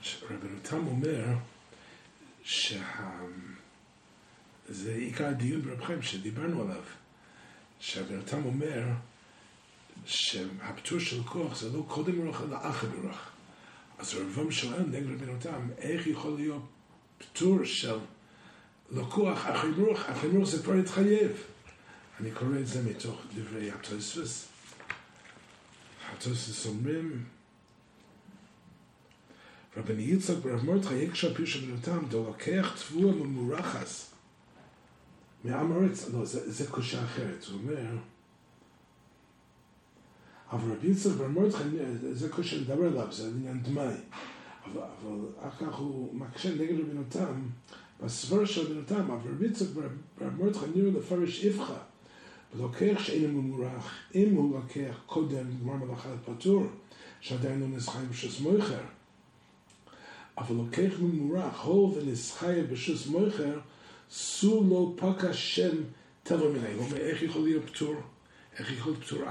רבנו תם אומר שזה עיקר הדיון ברב חיים שדיברנו עליו, שרבנו תם אומר שהפטור של כוח זה לא קודם מרוח אלא אחר מרוח. אז רבם שואל נגד רבנו תם, איך יכול להיות פטור של לקוח אחרי מרוח? אחרי מרוח זה כבר התחייב. אני קורא את זה מתוך דברי התוספות. התוספות אומרים, רבני יצחק ברב מרדכי יקשר פירוש רבנו תם, דלקח תבואה ממורחס מעם הארץ. לא, זה קושה אחרת. הוא אומר, אבל רבי יצחק ברב מרדכי, זה קושה לדבר עליו, זה עניין דמי. אבל אחר כך הוא מקשה נגד רבנו תם, בסבר של רבנו תם, אבל רבי יצחק ברב מרדכי נראה לפרש איפכה, ולוקח שאינו ממורח, אם הוא לוקח קודם גמר מלאכה פטור, שעדיין לא נסחי בשוס מויכר, אבל לוקח ממורח, הול ונסחי בשוס מויכר, סו לא פקע שם טבע מיני. הוא אומר, איך יכול להיות פטור? איך יכול להיות פטור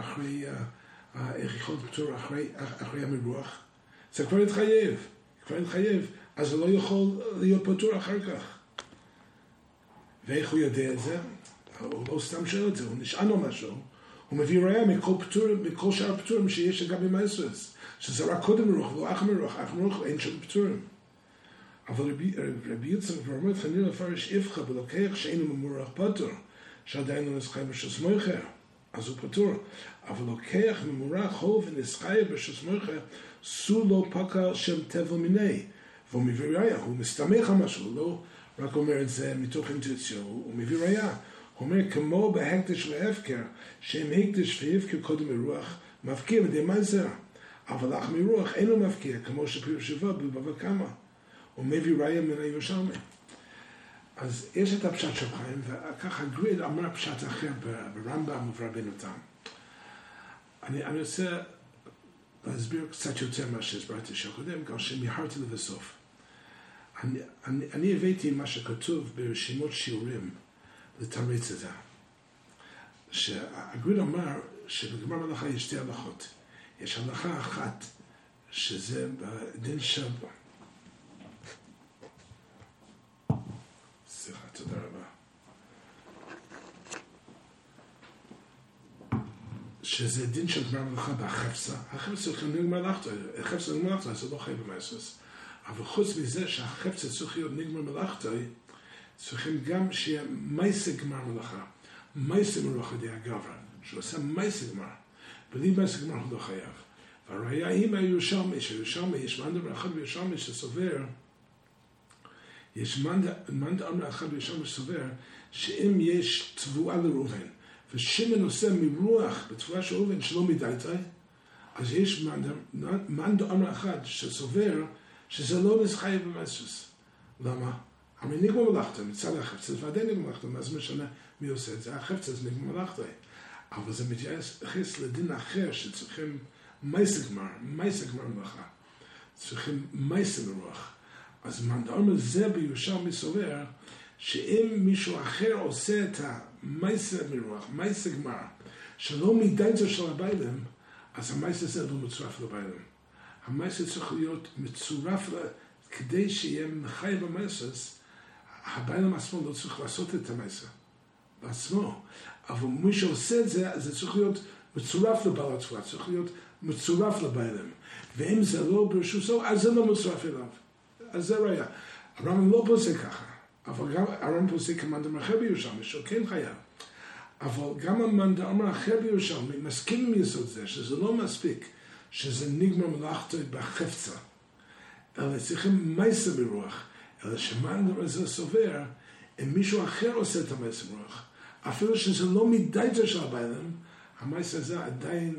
אחרי המרוח? זה כבר התחייב, אז זה לא יכול להיות פטור אחר כך. ואיך הוא יודע את זה? הוא לא סתם שואל את זה, הוא נשען על משהו. הוא מביא ראיה מכל שאר הפטורים שיש לגבי מייסוס, שזה רק קודם מרוח ולא אחר מרוח אין שם פטורים. אבל רבי יצחק ברב מרדכי נראה לפרש איפכה ולוקח שאינו ממורח פטור, שעדיין לא נסחי בשוס מויכר, אז הוא פטור. אבל לוקח ממורח הול ונסחי בשוס מויכר, סו לא פקע שם טבע מיני. והוא מביא ראיה, הוא מסתמך על משהו, הוא לא רק אומר את זה מתוך אינטואיציה, הוא מביא ראיה. הוא אומר, כמו בהקדש והפקר, שהם הקדש והפקר קודם מרוח, מפקיע מדי מייסר. אבל אך מרוח אינו מפקיע, כמו שפירוש יבוא בבבא קמא. הוא מביא ראיה מן הירושלמי. אז יש את הפשט של חיים, וככה גריד אמר פשט אחר ברמב"ם וברבנו תם. אני רוצה להסביר קצת יותר מה שהסברתי שקודם, גם שמיהרתי לבסוף. אני הבאתי מה שכתוב ברשימות שיעורים לתמריץ את זה. שהגריד אמר שבגמר מלאכה יש שתי הלכות. יש הלכה אחת שזה בדין של... סליחה, תודה רבה. שזה דין של גמר מלאכה בחפצה. החפצה הוא נגמר מלאכתו. החפצה נגמר מלאכתו, זה לא חייב במייסוס. אבל חוץ מזה שהחפצה צריך להיות נגמר מלאכתו, צריכים גם שיהיה מייסה גמר מלאכה. מייסה מלאכה די הגבר, שהוא עושה מייסה גמר. בלי מייסה גמר הוא לא חייב. והראיה היא מהירושלמי, שירושלמי, יש מנדה אחד בירושלמי שסובר, יש מנדה אמר אחד בירושלמי שסובר, שאם יש תבואה לראובן, ושמן עושה מרוח בתבואה של ראובן שלא מדייתי, אז יש מנדה אמר אחד שסובר, שזה לא נסחי במייסוס. למה? הרי נגמר מלאכתו, מצד החפצה, ועדיין נגמר מלאכתו, מה זה משנה מי עושה את זה? החפצה זה נגמר מלאכתו. אבל זה מתייחס לדין אחר שצריכים מייסה גמר מלאכה. צריכים מייסה מרוח. אז מנדעם זה בירושלמי סובר, שאם מישהו אחר עושה את המייסה מרוח, מייסה גמר, שלא מדייתו של הביילים, אז המייסה זה לא מצורף לביילים. המייסה צריך להיות מצורף כדי שיהיה מחייב המייסס, הביילים עצמו לא צריך לעשות את המייסה בעצמו. אבל מי שעושה את זה, זה צריך להיות מצורף לבעל התבואה, צריך להיות מצורף לביילים. ואם זה לא ברשותו, אז זה לא מצורף אליו. אז זה ראיה. הרמב"ם לא פוסק ככה, אבל גם הרמב"ם פוסק כמנדעם אחר בירושלמי, שהוא כן חייב. אבל גם המנדעם אחר בירושלמי מסכים עם יסוד זה, שזה לא מספיק, שזה נגמר מלאכתו בחפצה, אלא צריכים מייסה מרוח, אלא שמנדעם הזה סובר, אם מישהו אחר עושה את המייסה מרוח, אפילו שזה לא מדייתו של הביילים, המייסה הזה עדיין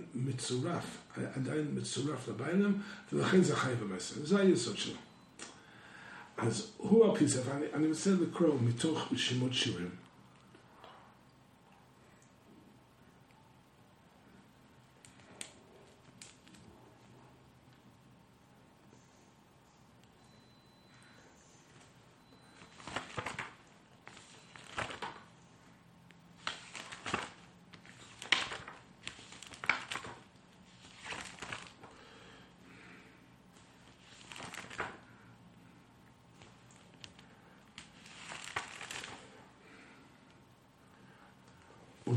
מצורף לביילים, ולכן זה חייב המייסה. זה היסוד שלו. אז הוא על פי זה, ואני רוצה לקרוא מתוך רשימות שיעורים.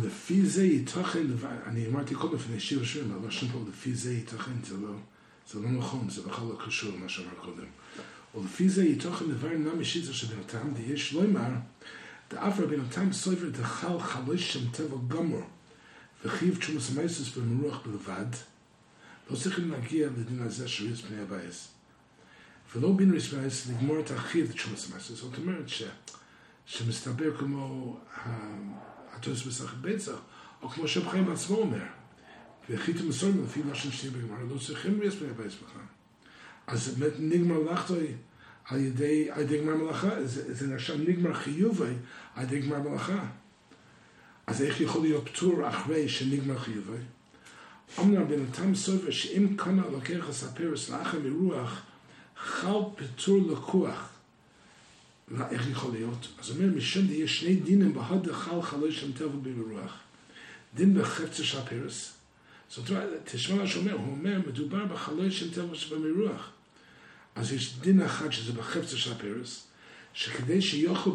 לפי זה ייתכן, אני אמרתי קודם לפני שיר ושירים, אבל שם פה לפי זה ייתכן, זה לא נכון, זה בכלל לא קשור למה שאמר קודם. ולפי זה ייתכן דבר נמי שיטה שבינתם, יש לא אמר, דאף רבינתם סובר דחל חלש שם טבע גמור, וחייב תשומס המייסוס במרוח בלבד, לא צריכים להגיע לדין הזה שריס פני הבייס. ולא בין ריס פני הבייס לגמור את החייב תשומס המייסוס. זאת אומרת שמסתבר כמו התוס בסך ביצה, או כמו שבחיים עצמו אומר, והחיתו מסורים לפי לשון שני בגמר, לא צריכים ריס פני הבייס בכלל. אז באמת נגמר מלאכתו על ידי גמר מלאכה, זה נחשב נגמר חיובי על ידי גמר מלאכה. אז איך יכול להיות פטור אחרי שנגמר חיובי? אמנם בינתם סובר שאם קנה לוקח הספירס לאחר מרוח, חל פטור לקוח. איך יכול להיות? אז אומר, משום יש שני דינים בהוד דחל חלש שם טבע ברוח. דין בחפצה של הפירס. זאת אומרת, תשמע מה שאומר, הוא אומר, מדובר בחלש שם טבע שבמרוח. אז יש דין אחד שזה בחפצה של הפירס, שכדי שיוכל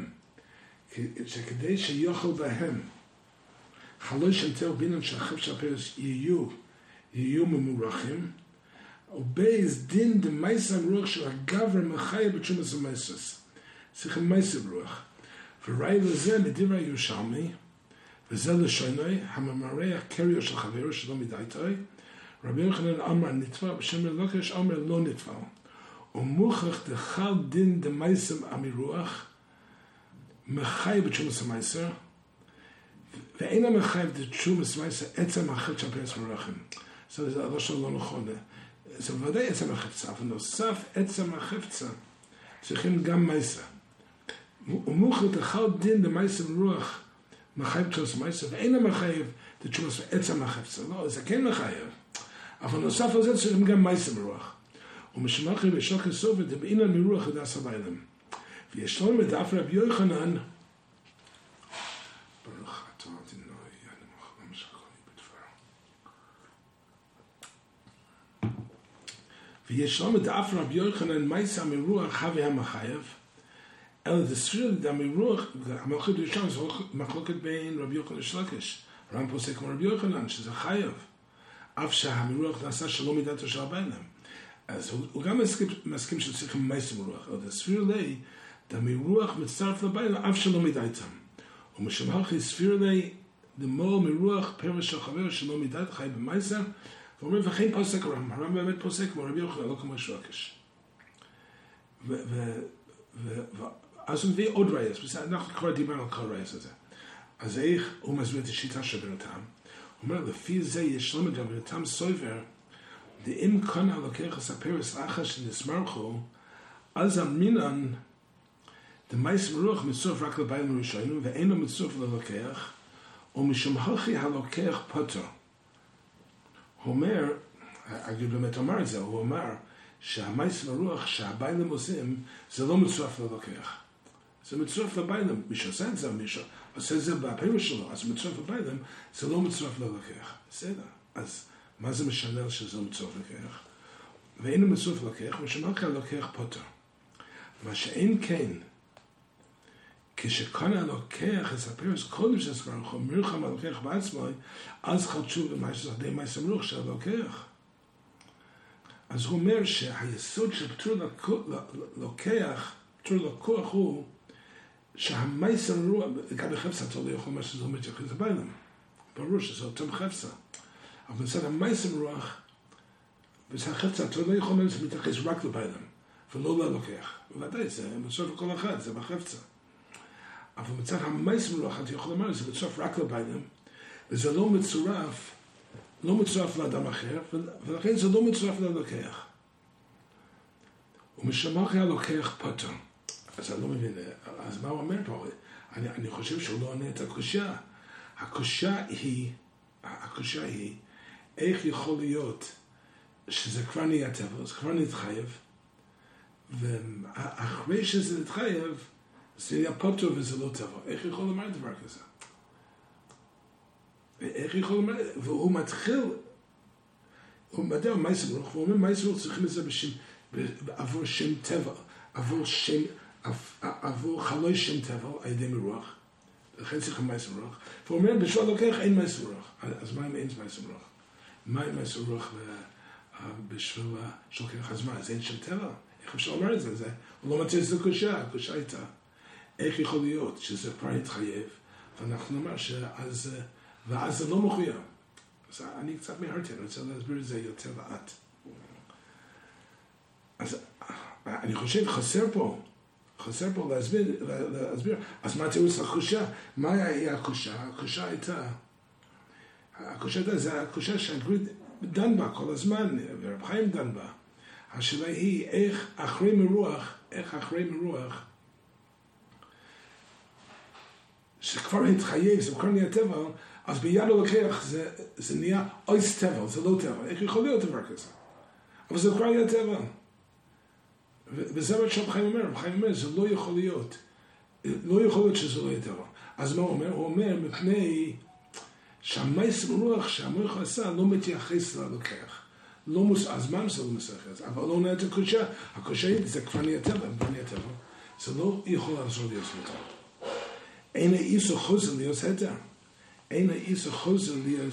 בהם, חלש שם טבע בינם שהחפצה של הפירס יהיו ממורחים, ובייז דין דמייסם רוח של הגבר מחיה בתשומס המייסס. צריכים מייסם רוח. וראי לזה מדברי ירושלמי, וזה לשונוי, הממרח קריו של חברו שלא מדייתוי, רבי יוחנן אמר נטפל, בשם אלוקש אמר לא נטפל. ומוכח דחל דין דמייסם המרוח, מחיה בתשומס המייסר, ואין המחיה בתשומס המייסר עצם החפצה של פרס מרוחים. זה לא נכון. זה בוודאי עצם החפצה, אבל נוסף עצם החפצה צריכים גם מייסה. ומוכר תחל דין דמייסם רוח מחייב תשוס מייסה, ואין המחייב תשוס עצם החפצה. לא, זה כן מחייב. אבל נוסף על זה צריכים גם מייסם רוח. ומשמחי בשוק הסוף דבעינן מרוח הדס הבעלם. ויש לנו את אף רבי יוחנן, ברוך אתה אדוני, אני מחלם שכוני בתפאר. ויש לנו את אף רבי יוחנן מייסה מרוח הווה המחייב, אלא דספיר דמרוח, המלכות ראשון זה מחלוקת בין רבי יוחנן לשלקש. רם פוסק כמו רבי יוחנן, שזה חייב. אף שהמרוח נעשה שלא מידתו של הבעלם. אז הוא גם מסכים שצריכים מייסה מרוח, אלא דספיר לי, דמרוח מצטרף לבעלם, אף שלא מידתם. ומשמחי ספיר לי, דמול מרוח פרש של חבר שלא מידת חי במייסה, ואומר, וכן פוסק הרם. הרם באמת פוסק כמו רבי יוחנן, לא כמו שלקש. אז הוא מביא עוד רייס, אנחנו כבר דיברנו על כל רייס הזה. אז איך הוא מסביר את השיטה שבינתם? הוא אומר, לפי זה יש למד בינתם סובר, דאם קנה לוקח הספירס אחר שנסמרכו, אז אמרינן, דמייס מרוח מצורף רק לבעלם ראשונים, ואינו מצורף ללוקח, ומשום הכי הלוקח פוטר. הוא אומר, אגב באמת אומר את זה, הוא אומר, שהמייס מרוח שהבעלם עושים, זה לא מצורף ללוקח. זה מצורף לבעלם. מי שעושה את זה, מי שעושה את זה בפירוש שלו, אז מצורף לבעלם, זה לא מצורף ללוקח. בסדר. אז מה זה משנה שזה מצורף ללוקח? ואינו מצורף ללוקח, ושמעך הלוקח פוטר. מה שאין כן, כשכאן הלוקח את הפירוש, קודם שסמרכו, מרחם הלוקח בעצמו, אז חדשו די מייס מרוח שהלוקח. אז הוא אומר שהיסוד של פטור לוקח, פטור לקוח הוא שהמייסר רוח, גם בחפצה אתה לא יכול לומר שזה לא מתייחס לבעלם. ברור שזה אותם חפצה. אבל מצד המייסר רוח, וזה החפצה אתה לא יכול לומר שזה מתייחס רק לבעלם, ולא ללוקח. בוודאי, זה מצורף לכל אחד, זה בחפצה. אבל מצד המייסר רוח אתה יכול לומר שזה מצורף רק לבעלם, וזה לא מצורף לאדם אחר, ולכן זה לא מצורף ללוקח. ומשמח הלוקח פוטר. אז אני לא מבין, אז מה הוא אומר פה? אני חושב שהוא לא עונה את הקושיה. הקושיה היא, איך יכול להיות שזה כבר נהיה טבע, זה כבר נתחייב, ואחרי שזה נתחייב, זה נהיה פוטר וזה לא טבע. איך יכול לומר דבר כזה? איך יכול לומר? והוא מתחיל, הוא מדבר מייסר רוח, והוא אומר מייסר רוח צריכים את זה עבור שם טבע, עבור חלוי שם טבע, על ידי מרוח. חצי מייס רוח, והוא אומר, בשביל לוקח אין מייס רוח. אז מה אם אין מייס רוח? מה אם מייס רוח בשביל שלוקח הזמן? אז אין שם טבע. איך אפשר לומר את זה? הוא לא מצא את זה קושה, הקושה הייתה. איך יכול להיות שזה כבר התחייב, ואנחנו נאמר ואז זה לא מחויב. אז אני קצת מהרתי, אני רוצה להסביר את זה יותר לאט. אז אני חושב חסר פה להסביר. אז מה תירוץ הקושה? מה היה הקושה? הקושה הייתה, זה הקושה שהגריד דן בה כל הזמן, ורב חיים דן בה. השאלה היא איך אחרי מרוח, שכבר התחייב, זה כבר נהיה טבע, אז ביד הלוקח זה נהיה אויס טבע, זה לא טבע. איך יכול להיות דבר כזה? אבל זה כבר נהיה טבע. וזה מה שרב חיים אומר. רב חיים אומר, זה לא יכול להיות. לא יכול להיות שזה לא יהיה טבע. אז מה הוא אומר? הוא אומר, מפני שהמייס רוח שהמוח עשה לא מתייחס ללוקח. הזמן זה לא מסייחס, אבל לא נהיה את הקושה. הקושה זה כבר נהיה טבע, זה לא יכול לעזור להיות סמוטה. אין האיסו חוזר להיות סתר. אין האיסו חוזר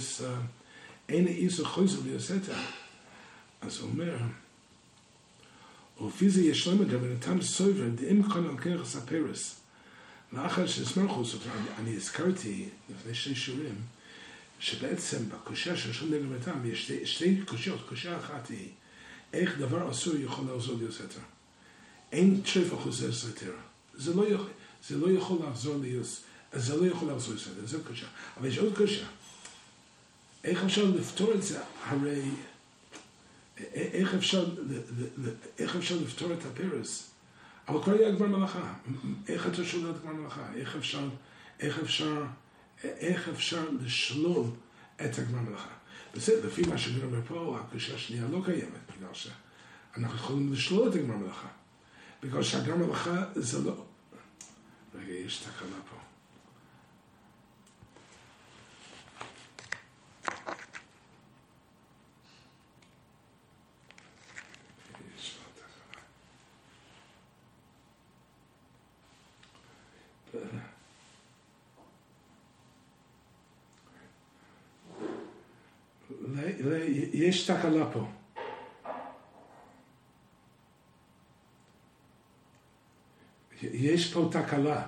להיות סתר. אז הוא אומר, ולפי זה יש להם גבנתם סובר, דאם כאן על כרך הפרס. לאחר שסמרחו סותר, אני הזכרתי לפני 2 שיעורים, שבעצם בקושה של שום גבנתם יש שתי קושות. קושה אחת היא, איך דבר אסור יכול לעזור להיות סתר. אין טרפה חוזר סתר. זה לא יכול לעזור ליוס, אז זה לא יכול לעזור לסדר, זה קשה. אבל יש עוד קשה. איך אפשר לפתור את זה? הרי, איך אפשר לפתור את הפרס? אבל כבר היה גמר מלאכה. איך אתה שואל את גמר מלאכה? איך אפשר לשלול את הגמר מלאכה? וזה, לפי מה שאני אומר פה, הקשה השנייה לא קיימת, בגלל שאנחנו יכולים לשלול את הגמר מלאכה. בגלל שהגמר מלאכה זה לא... רגע, יש תקלה פה. יש פה תקלה. יש תקלה פה. יש פה תקלה.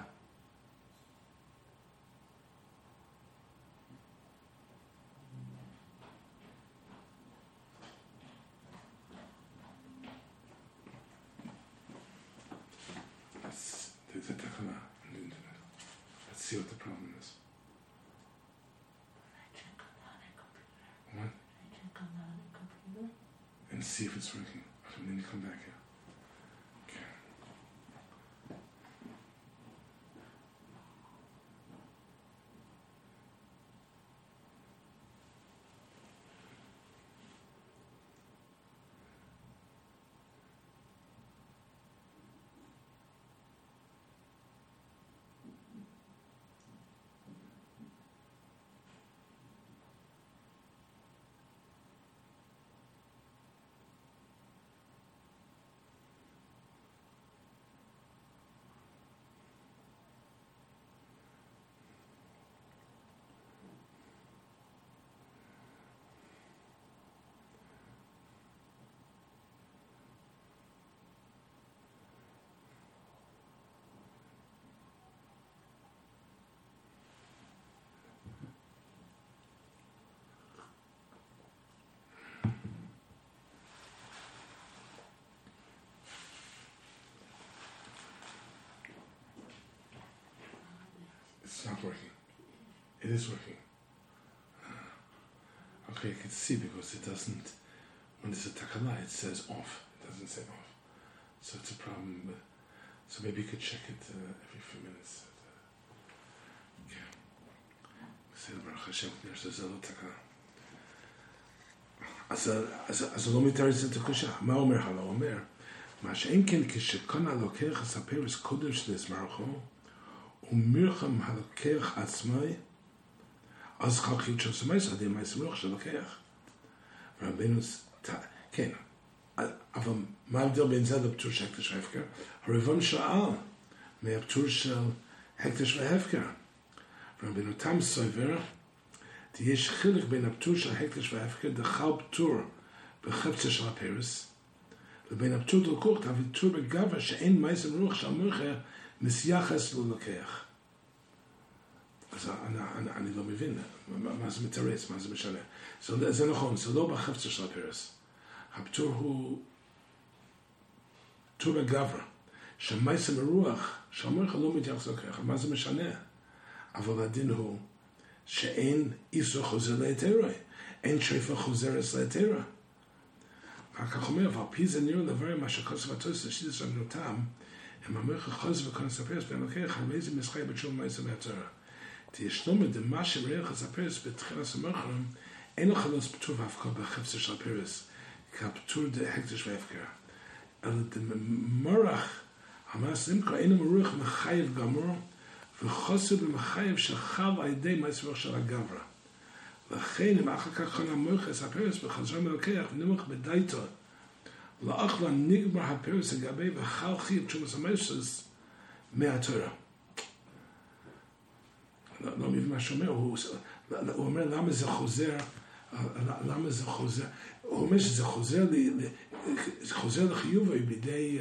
זה תקלה. Let's see what the problem is. What? And see if it's working. And then you come back here. It's not working. It is working. Okay, I can see because it doesn't, when there's a takala, it says off. It doesn't say off. So it's a problem. So maybe you could check it every few minutes. Okay. בסדר, ברוך השם, שזה לא תקלה. אז לא מתארץ את הקושה. מה אומר הלא? אומר, מה שאין כן כשכאן הלוקח הספרס קודם שנסמרחו, ומרחם הלוקח עצמי, אז חלקיות של סמייס, עדי מייס רוח שלוקח. ורבנו, כן, אבל מה ההבדל בין זה לפטור של הקדש והפקר? הרבון שאל מהפטור של הקדש והפקר. רבינו תם סובר, יש חילק בין הפטור של ההקדש וההפקר דחל פטור בחפצה של הפרס, לבין הפטור דלקוח והוויתור בגבר שאין מייסם רוח שהמויכה מסייחס לא לוקח. אז אני לא מבין מה זה מתרץ, מה זה משנה. זה נכון, זה לא בחפצה של הפרס. הפטור הוא פטור בגבר, שמייסם הרוח שהמויכה לא מתייחס לוקח. מה זה משנה? אבל הדין הוא שאין איסור חוזר להתרה, אין שפע חוזרת להתרה. כך אומר, ועל פי זה נראה דבר מה שכוסף התוספות לשיטה של אמנותם, הם המויכה חוזר וכונס הפרס, והם לוקח על איזה משחק בתשום מייסם מהתורה. תשלום מה שמריח את הפרס בתחילת המויכה, אין לך לא פטור והפקר בחפצה של הפרס, כפטור הקדש וההפקר. אלא דמרח, המעש נמכר, אין המרוח מחייב גמור, וחוסר במחייב שחל על ידי מייסם רוח של הגברה. לכן אם אחר כך חונה מויכס הפרס בחזרה מלוקח ונמוך בדייתו לאחלה נגמר הפרס לגבי וחל חייב תשומס המייסס מהתורה. לא מבין מה שאומר, הוא אומר למה זה חוזר, הוא אומר שזה חוזר לחיוב בידי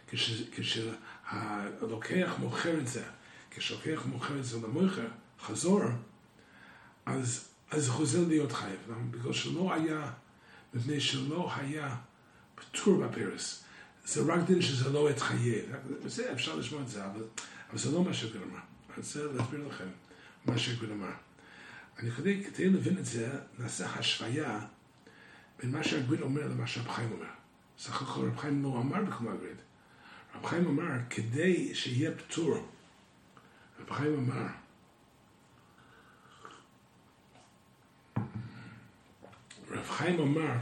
כשהלוקח מוכר את זה, כשהלוקח מוכר את זה למויכה חזור, אז זה חוזר להיות חייב, בגלל שלא היה, מפני שלא היה פטור בפרס. זה רק דין שזה לא התחייב. זה אפשר לשמוע את זה, אבל זה לא מה שגוד אמר. אני רוצה להסביר לכם מה שגוד אמר. אני כדי להבין את זה, נעשה השוויה בין מה שהגוד אומר למה שרב חיים אומר. סך הכל רב חיים לא אמר בכלל הגוד. רב חיים אמר, כדי שיהיה פטור, רב חיים אמר, רב חיים אמר,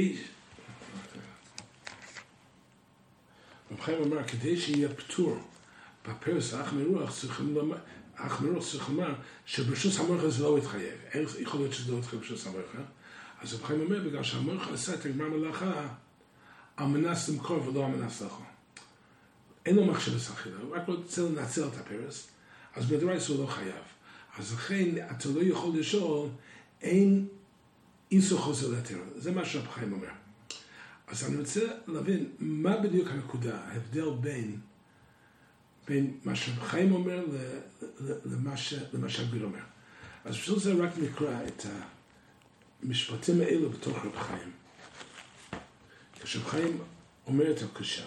כדי שיהיה פטור בפרס האח מרוח, צריך לומר שברשוס המויכה זה לא התחייב. איך יכול להיות שזה לא התחייב ברשוס המויכה? אז רב חיים אומר, בגלל שהמויכה עשה את הגמר מלאכה, המנס למכור ולא המנס לאכול. אין לו מחשב לסחילה, הוא רק רוצה לנצל את הפרס, אז בדרייס הוא לא חייב. אז לכן אתה לא יכול לשאול, אין איסור חוזר להתרה. זה מה שרב חיים אומר. אז אני רוצה להבין מה בדיוק הנקודה, ההבדל בין מה שרב חיים אומר למה שהגוד אומר. אז בשביל זה רק נקרא את המשפטים האלו בתוך רב חיים. כשרב חיים אומר את הקשה,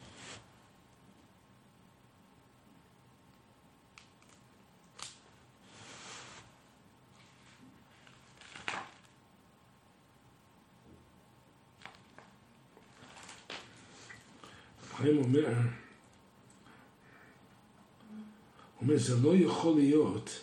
חיים אומר, זה לא יכול להיות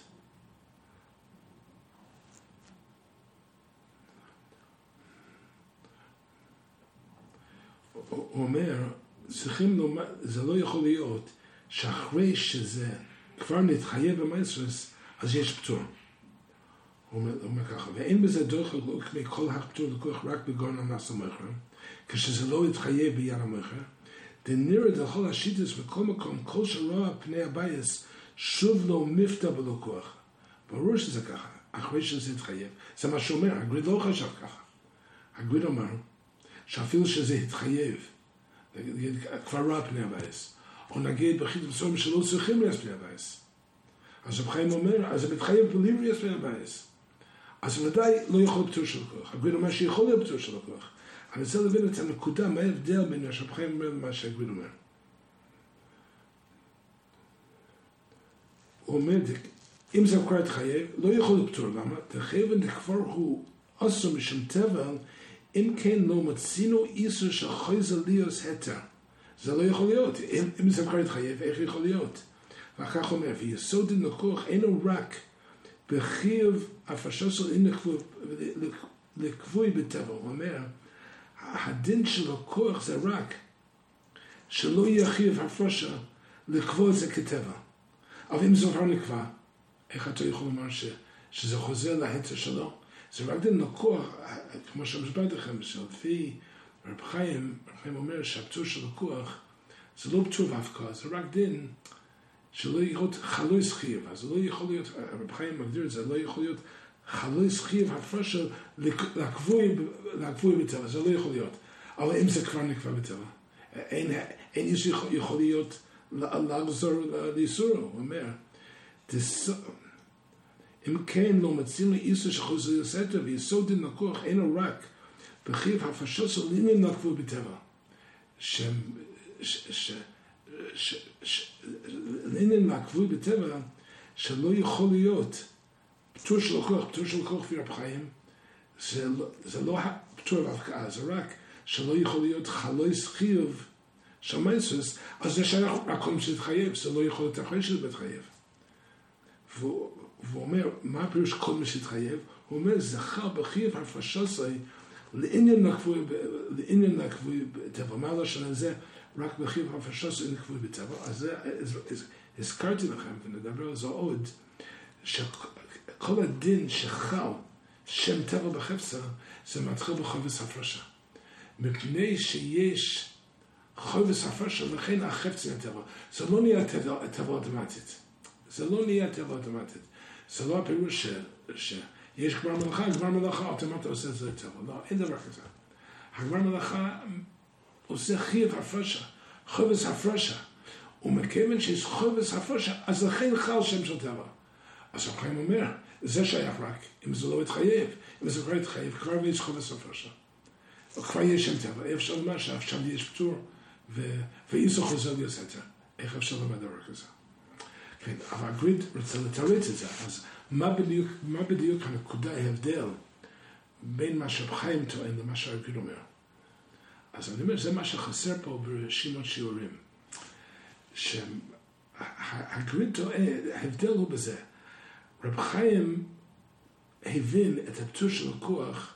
הוא אומר, זה לא יכול להיות שאחרי שזה כבר נתחייב במייסרס, אז יש פטור. הוא אומר ככה, ואין בזה דרך מכל הפטור לקוח רק בגורן המס המויכה, כשזה לא יתחייב ביד המויכה, דנראה דכל השיטס בכל מקום, כל שרואה פני הבייס, שוב לא מפתע בלקוח. ברור שזה ככה, אחרי שזה יתחייב. זה מה שאומר, הגריד לא חשב ככה. הגריד אומר, שאפילו שזה יתחייב, כבר רואה פני הבייס, או נגיד בחיד מסוים שלא צריכים להס פני הבייס. אז רב חיים אומר, אז זה מתחייב בלי להס פני הבייס. אז ודאי לא יכול פטור של לקוח. הגריד אומר שיכול להיות פטור של לקוח. אני רוצה להבין את הנקודה, מה ההבדל בין מה שרב חיים אומר למה שהגריד אומר. הוא אומר, אם זה כבר התחייב, לא יכול לפטור. למה? תחייב כבר הוא אסור משום טבל, אם כן לא מצינו איסור של חויזר ליוס היתר. זה לא יכול להיות. אם זה כבר התחייב, איך יכול להיות? ואחר כך אומר, ויסוד דין לקוח אינו רק בחייב הפרשה של אין לקבוי בטבל. הוא אומר, הדין של לקוח זה רק שלא יהיה חייב הפרשה לקבוע את זה כטבל. אבל אם זה כבר נקבע, איך אתה יכול לומר שזה חוזר להיתר שלו? זה רק דין לקוח, כמו שמסברתי לכם, שלפי רב חיים אומר שהפטור של לקוח זה לא פטור והפקעה, זה רק דין שלא יכול חלויס חייב, אז לא יכול להיות, הרב חיים מגדיר את זה, לא יכול להיות חלויס חייב הפרשה לקבוי בטבע, זה לא יכול להיות. אבל אם זה כבר נקבע בטבע, אין איסור יכול להיות לחזור לאיסור, הוא אומר, אם כן לא מציעים לאיסור שחוזר לסתר, ויסוד דין לקוח אינו רק בחייב הפרשה של לעניין לקבוי בטבע, לעניין לקבוי בטבע, שלא יכול להיות פטור של לקוח ורב חיים, זה לא פטור והפקעה, זה רק שלא יכול להיות חלויס חייב של מייסוס, אז זה שייך רק כל מה שהתחייב, זה לא יכול להיות אחרי שזה מתחייב. והוא אומר, מה הפירוש כל מה שהתחייב? הוא אומר, זכר בחייב הפרשוסי לעניין לקבוי בטבע. מה לא שנה זה? רק בחייב הפרשוסי לקבוי בטבע. אז הזכרתי לכם, ונדבר על זה עוד, שכל הדין שחל שם טבע בחפצה, זה מתחיל בחופש הפרשה. מפני שיש חופש הפרשה, לכן החפצה הטבע. זה לא נהיה טבע אוטומטית. זה לא נהיה טבע אוטומטית. זה לא הפירוש שיש גמר מלאכה, גמר מלאכה אוטומטית עושה את זה טבע. לא, אין דבר כזה. הגמר מלאכה עושה חייב הפרשה, חופש הפרשה. ומכיוון שיש חופש הפרשה, אז לכן חל שם של טבע. אז החיים אומר, זה שייך רק, אם זה לא התחייב. אם זה כבר התחייב, כבר יש חופש הפרשה. כבר יש שם טבע. אפשר לומר שעכשיו יש פטור, ואיסור חוזר ליוסטר. איך אפשר לומר דבר כזה? כן, אבל הגריד רוצה לתרץ את זה. אז מה בדיוק הנקודה ההבדל בין מה שחיים טוען למה שהגריד אומר? אז אני אומר, זה מה שחסר פה ברשימות שיעורים. שהגריד טוען, ההבדל הוא בזה. רב חיים הבין את הפטור של לקוח,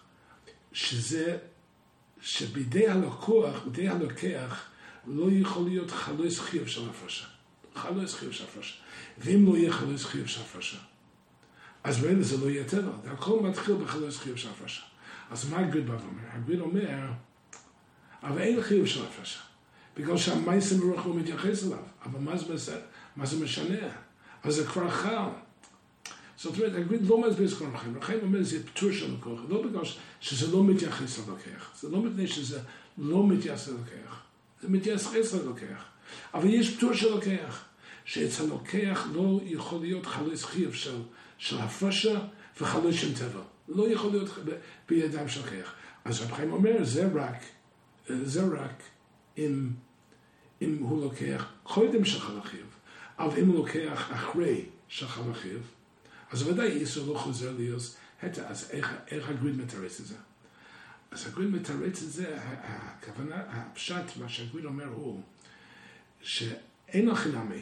שבידי הלקוח, בידי הלוקח, לא יכול להיות חלויס חייב של הפרשה. חלויס חייב של הפרשה. ואם לא יהיה חלויס חייב של הפרשה, אז באמת זה לא יהיה טבע. הכל מתחיל בחלויס חייב של הפרשה. אז מה הגריד בא ואומר? הגריד אומר, אבל אין חייב של הפרשה. בגלל שהמייסם ברוך הוא מתייחס אליו. אבל מה זה משנה? אז זה כבר חל. זאת אומרת, הגריד לא מסביר את כל החיים. החיים אומר, זה פטור של לקוח. לא בגלל שזה לא מתייחס ללוקח. זה לא מפני שזה לא מתייחס ללוקח. זה מתייחס ללוקח. אבל יש פטור של לוקח. שאצל לוקח לא יכול להיות חלויס חייב של הפרשה וחלויס שם טבע. לא יכול להיות בידיים של לוקח. אז רב חיים אומר, זה רק אם הוא לוקח קודם של חלחיב. אבל אם הוא לוקח אחרי של חלחיב, אז ודאי איסור לא חוזר להיות הטה. אז איך הגריד מתרץ את זה? אז הגריד מתרץ את זה, הכוונה, הפשט, מה שהגריד אומר הוא, שאין החינמי,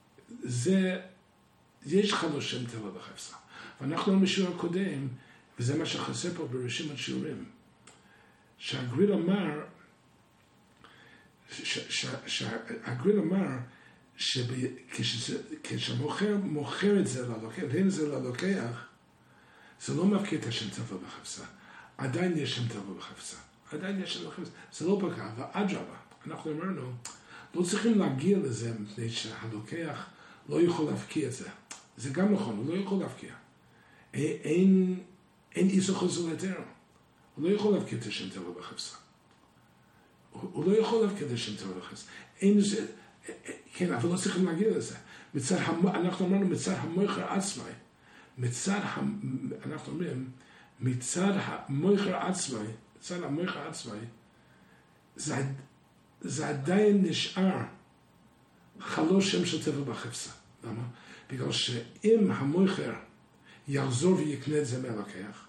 יש חלוש שם טבע בחפצה. ואנחנו בשיעור הקודם, וזה מה שחסר פה ברשימת שיעורים, שהגריד אמר, כשמוכר מוכר את זה ללוקח, ואין זה ללוקח, זה לא מפקיע את השם טבע בחפצה. עדיין יש שם טבע בחפצה. עדיין יש שם בחפצה. זה לא פגע, ואדרבה. אנחנו אמרנו, לא צריכים להגיע לזה, מפני שהלוקח לא יכול להפקיע את זה. זה גם נכון, הוא לא יכול להפקיע. אין איסור חוזר ליתר. הוא לא יכול להפקיע את השם טבע בחפצה. הוא לא יכול להפקיע את השם טבע בחפצה. אין זה... כן, אבל לא צריכים להגיע לזה. אנחנו אמרנו מצד המויכר עצמי. אנחנו אומרים, מצד המויכר עצמי, זה עדיין נשאר חלוש שם של טבע בחפצה. למה? בגלל שאם המויכר יחזור ויקנה את זה מהלקח,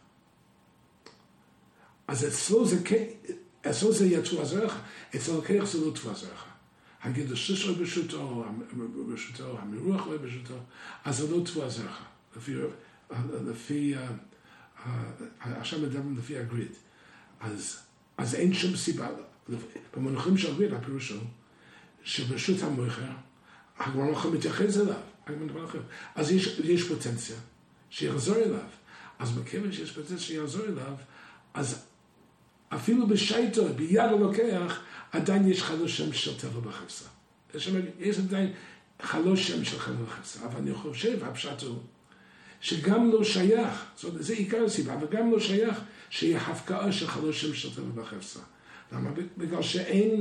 אז אצלו זה יהיה תבואה זרחה, אצל הלקח זה לא תבואה זרחה. הגידוש הוא ברשותו, המרוח הוא ברשותו, אז זה לא תבואה זרחה, לפי עכשיו מדברים לפי הגריד. אז אין שום סיבה, במונחים של הגריד, הפירוש הוא, שברשות המויכר, הגמרא לא מתייחס אליו, אז יש פוטנציה שיחזור אליו. אז מכיוון שיש פוטנציה שיחזור אליו, אז אפילו בשייטו, ביד הלוקח, עדיין יש חלוש שם של טבע בחפצה. יש עדיין חלוש שם של חבל וחפצה, אבל אני חושב, הפשט הוא, שגם לא שייך, זאת אומרת, זה עיקר הסיבה, אבל גם לא שייך שיהיה הפקעה של חלוש שם של חבל וחפצה. למה? בגלל שאין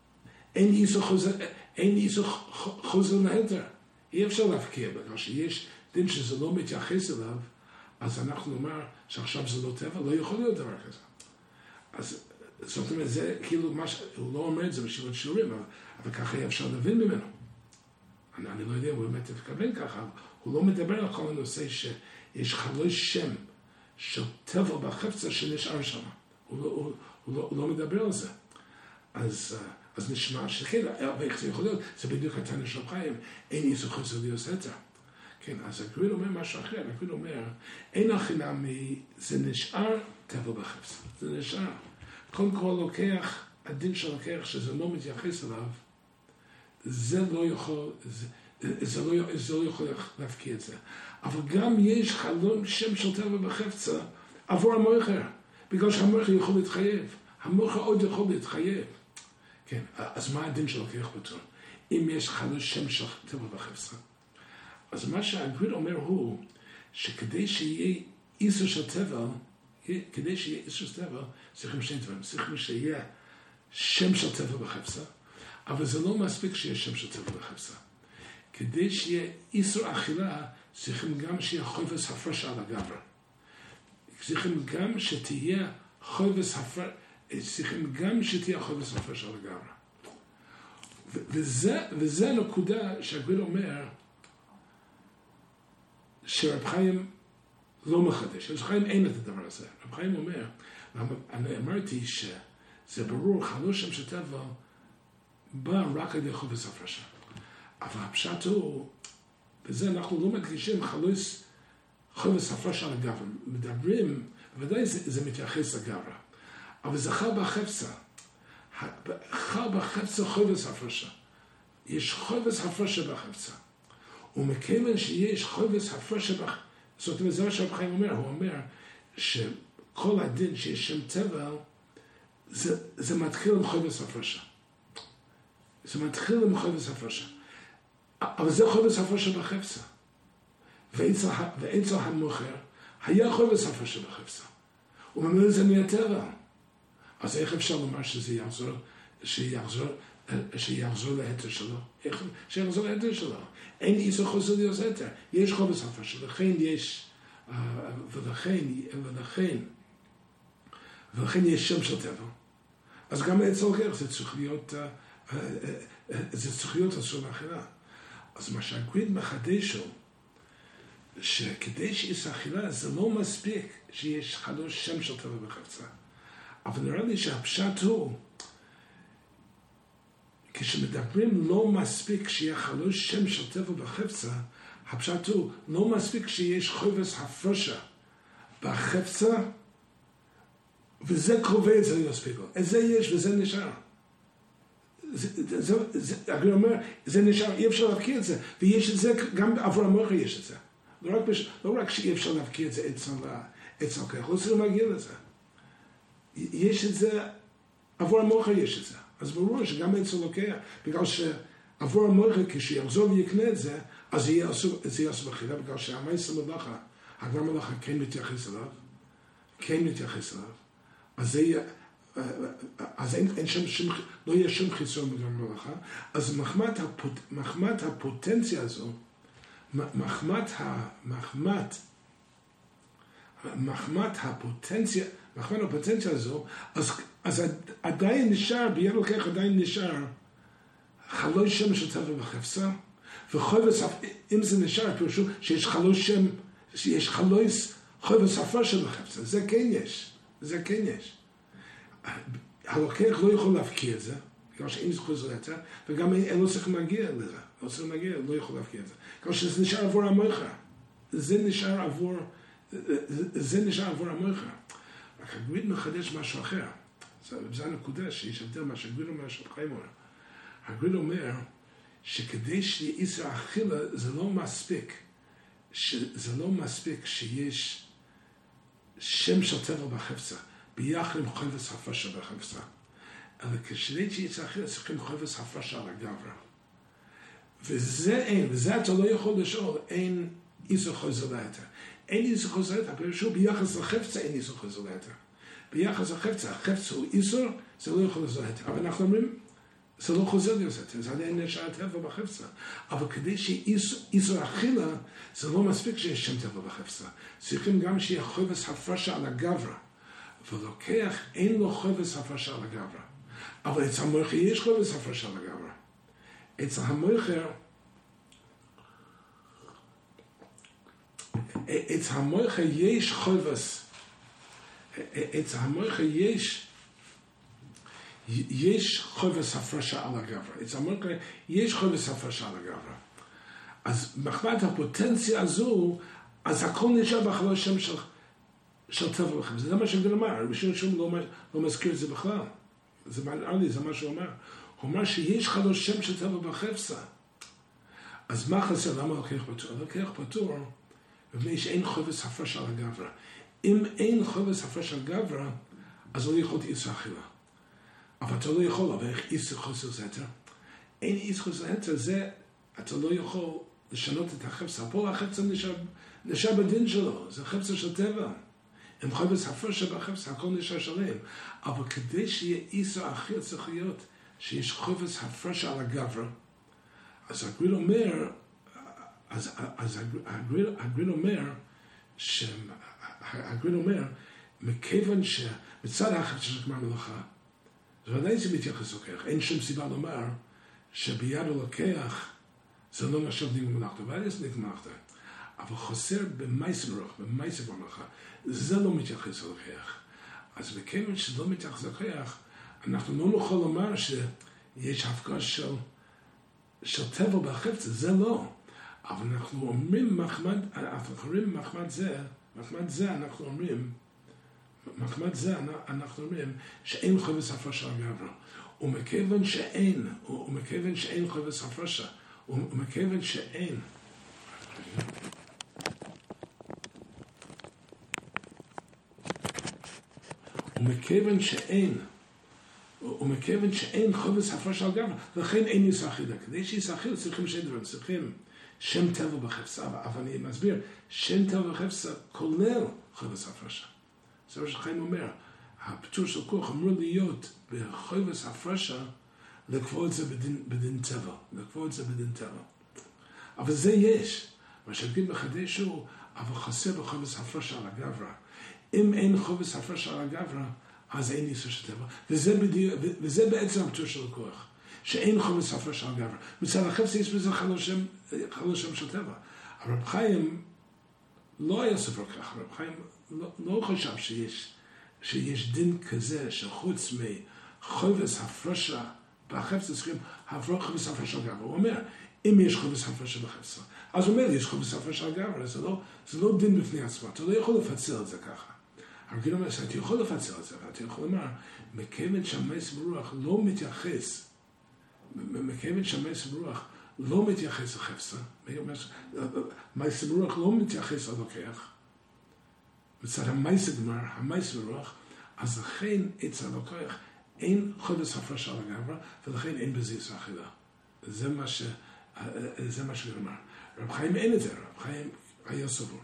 איסור חוזר להיתר. אי אפשר להפקיע, בגלל שיש דין שזה לא מתייחס אליו, אז אנחנו נאמר שעכשיו זה לא טבע, לא יכול להיות דבר כזה. אז זאת אומרת, זה כאילו, הוא לא אומר את זה בשביל שיעורים, אבל ככה יהיה אפשר להבין ממנו. אני לא יודע, הוא באמת התכוון ככה, הוא לא מדבר על כל הנושא שיש חלוש שם של טבע בחפצה שנשאר שם. הוא לא מדבר על זה. אז נשמע שכן, ואיך זה יכול להיות, זה בדיוק הטענה של חיים, אין איסור חוזר להיות היתר. כן, אז הגריד אומר משהו אחר, הגריד אומר, אין הכי נמי, זה נשאר טבע בחפצה, זה נשאר. קודם כל לוקח, הדין שלוקח שזה לא מתייחס אליו, זה לא יכול להפקיע את זה. אבל גם יש חלום שם של טבע בחפצה עבור המוכר, בגלל שהמוכר יכול להתחייב. המוכר עוד יכול להתחייב. כן, אז מה הדין שלוקח בתור? אם יש חלוש שם של טבע בחפצה. אז מה שהגריד אומר הוא, שכדי שיהיה איסור של טבע, צריכים שני דברים. צריכים שיהיה שם של טבע בחפצה, אבל זה לא מספיק שיהיה שם של טבע בחפצה. כדי שיהיה איסור אכילה, צריכים גם שיהיה חויבס הפרש על הגבר. צריכים גם שתהיה חויבס הפרש על הגבר. וזה הנקודה שהגריד אומר, שרב חיים לא מחדש. רב חיים אין את הדבר הזה. רב חיים אומר, אני אמרתי שזה ברור, חלוש שם של טבע בא רק על ידי חויבס הפרשה. אבל הפשט הוא, בזה אנחנו לא מדגישים חויבס הפרשה על הגבר. מדברים, בוודאי זה מתייחס לגבר. אבל זה חל בחפצה. חל בחפצה חויבס הפרשה. יש חויבס הפרשה בחפצה. ומכיוון שיש חויבס הפרשה בחפצה, זאת אומרת, זה מה שהרב חיים אומר. הוא אומר שכל הדין שיש שם טבע, זה מתחיל עם חויבס הפרשה. זה מתחיל עם חויבס הפרשה. אבל זה חויבס הפרשה בחפצה. ואצל המוכר היה חויבס הפרשה בחפצה. הוא אומר את זה מהטבע. אז איך אפשר לומר שזה שיחזור להיתר שלו? שיחזור להיתר שלו. אין איסור חוזר להיות היתר. יש חויבס הפרשה. לכן יש, ולכן יש שם של טבע. אז גם אצל גר זה צריך להיות אסור לאכילה. אז מה שהגריד מחדש הוא, שכדי שיש אכילה זה לא מספיק שיש חלוש שם של טבע בחפצה. אבל נראה לי שהפשט הוא, כשמדברים לא מספיק שיהיה חלוש שם של טבע בחפצה, הפשט הוא לא מספיק שיש חויבס הפרשה בחפצה, וזה קרובה את זה לא יספיק לו. את זה יש וזה נשאר. אני אומר, זה נשאר, אי אפשר להבקיע את זה, ויש את זה, גם עבור המוכר יש את זה. לא רק שאי אפשר להבקיע את זה אצל כך, לא צריך להגיע לזה. יש את זה, עבור המוכר יש את זה. אז ברור שגם אצל לוקח, בגלל שעבור המוכר כשיחזור ויקנה את זה, אז זה יהיה אסור בחילה, בגלל שהמייס המלאכה, הגבר מלאכה כן מתייחס אליו, אז אין שם, לא יהיה שום חיסון בגבר מלאכה, אז מחמת הפוטנציה הזו, מחמת הפוטנציה הזו, אז עדיין נשאר, ביד לוקח עדיין נשאר, חלוש שם של טבע בחפצה, וחויבס, אם זה נשאר, פירושו שיש חלוש שם, שיש חויבס הפרשה בחפצה, זה כן יש. הלוקח לא יכול להפקיע את זה, בגלל שאין זכות זולתה, וגם אין לו צריך להגיע לזה, לא יכול להפקיע את זה. בגלל שזה נשאר עבור המוכר. זה נשאר עבור המוכר. רק הגריד מחדש משהו אחר. זה הנקודה שיש הבדל מה שהגריד אומר, שהחיים אומר. הגריד אומר שכדי שיהיה איסור אכילה, זה לא מספיק שיש שם של טבע בחפצה, ביחד עם חויבס הפרשה בחפצה. אלא כשדי שיהיה איסור אכילה, צריכים חויבס הפרשה על הגבר. וזה אין, וזה אתה לא יכול לשאול, אין איסור חוזר ליתר. אין איסור חוזר ליתר, פשוט ביחס לחפצה אין איסור חוזר ליתר. ביחס לחפצה, החפצה הוא איסור, זה לא יכול לחזור ליתר. אבל אנחנו אומרים, זה לא חוזר ליתר, זה עדיין נשאר טבע בחפצה. אבל כדי שאיסור אכילה, זה לא מספיק שיש שם טבע בחפצה. צריכים גם שיהיה חובס הפרשה על הגברה. ולוקח, אין לו חובס הפרשה על הגברה. אבל אצל המויכר יש חובס הפרשה על הגברה. אצל המויכר יש חובס, אצל המויכר יש חובס הפרשה על הגברה. אצל המויכר יש חובס הפרשה על הגברה. אז מחמת הפוטנציה הזו, אז הכל נשאר בחלל שם של טבע בחפצה. זה מה שגל אמר, בשביל שום לא מזכיר את זה בכלל. זה מה שהוא אומר. הוא אומר שיש חלל שם של טבע בחפצה. אז מה חסר? למה לוקח פטור? לוקח פטור, ובני שאין חובס הפרשה על הגברה. אם אין חובס הפרשה על הגברה, אז לא יכול איסור אכילה. אבל אתה לא יכול, אבל איך איסור חוסר זתר? אין איסור חוסר זתר, זה, אתה לא יכול לשנות את החפצה. פה החפצה נשאר בדין שלו, זה חפצה של טבע. עם חובס הפרשה בחפצה, הכל נשאר שלם. אבל כדי שיהיה איסור אכילה צריך להיות שיש חובס הפרשה על הגברה. אז הגריל אומר, הגריל אומר, מכיוון שמצד החפצה של גמר מלאכה, זה עדיין זה מתייחס לוקח. אין שום סיבה לומר שביד הלוקח זה לא נחשב נגמר מלאכתו, ועדיין זה נגמר מלאכתו. אבל חוסר במייס מרוח, במייס גמר מלאכה, זה לא מתייחס לוקח. אז מכיוון שלא מתייחס לוקח, אנחנו לא נוכל לומר שיש הפגש של טבע בחפצה, זה לא. אבל אנחנו אומרים מחמד זה אנחנו אומרים שאין חובס הפרשה על הגברה. ומכיוון שאין חובס הפרשה, ומכיוון שאין חובס הפרשה על הגברה, לכן אין איסור אכילה. כדי שאיסור אכילה צריכים שני דברים, צריכים שם טבע בחפצה, אבל אני מסביר, שם טבע בחפצה כולל חובס הפרשה. זה מה שחיים אומר, הפטור של כוח אמור להיות בחובס הפרשה, לקבוע את זה בדין טבע, אבל זה יש. מה שגיד מחדש הוא, אבל חסר בחובס הפרשה על הגברה. אם אין חובס הפרשה על הגברה, אז אין איסור של טבע. וזה בעצם הפטור של הכוח. שאין חובס הפרשה על הגברה. מצד החפצה יש בזה חלל שם של טבע. אבל רב חיים לא היה סופר כך. רב חיים לא חשב שיש דין כזה שחוץ מחובס הפרשה בחפצה צריכים להפוך חובס הפרשה על הגברה. הוא אומר, אם יש חובס הפרשה בחפצה, אז הוא אומר, יש חובס הפרשה על הגברה. זה לא דין בפני עצמו. אתה לא יכול לפצל את זה ככה. הרגיל אומר, אתה יכול לפצל את זה, ואתה יכול לומר, מכיוון שהמייס ברוח לא מתייחס לחפצה, מייס ברוח לא מתייחס ללוקח, מצד המייס הגמר, המייס ברוח, אז לכן אצל הלוקח אין חובס הפרשה על הגברה, ולכן אין בזה איסור אכילה. זה מה שאומר. רב חיים אין את זה, רב חיים היה סבור.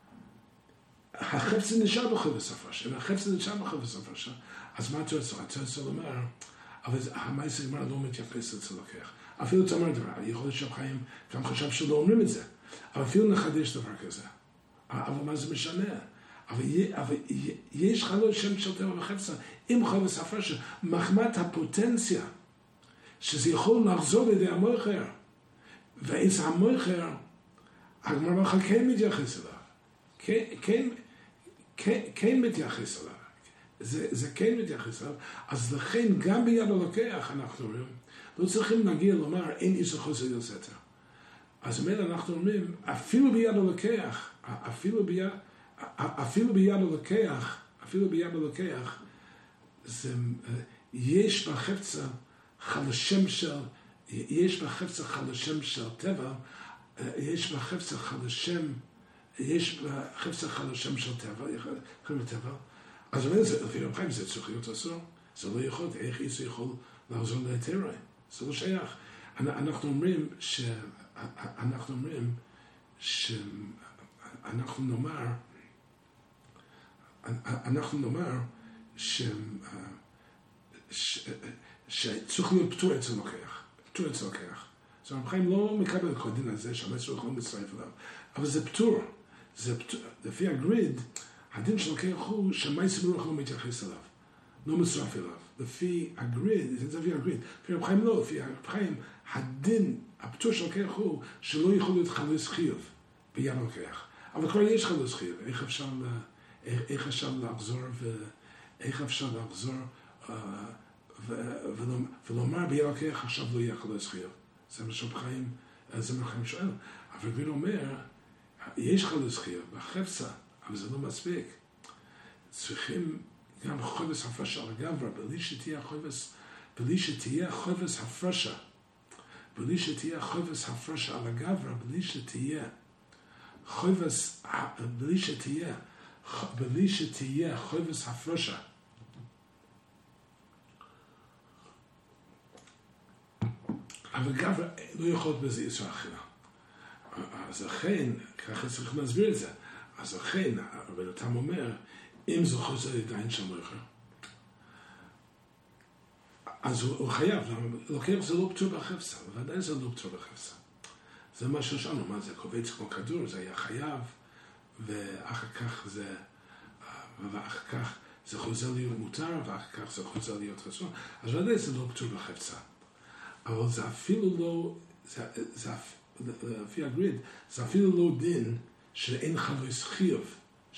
החפצה נשאר בחובס הפרשה, אם החפצה נשאר בחובס הפרשה, אז מה אתה רוצה לומר? אבל המייס הגמר לא מתייחס אצל הלוקח. אפילו אתה אומר דבר, יכול להיות שרב חיים גם חשב שלא אומרים את זה, אבל אפילו נחדש דבר כזה. אבל מה זה משנה? אבל יש חלל שם של טבע בחפצה, עם חובס הפרשה, מחמת הפוטנציה, שזה יכול לחזור לידי המויכר, ואצל המויכר, הגמרא מלאכה כן מתייחס אליו. כן מתייחס אליו. זה כן מתייחס אליו. אז לכן, גם ביד הלוקח, אנחנו אומרים, לא צריכים להגיע לומר, אין איסור חוסר יוסטר. אז אומר, אנחנו אומרים, אפילו ביד הלוקח, אפילו ביד הלוקח, יש בחפצה חלשם של טבע, יש בחפצה חלשם של טבע, אז אומר, לפי רב חיים, זה צריך להיות אסור, זה לא יכול, איך איסור יכול לעזור להתראה, זה לא שייך. אנחנו אומרים שאנחנו נאמר שצריך להיות פטור אצל לוקח. זאת אומרת, בחיים לא מקבל את כל הדין הזה שהמסר יכול להצטרף אליו. אבל זה פטור. לפי הגריד, הדין של לוקח הוא שהמסר ברוך לא מתייחס אליו. לא מצטרף אליו. לפי הגריד, זה לפי הגריד. לפי הבחיים לא, לפי הבחיים, הדין, הפטור של לוקח הוא שלא יכול להיות חלוס חיוב ביד לוקח. אבל כבר יש חלוס חיוב. איך אפשר לחזור ולומר ביד לוקח עכשיו לא יהיה חלוס חיוב. זה מה שבחיים שואל. אבל גריד אומר, יש חלוס חיוב בחפצה, אבל זה לא מספיק. צריכים גם חובס הפרשה על הגברה, בלי שתהיה חובס הפרשה על הגברה, בלי שתהיה חובס הפרשה. אבל גברה לא יכול להיות בזה איסור אכילה. אז אכן, ככה צריכים להסביר את זה. אז אכן, אבל אתה אומר, אם זה חוזר לידיים של מוכר, אז הוא חייב, לוקח זה לא פטור בחפצה, ודאי זה לא פטור בחפצה. זה מה ששאלנו, מה זה קובץ כמו כדור, זה היה חייב, ואחר כך זה חוזר להיות מותר, ואחר כך זה חוזר להיות רצון, אז ודאי זה לא פטור בחפצה. אבל זה אפילו לא, לפי הגריד, זה אפילו לא דין שאין חלוס חיוב,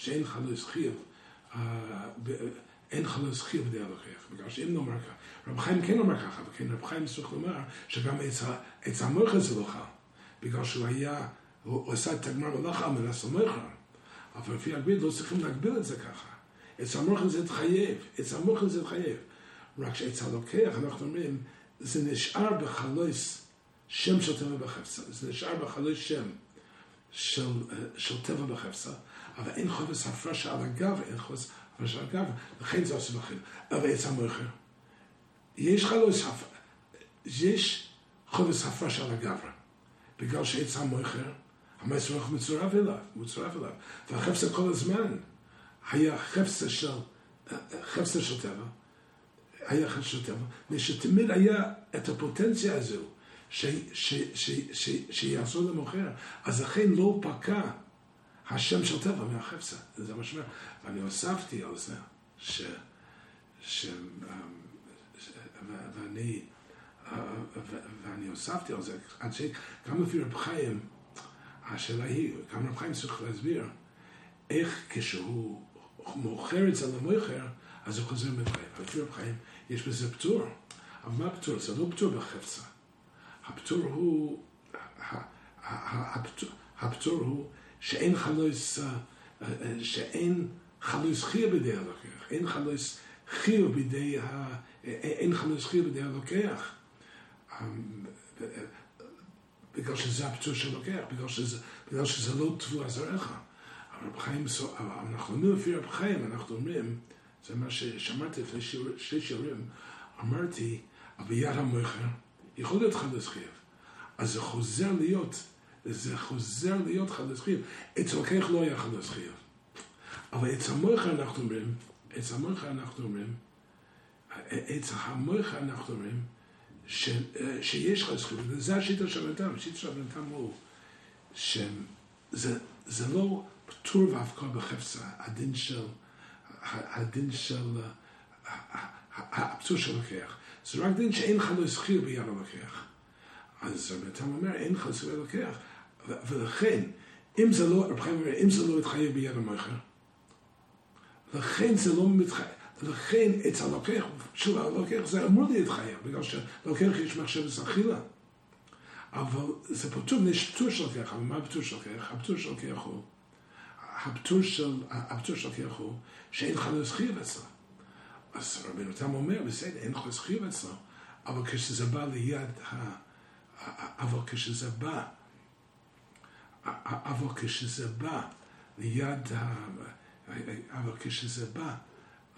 אין חלוס חיוב בדי הלוקח, בגלל שאם נאמר ככה, רב חיים כן אומר ככה, וכן רב חיים צריך לומר שגם עץ המויכה זה לא חל, בגלל הוא עשה את הגמר מלאכה על מנס המויכה, אבל לפי הגריד לא צריכים להגביל את זה ככה. עץ המויכה זה התחייב, רק שעץ הלוקח, אנחנו אומרים, זה נשאר בחלוס שם של טבע בחפצה, זה נשאר בחלוס שם של טבע בחפצה, אבל אין חובס הפרשה על הגב, לכן זה עושה בכם. אבל עץ המויכה, יש חובס הפרשה על הגב, בגלל שעץ המויכה, המסר מצורף אליו, והחפצה כל הזמן היה חפצה של טבע, ושתמיד היה את הפוטנציה הזו, שיעשו למוכר, אז לכן לא פקע השם של טבע מהחפצה. זה מה שאומר. ואני הוספתי על זה, ואני הוספתי על זה, עד שגם לפי רב חיים, השאלה היא, גם רב חיים צריך להסביר, איך כשהוא מוכר את זה למוכר, אז הוא חוזר מתחייב. לפי רב חיים, יש בזה פטור. אבל מה הפטור? זה לא פטור בחפצה. הפטור הוא שאין חלוס חיוב בידי הלוקח. אין חלוס חיוב בידי הלוקח. בגלל שזה הפטור של לוקח, בגלל שזה לא תבואה זרעך. אנחנו אומרים לפי רב חיים, אנחנו אומרים, זה מה ששמעתי לפני שני שיעורים, אמרתי, ביד המוכר, יכול להיות חלוס חיוב. אז זה חוזר להיות חלוס חיוב. אצל לוקח לא היה חלוס חיוב. אבל אצל המוכר אנחנו אומרים, שיש חלוס חיוב. זה השיטה של אדם. השיטה של אדם הוא שזה לא פטור והפקעה בחפצה. הדין של הפטור של לוקח. זה רק דין שאין חלוס חיוב ביד הלוקח. אז הרמב"ם אומר, אין חלוס חיוב ביד הלוקח. ולכן, אם זה לא יתחייב ביד המוכר, לכן זה לא מתחייב. לכן אצל הלוקח, שוב, הלוקח זה אמור להתחייב, בגלל שלוקח יש מחשבת אכילה. אבל זה פטור, יש פטור של לוקח. אבל מה הפטור של לוקח? הפטור של לוקח הוא שאין חלוס חיוב אצלו. אז רבנו תם אומר, בסדר, אין חלוס חיוב אצלו, אבל כשזה בא ליד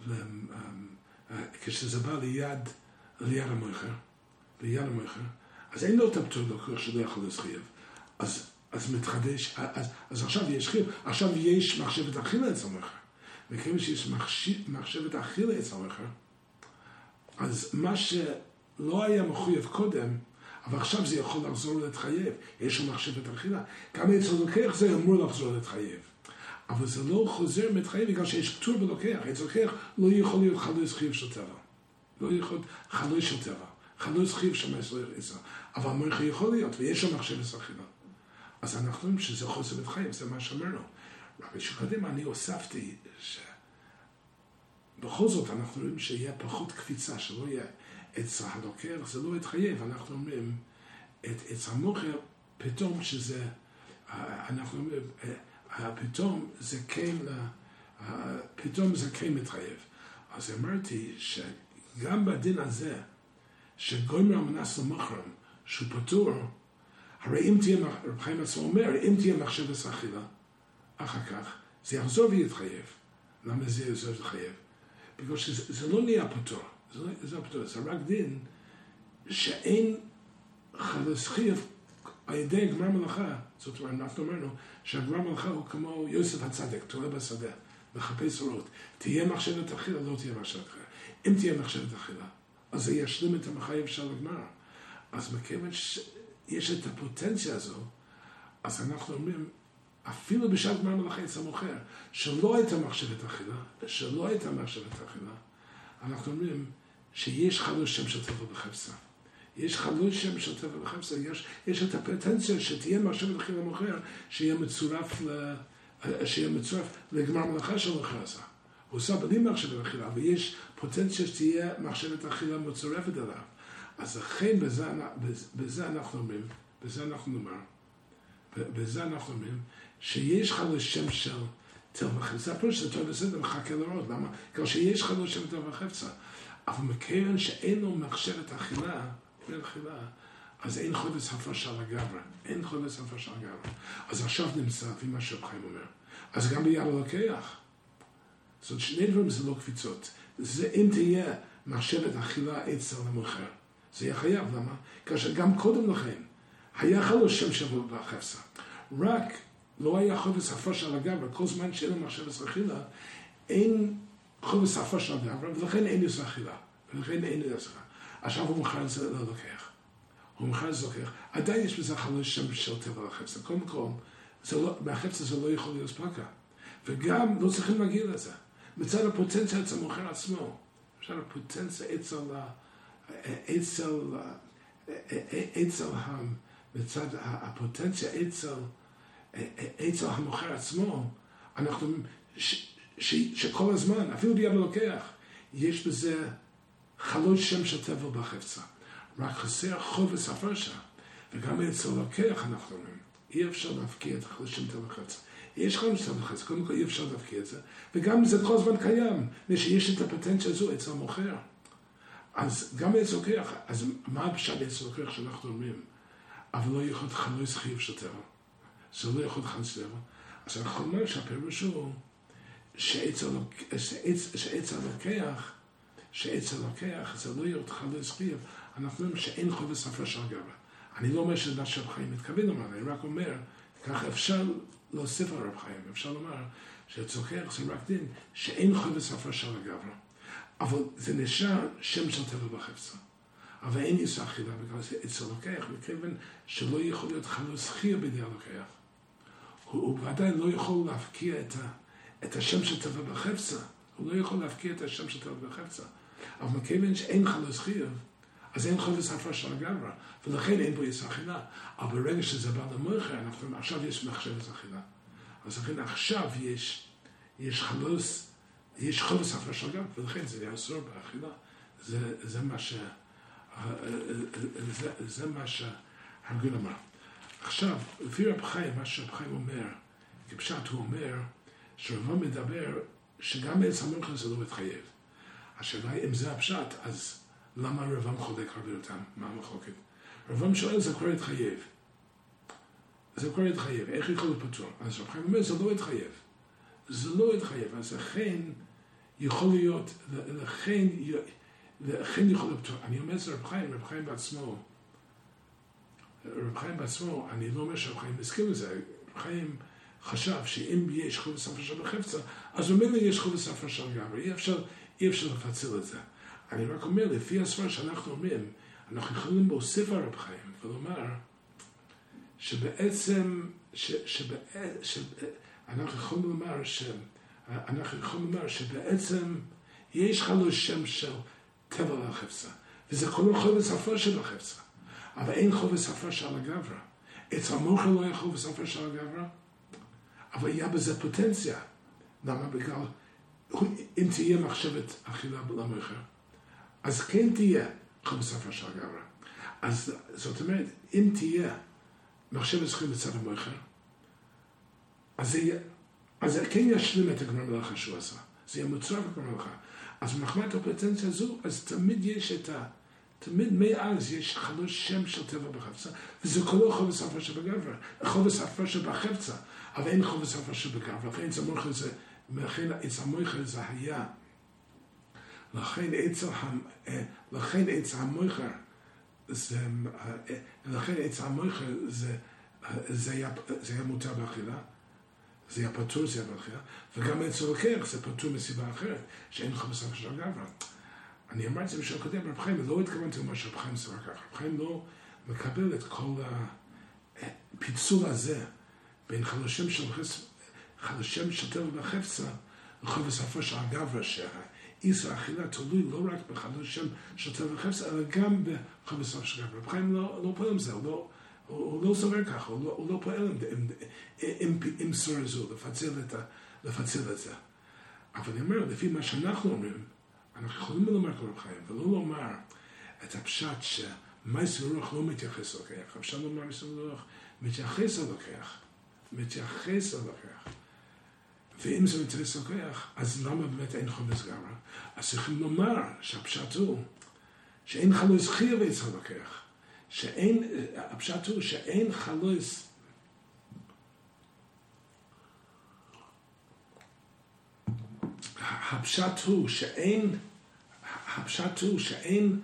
ליד המוכר, אז אין לו את הפטור להוכיח שלא יכול להזכיר. אז מתחדש, אז עכשיו יש חייב, עכשיו יש מחשבת אכילה אצל המוכר. וכיוון שיש מחשבת אכילה אצל המוכר, אז מה שלא היה מחויב קודם, אבל עכשיו זה יכול לחזור להתחייב. יש לו מחשבת אכילה. גם אצל לוקח זה אמור לחזור להתחייב. אבל זה לא חוזר מתחייב בגלל שיש פטור בלוקח. אצל לוקח לא יכול להיות חלוץ חייב של טבע. לא יכול להיות חלוץ של טבע. חלוץ חייב של מסלול יחסה. אבל המוכר יכול להיות, ויש לו מחשבת אכילה. אז אנחנו רואים שזה חוזר מתחייב, זה מה שאמרנו. אבל שקודם אני הוספתי בכל זאת אנחנו רואים שיהיה פחות קפיצה, שלא יהיה אצל הלוקח, זה לא יתחייב. אנחנו אומרים, אצל המוכר, פתאום שזה, אנחנו אומרים, פתאום זה כן מתחייב. אז אמרתי שגם בדין הזה, שגומר המנס למוכרם, שהוא פטור, הרי אם תהיה, רב חיים עצמו אומר, אם תהיה מחשבת אכילה, אחר כך, זה יחזור ויתחייב. למה זה יחזור ויתחייב? בגלל שזה לא נהיה פטור. זה לא פטור, זה רק דין שאין חלוץ חייב על ידי גמר מלאכה. זאת אומרת, אנחנו אמרנו שהגמר מלאכה הוא כמו יוסף הצדק, תולה בשדה, מחפש אורות. תהיה מחשבת אכילה, לא תהיה מחשבת אכילה. אם תהיה מחשבת אכילה, אז זה ישלים את המחייב של הגמר. אז מכיוון שיש את הפוטנציה הזו, אז אנחנו אומרים, אפילו בשעת גמר מלאכה אצל המוכר, שלא הייתה מחשבת אכילה, אנחנו אומרים שיש חלוץ שם של טבע בחפצה. יש חלוץ שם של טבע בחפצה, יש את הפוטנציה שתהיה מחשבת אכילה למוכר, שיהיה מצורף לגמר מלאכה של המוכר הזה. הוא עושה בלי מחשבת אכילה, ויש פוטנציה שתהיה מחשבת אכילה מצורפת אליו. אז לכן בזה אנחנו אומרים, שיש חלוץ שם של טבע בחפצה. פשוט שזה בסדר, מחכה לראות. למה? כי שיש חלוץ שם טבע בחפצה. אבל מכיוון שאין לו מחשבת אכילה, אז אין חופש הפרשה לגברה. אז עכשיו נמצא, לפי מה שרב חיים אומר. אז גם ביד הלוקח. זאת אומרת, שני דברים זה לא קפיצות. זה אם תהיה מחשבת אכילה אצל המוכר. זה יהיה חייב, למה? כאשר גם קודם לכן, היה חלוץ שם שבוע בחפצה. רק לא היה חופש הפרשה לגברה. כל זמן שאין לו מחשבת אכילה, אין חופש הפרשה לגברה, ולכן אין יוסף אכילה. עכשיו הוא מוכר את זה ללוקח. עדיין יש בזה חלוץ שם של טבע לחפצה. קודם כל, מהחפצה זה לא יכול להיות פלקה. וגם לא צריכים להגיע לזה. מצד הפוטנציה אצל המוכר עצמו. מצד הפוטנציה מצד הפוטנציה אצל המוכר עצמו, אנחנו אומרים שכל הזמן, אפילו ביד הלוקח, יש בזה חלוץ שם של טבע בחפצה. רק חסר חופש הפרשה. וגם אצל לוקח אנחנו אומרים, אי אפשר להפקיע את החלוץ שם טבע בחפצה. יש חלוץ שם טבע בחפצה, קודם כל אי אפשר להפקיע את זה. וגם זה כל הזמן קיים, שיש את הפוטנציה הזו אצל המוכר. אז גם אצל לוקח, אז מה הפשט אצל לוקח שאנחנו אומרים? אבל לא יכול להיות חלוץ חייב של טבע. זה לא יכול להיות חלוץ טבע. אז אנחנו אומרים שהפירוש הוא שאצל לוקח זה לא יהיה חלוץ חייב. אנחנו אומרים שאין חופש הפרשה לגברה. אני לא אומר שזה שרב חיים מתכוון לומר, אני רק אומר, ככה אפשר להוסיף על רב חיים, אפשר לומר שאצל לוקח זה רק דין שאין חופש הפרשה לגברה. אבל זה נשאר שם של טבע בחפצה. אבל אין יסח אכילה בגלל זה אצל לוקח, מכיוון שלא יכול להיות חלוץ חייב בידי הלוקח. הוא ודאי לא יכול להפקיע את השם של טבע בחפצה. הוא לא יכול להפקיע את השם של טבע בחפצה. אבל מכיוון שאין חלוץ חייב, אז אין חופש הפרשה לגברה, ולכן אין בו יסח אכילה. אבל ברגע שזה בא למוכר, עכשיו יש מחשבת אכילה. אז לכן עכשיו יש חלוץ, יש חופש הפרשה לגברה, ולכן זה יעזור באכילה. זה מה שהרגיל אמר. עכשיו, לפי רב חיים, מה שרב חיים אומר, כפשט הוא אומר, שרבם מדבר שגם אצל המוכר זה לא מתחייב. השאלה אם זה הפשט, אז למה רבם חולק הרבה אותם? מה המחלוקת? רבם שואל, זה כבר התחייב. איך יכול להיות פטור? אז רב חיים אומר, זה לא התחייב. אז לכן יכול להיות, לכן יכול להיות פטור. אני אומר את זה רב חיים בעצמו, רב חיים בעצמו, אני לא אומר שרב חיים מסכים לזה, רב חיים חשב שאם יש חובס הפרשה בחפצה, אז במילא יש חובס הפרשה לגמרי, אי אפשר לפצל את זה. אני רק אומר, לפי הסבר שאנחנו אומרים, אנחנו יכולים להוסיף על רב חיים ולומר שבעצם, אנחנו יכולים לומר שבעצם יש חלוש שם של טבע לחפצה, וזה כולו חובס הפרשה בחפצה, אבל אין חובס הפרשה על הגברה. אצל המוכר לא היה חובס הפרשה על הגברה, אבל היה בזה פוטנציה. למה? בגלל, אם תהיה מחשבת אכילה למוכר, אז כן תהיה חובס הפרשה על הגברה. אז זאת אומרת, אם תהיה מחשבת זכויות בצד המוכר, אז זה כן ישלים את הגמר מלאכה שהוא עשה. זה יהיה מוצרף לגמר מלאכה. אז במחמת הפוטנציה הזו, אז תמיד יש תמיד מאז יש חלוש שם של טבע בחפצה, וזה כולו חובס הפרשה בגברה, חובס הפרשה בחפצה, אבל אין חובס הפרשה בגברה, לכן אצל המוכר זה היה, לכן אצל המוכר זה היה מותר באכילה, זה היה פטור זה היה באכילה, וגם אצל לוקח זה פטור מסיבה אחרת, שאין חובס הפרשה בגברה. אני אמרתי את זה בשביל הקודם, רב חיים לא התכוונתי למה שרב חיים סבר ככה. רב חיים לא מקבל את כל הפיצול הזה בין חלשים של טבע בחפצה לחובס הפרשה על הגברה, שהאיסור האכילה תלוי לא רק בחלשים של טבע בחפצה, אלא גם בחובס הפרשה של הגברה. רב חיים לא פועל עם זה, הוא לא סובר ככה, הוא לא פועל עם סורה זו, לפצל את זה. אבל אני אומר, לפי מה שאנחנו אומרים, אנחנו יכולים לומר כל רב חיים, ולא לומר את הפשט שמייס ורוח לא מתייחס לוקח. אפשר לומר מייס ורוח מתייחס לוקח. ואם זה מתייחס לוקח, אז למה באמת אין חובס גברה? אז צריכים לומר שהפשט הוא שאין חלוס חייב אצל לוקח. הפשט הוא שאין חלוס הפשט הוא שאין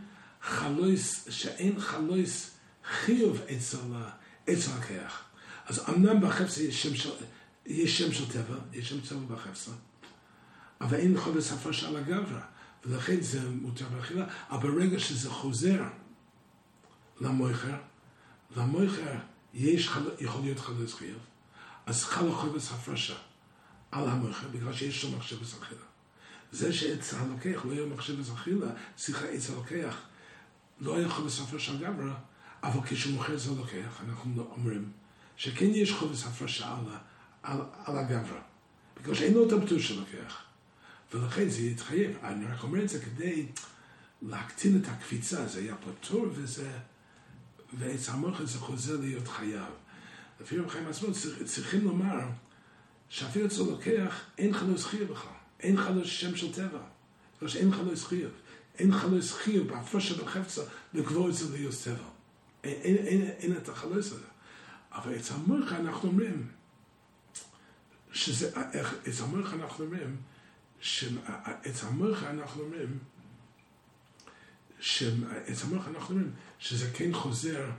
חלוס חיוב אצל הכיח. אז אמנם בחפצה יש שם של טבע, יש שם טבע בחפצה, אבל אין חובס הפרשה על הגברה, ולכן זה מותר באכילה. אבל ברגע שזה חוזר למוכר יכול להיות חלוס חיוב, אז חל חובס הפרשה על המוכר, בגלל שיש שם מחשבת אכילה. זה שאצל הלוקח לא היה מחשבת אכילה, אצל הלוקח לא היה חובס הפרשה על גברה, אבל כשמוכר זה הלוקח, אנחנו אומרים שכן יש חובס הפרשה על הגברה, בגלל שאין לו את הפטור של הלוקח, ולכן זה יתחייב. אני רק אומר את זה כדי להקטין את הקפיצה, זה היה פטור ואצל המוכר זה חוזר להיות חייב. לפי רב חיים עצמו צריכים לומר שאפילו אצל לוקח אין חלוס חיוב בכלל, אין חלוס שם של טבע, בגלל שאין חלוס חיוב, אין חלוס חיוב בהפרשה בחפצה לקבוע את זה להיות טבע, אין את החלוס הזה. אבל אצל המוכר אנחנו אומרים אצל המוכר אנחנו אומרים שזה כן חוזר,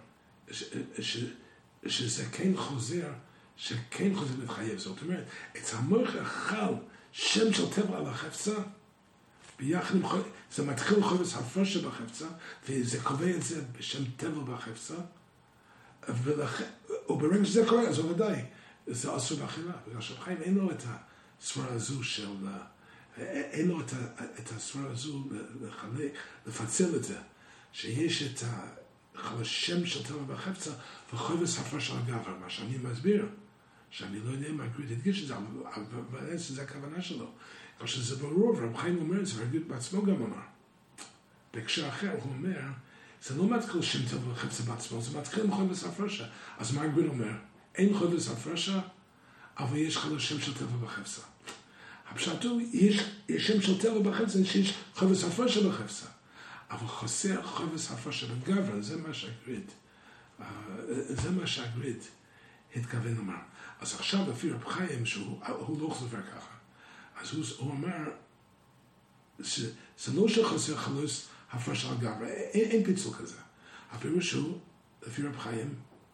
שכן חוזר מתחייב. זאת אומרת, אצל המוכר חל שם של טבע על החפצה, ביחד עם זה מתחיל חובס הפרשה בחפצה, וזה קובע את זה בשם טבע בחפצה, וברגע שזה קורה, אז ודאי, זה אסור באכילה, בגלל שרב חיים אין לו את הסברה הזו אין לו את הסברה הזו לפצל את זה, שיש את החלשם של טבע בחפצה וחובס הפרשה על הגברה. מה שאני מסביר, שאני לא יודע אם הגריד הדגיש את זה, אבל זה הכוונה שלו. כאשר זה ברור, ורב חיים אומר את זה, והגריד בעצמו גם אמר. בהקשר אחר הוא אומר, זה לא מתחיל שם טבע בחפצה בעצמו, זה מתחיל עם חובס הפרשה. אז מה הגריד אומר? אין חובס הפרשה, אבל יש חלשם של טבע בחפצה. הפשט הוא, יש שם של טבע בחפצה, שיש חובס הפרשה בחפצה. אבל חסר חובס הפרשה בגברה, זה מה שהגריד התכוון לומר. אז עכשיו לפי רב חיים, שהוא לא חוזר ככה, אז הוא אמר, זה לא שחסר חלוס הפרשה על גברה, אין פיצול כזה. הפירוש הוא, לפי רב חיים,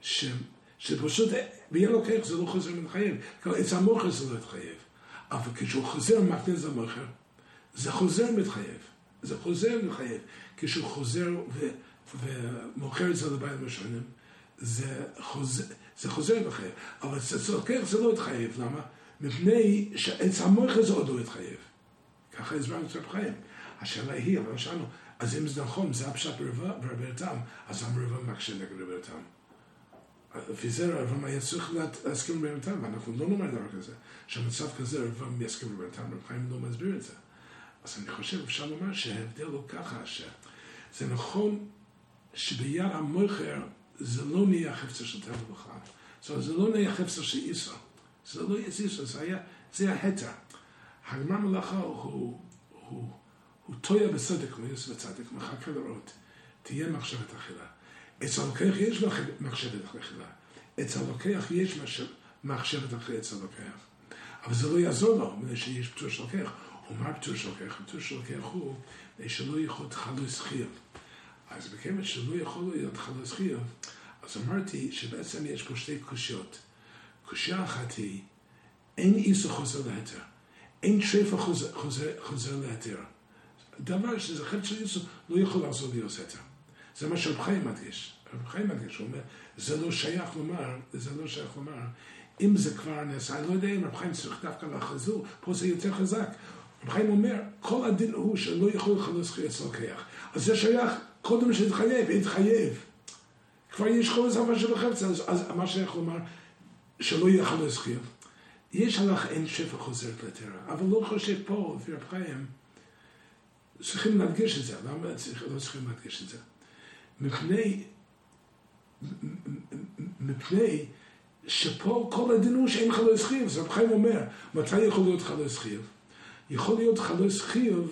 שפשוט ביהיה לוקח זה לא חוזר מתחייב. אצל המוכר זה לא מתחייב. אבל כשהוא חוזר מקנז למוכר, זה חוזר מתחייב. זה חוזר מתחייב. כשהוא חוזר ומוכר את זה לבעל משלם, זה חוזר מתחייב. אבל אצל לוקח זה לא מתחייב. למה? מפני שאצל המוכר זה עוד לא מתחייב. ככה הסברנו את רב חיים. השאלה היא, אבל שאלנו, אז אם זה נכון, זה הפשט ברבתם, אז המרבם מקשה נגד רבתם. לפי זה הרבם היה צריך להסכים ברבתם, ואנחנו לא נאמר דבר כזה, שהמצב כזה הרבם יסכים ברבתם, רב חיים לא מסביר את זה. אז אני חושב, אפשר לומר שההבדל הוא ככה, שזה נכון שביד המוכר זה לא נהיה חפצה של טבע בכלל. זאת אומרת, זה לא נהיה חפצה של איסר. זה לא איסר, זה ההתר. הגמר מלאכה הוא טויה בסדק, מיוס וצדק, מחכה לראות. תהיה מחשבת אכילה. אצל הלוקח יש מחשבת אכילה. אצל הלוקח יש מחשבת אכילה אצל הלוקח. אבל זה לא יעזור לו, מפני שיש פטור של לוקח. ומה פטור של לוקח? פטור של לוקח הוא שלא יכול חלוס חייב. אז בכיוון שלא יכול להיות חלוס חייב, אז אמרתי שבעצם יש פה שתי קושיות. קושיה אחת היא, אין איסור חוזר להתר. אין שפע חוזר להתר. דבר שזה חלק של איסור לא יכול לעזור להיות התר. זה מה שרב חיים מדגיש. רב חיים מדגיש, הוא אומר, זה לא שייך לומר, אם זה כבר נעשה, אני לא יודע אם רב חיים צריך דווקא לחזור, פה זה יותר חזק. רב חיים אומר, כל הדין הוא שלא יכול לחלוס חייב אצל לוקח. אז זה שייך, קודם להתחייב. כבר יש חלוס אבל שבחפצה, אז מה שייך לומר, שלא יהיה חלוס חייב. יש הלך אין שפע חוזרת לתרה, אבל לא חושב פה, לפי רב חיים, צריכים להדגיש את זה. למה לא צריכים להדגיש את זה? מפני שפה כל הדין הוא שאין חלוס חייב. אז רב חיים אומר, מתי יכול להיות חלוס חייב? יכול להיות חלוס חייב,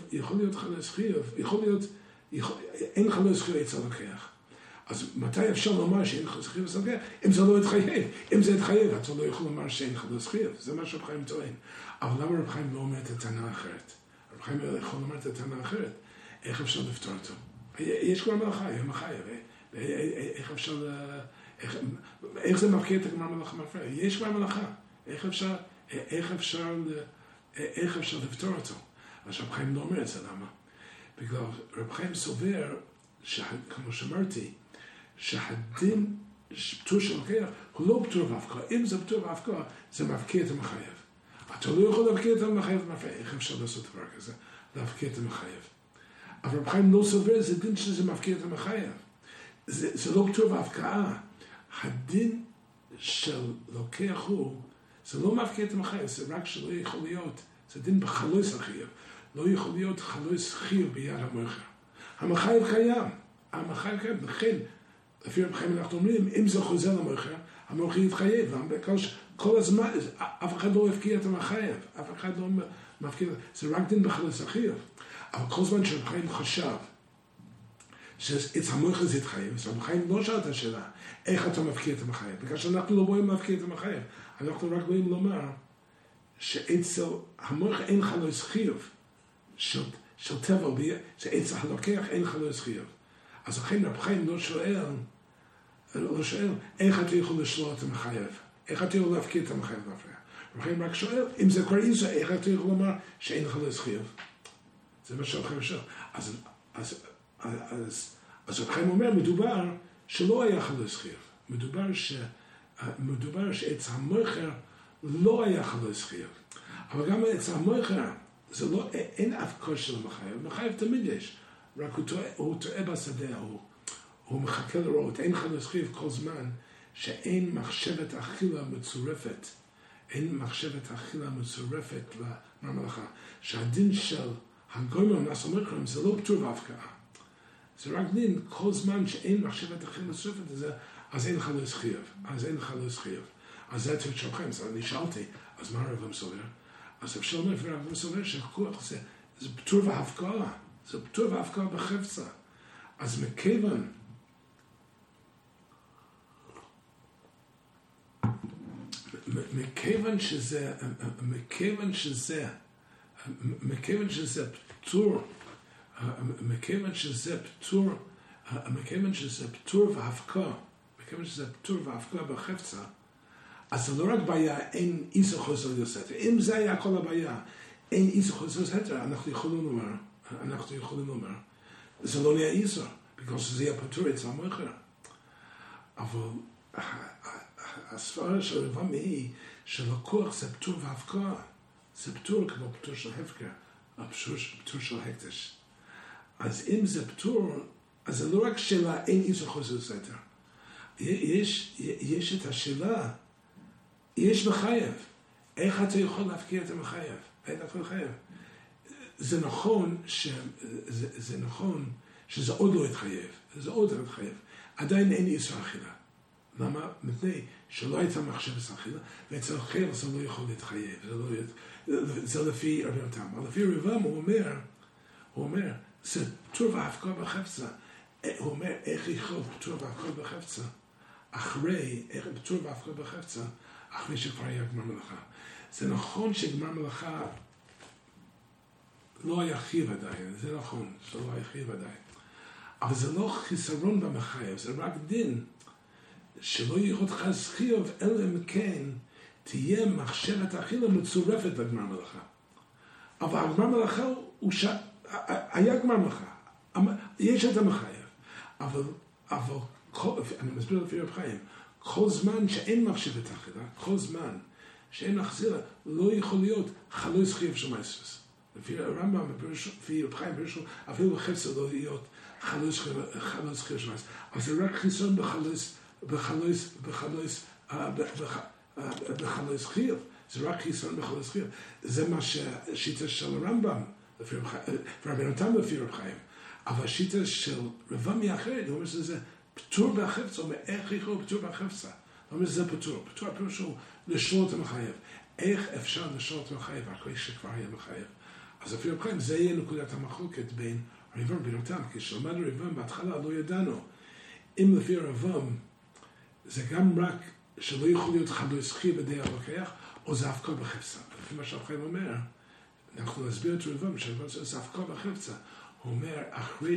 אין חלוס חייב אצל לוקח. אז מתי אפשר לומר שאין חלוס חייב אצל לוקח? אם זה לא יתחייב. אם זה יתחייב, אתה לא יכול לומר שאין חלוס חייב. זה מה שרב חיים טוען. אבל למה רב חיים לא אומר את הטענה האחרת? רב חיים יכול לומר את הטענה האחרת. איך אפשר לפתור אותו? יש כבר מלאכה, יום החייב. איך אפשר... איך זה מפקיע את הגמר מלאכה מפריע? יש כבר מלאכה. איך אפשר לפתור אותו? אז רב חיים לא אומר את זה, למה? בגלל רב חיים סובר, כמו שאמרתי, שהדין פטור של לוקח הוא לא פטור והפקעה. אם זה פטור והפקעה, זה מפקיע את המחייב. אתה לא יכול להפקיע את המחייב מפריע. איך אפשר לעשות דבר כזה? להפקיע את המחייב. אבל רב חיים לא סובר, זה דין שזה מפקיע את המחייב. זה לא פטור והפקעה. הדין של לוקח הוא, זה לא מפקיע את המחייב, זה רק שלא יכול להיות, זה דין בחלוס החייב. לא יכול להיות חלוס חייב ביד המוכר. המחייב קיים. לכן, לפי רב חיים אנחנו אומרים, אם זה חוזר למוכר, המוכר יתחייב. כל הזמן, אף אחד לא הפקיע את המחייב. אף אחד לא מפקיע, זה רק דין בחלוס החייב. אבל כל זמן שרב חיים חשב, שאצל המוכר זה יתחייב, אז רב חיים לא שאל את השאלה, איך אתה מפקיע את המחייב? בגלל שאנחנו לא רואים להפקיע את המחייב. אנחנו רק רואים לומר, שאצל המוכר אין חלוס חייב, של טבע, שאצל הלוקח אין חלוס חייב. אז לכן רב חיים לא שואל, איך אתה יכול לשלול את המחייב? איך אתה יכול להפקיע את המחייב? רב חיים רק שואל, אם זה כבר איזה, איך אתה יכול לומר שאין חלוס חייב? זה מה שרב חיים שואל. אז רב חיים אומר, מדובר שלא היה חלוס חייב. מדובר שאצל המוכר לא היה חלוס חייב. אבל גם אצל המוכר, זה לא, אין אף קושי למחייב. המחייב תמיד יש. רק הוא טועה בשדה, הוא מחכה לראות. אין חלוס חייב כל זמן שאין מחשבת אכילה מצורפת. אין מחשבת אכילה מצורפת לממלכה. שהדין של הגוימר נעשה מוכרים זה לא פטור והפקעה. זה רק דין, כל זמן שאין מחשבת אכילה מצורפת, אז אין חלוס חייב. אז זה התפקיד שלכם. אז אני שאלתי, אז מה הרב סובר? אז אפשר לומר, הרב סובר שהכוח זה פטור והפקעה. זה פטור והפקעה בחפצה. אז מכיוון שזה פטור והפקעה, כיוון שזה פטור והפקעה בחפצה, אז זה לא רק בעיה, אין איסור חוזר יוסטר. אם זה היה כל הבעיה, אין איסור חוזר יוסטר, אנחנו יכולים לומר, זה לא נהיה איסור, בגלל שזה יהיה פטור אצל המוכר. אבל הסברה של רבם היא שלקוח זה פטור והפקעה. זה פטור כמו פטור של הפקר, פטור של הקדש. אז אם זה פטור, אז זה לא רק שאלה, אין איסור חוזר יוסטר. יש את השאלה, יש מחייב. איך אתה יכול להפקיע את המחייב? איך אתה מחייב? זה נכון שזה עוד לא התחייב. זה עוד לא התחייב. עדיין אין איסור אכילה. למה? מפני שלא הייתה מחשבת אכילה, ואצל אכילה זה לא יכול להתחייב. זה לפי רבי נתן. אבל לפי רבם הוא אומר, זה פטור והפקעה בחפצה. הוא אומר, איך יכול פטור והפקעה בחפצה? אחרי, איך פטור והפקעה בחפצה, אחרי שכבר היה גמר מלאכה. זה נכון שגמר מלאכה לא היה חייב עדיין, זה נכון, שלא היה חייב עדיין. אבל זה לא חיסרון במחייב, זה רק דין שלא יכול חס חייב, אלא אם כן תהיה מחשבת אכילה מצורפת לגמר מלאכה. אבל הגמר מלאכה היה גמר מלאכה, יש את המחייב. אבל אני מסביר לפי רב חיים, כל זמן שאין מחשבת אכילה, כל זמן שאין אכילה, לא יכול להיות חלוס חייב של מייסרס. לפי הרמב"ם, לפי רב חיים בראשון, אפילו חפצה לא להיות חלוס חייב של מייסרס. אבל זה רק חיסון בחלוס חייב. זה רק חיסון בחלוס חייב. זה מה שהשיטה של הרמב"ם, רבי נתן לפי רב חיים. אבל השיטה של רבם היא אחרת, הוא אומר שזה פטור בחפצה, הוא אומר איך יכול פטור בחפצה. הוא אומר שזה פטור. פטור הפירוש הוא לשלול את המחייב. איך אפשר לשלול את המחייב אחרי שכבר היה מחייב? אז לפי רב חיים זה יהיה נקודת המחלוקת בין רבם ובין אותם, כי שלמד רבם בהתחלה לא ידענו. אם לפי רבם זה גם רק שלא יכול להיות חלוס חייב בידי הלוקח, או זה הפקעה בחפצה. לפי מה שרב חיים אומר, אנחנו נסביר את רבם שזה הפקעה בחפצה. הוא אומר, אחרי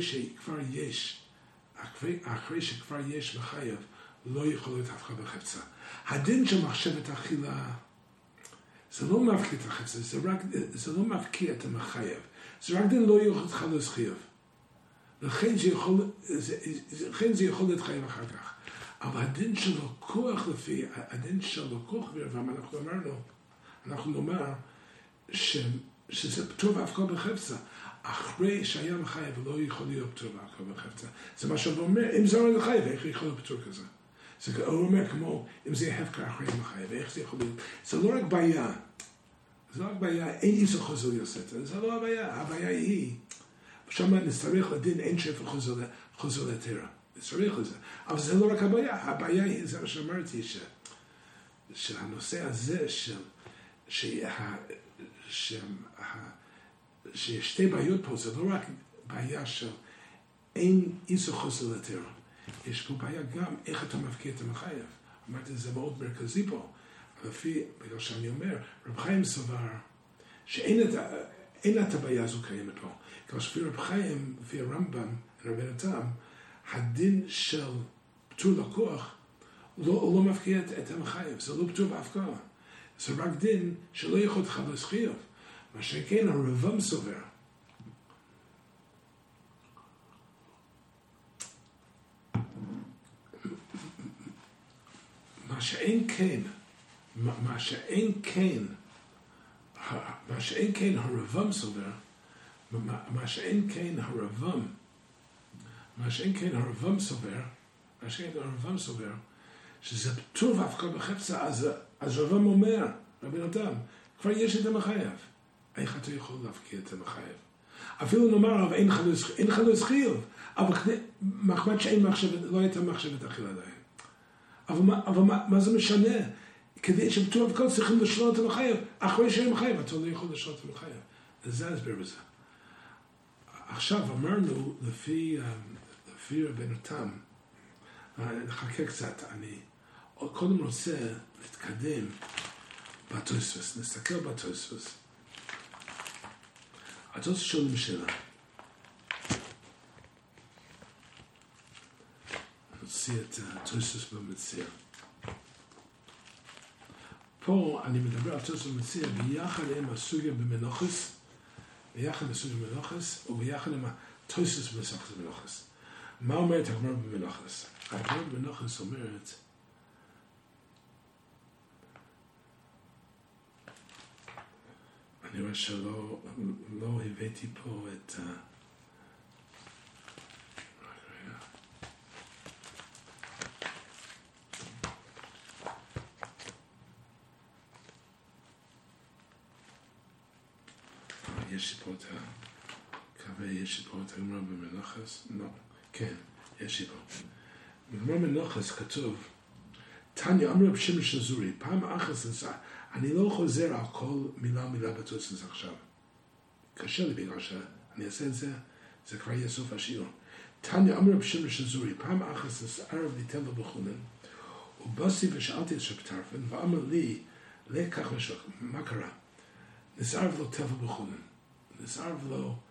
שכבר יש מחייב, לא יכול להיות הפקעה בחפצה. הדין של מחשבת אכילה, זה לא מפקיע את החפצה, זה לא מפקיע את המחייב. זה רק דין לא יכול חלוס חייב. לכן זה יכול להתחייב אחר כך. אבל הדין של לקוח לפי, הדין של לקוח ברבם, אנחנו נאמר שזה פטור והפקעה בחפצה. אחרי שהיה מחייב לא יכול להיות פטור והפקעה בחפצה. זה מה שהוא אומר, אם זה לא מחייב, איך יכול להיות פטור כזה? הוא אומר כמו, אם זה יהיה הפקעה אחרי מחייב, איך זה יכול להיות? זה לא רק בעיה. זה לא רק בעיה, אין איסור חוזר יוסטר. זה לא הבעיה. הבעיה היא, שם נצטרך לדין אין שפל חוזר לתרה. נצטרך לזה. אבל זה לא רק הבעיה. הבעיה היא, זה מה שאמרתי, שהנושא הזה שיש שתי בעיות פה, זה לא רק בעיה של אין איסור חוזר לתרה. יש פה בעיה גם איך אתה מפקיע את המחייב. אמרתי, זה מאוד מרכזי פה. בגלל שאני אומר, רב חיים סבר שאין את הבעיה הזו קיימת פה. כי לפי רב חיים, לפי הרמב"ם, רבי נתן, הדין של פטור לקוח לא מפקיע את המחייב. זה לא פטור בהפקעה. זה רק דין שלא יכול חלוס חייב. מה שכן הרבם סובר. מה שאין כן הרבם סובר, מה שאין כן הרבם סובר, שזה פטור והפקעה בחפצה, אז רבם אומר, רבי נתן, כבר יש את המחייב. איך אתה יכול להפקיע את המחייב? אפילו נאמר, אבל אין חלוס חייב, אבל מחמד שאין מחשבת, לא הייתה מחשבת אכילה עדיין. אבל מה זה משנה? כדי שבטור והפקעה צריכים לשלול את המחייב. אחרי שאין מחייב, אתה לא יכול לשלול את המחייב. זה הסבר בזה. עכשיו אמרנו, לפי רבי נתן, נחכה קצת, אני קודם רוצה להתקדם בתוספות, נסתכל בתוספות. התוספות שואלים שאלה. נוציא את התוספות במציע. פה אני מדבר על תוספות במציע ביחד עם הסוגיה במנוחס, ביחד עם הסוגיה במנוחס, וביחד עם התוספות במנוחס. מה אומרת הגמרא במנוחס? הגמרא במנוחס אומרת, אני רואה שלא הבאתי פה את יש לי פה את הקווה, יש לי פה את הגמרא במנוחס? לא. כן, יש לי פה. בגמרא במנוחס כתוב, תניא אמר רב שמעון שזורי, פעם אחת אני לא חוזר על כל מילה בתוספות עכשיו. קשה לי בגלל שאני אעשה את זה, זה כבר יהיה סוף השיעור. תניא אמר רב שמעון שזורי, פעם אחת ערב ליטל בחולין, ובאתי ושאלתי את שבטרפן, ואמר לי, כך ושך, מה קרה? נסערב לו טבל בחולין. נסערב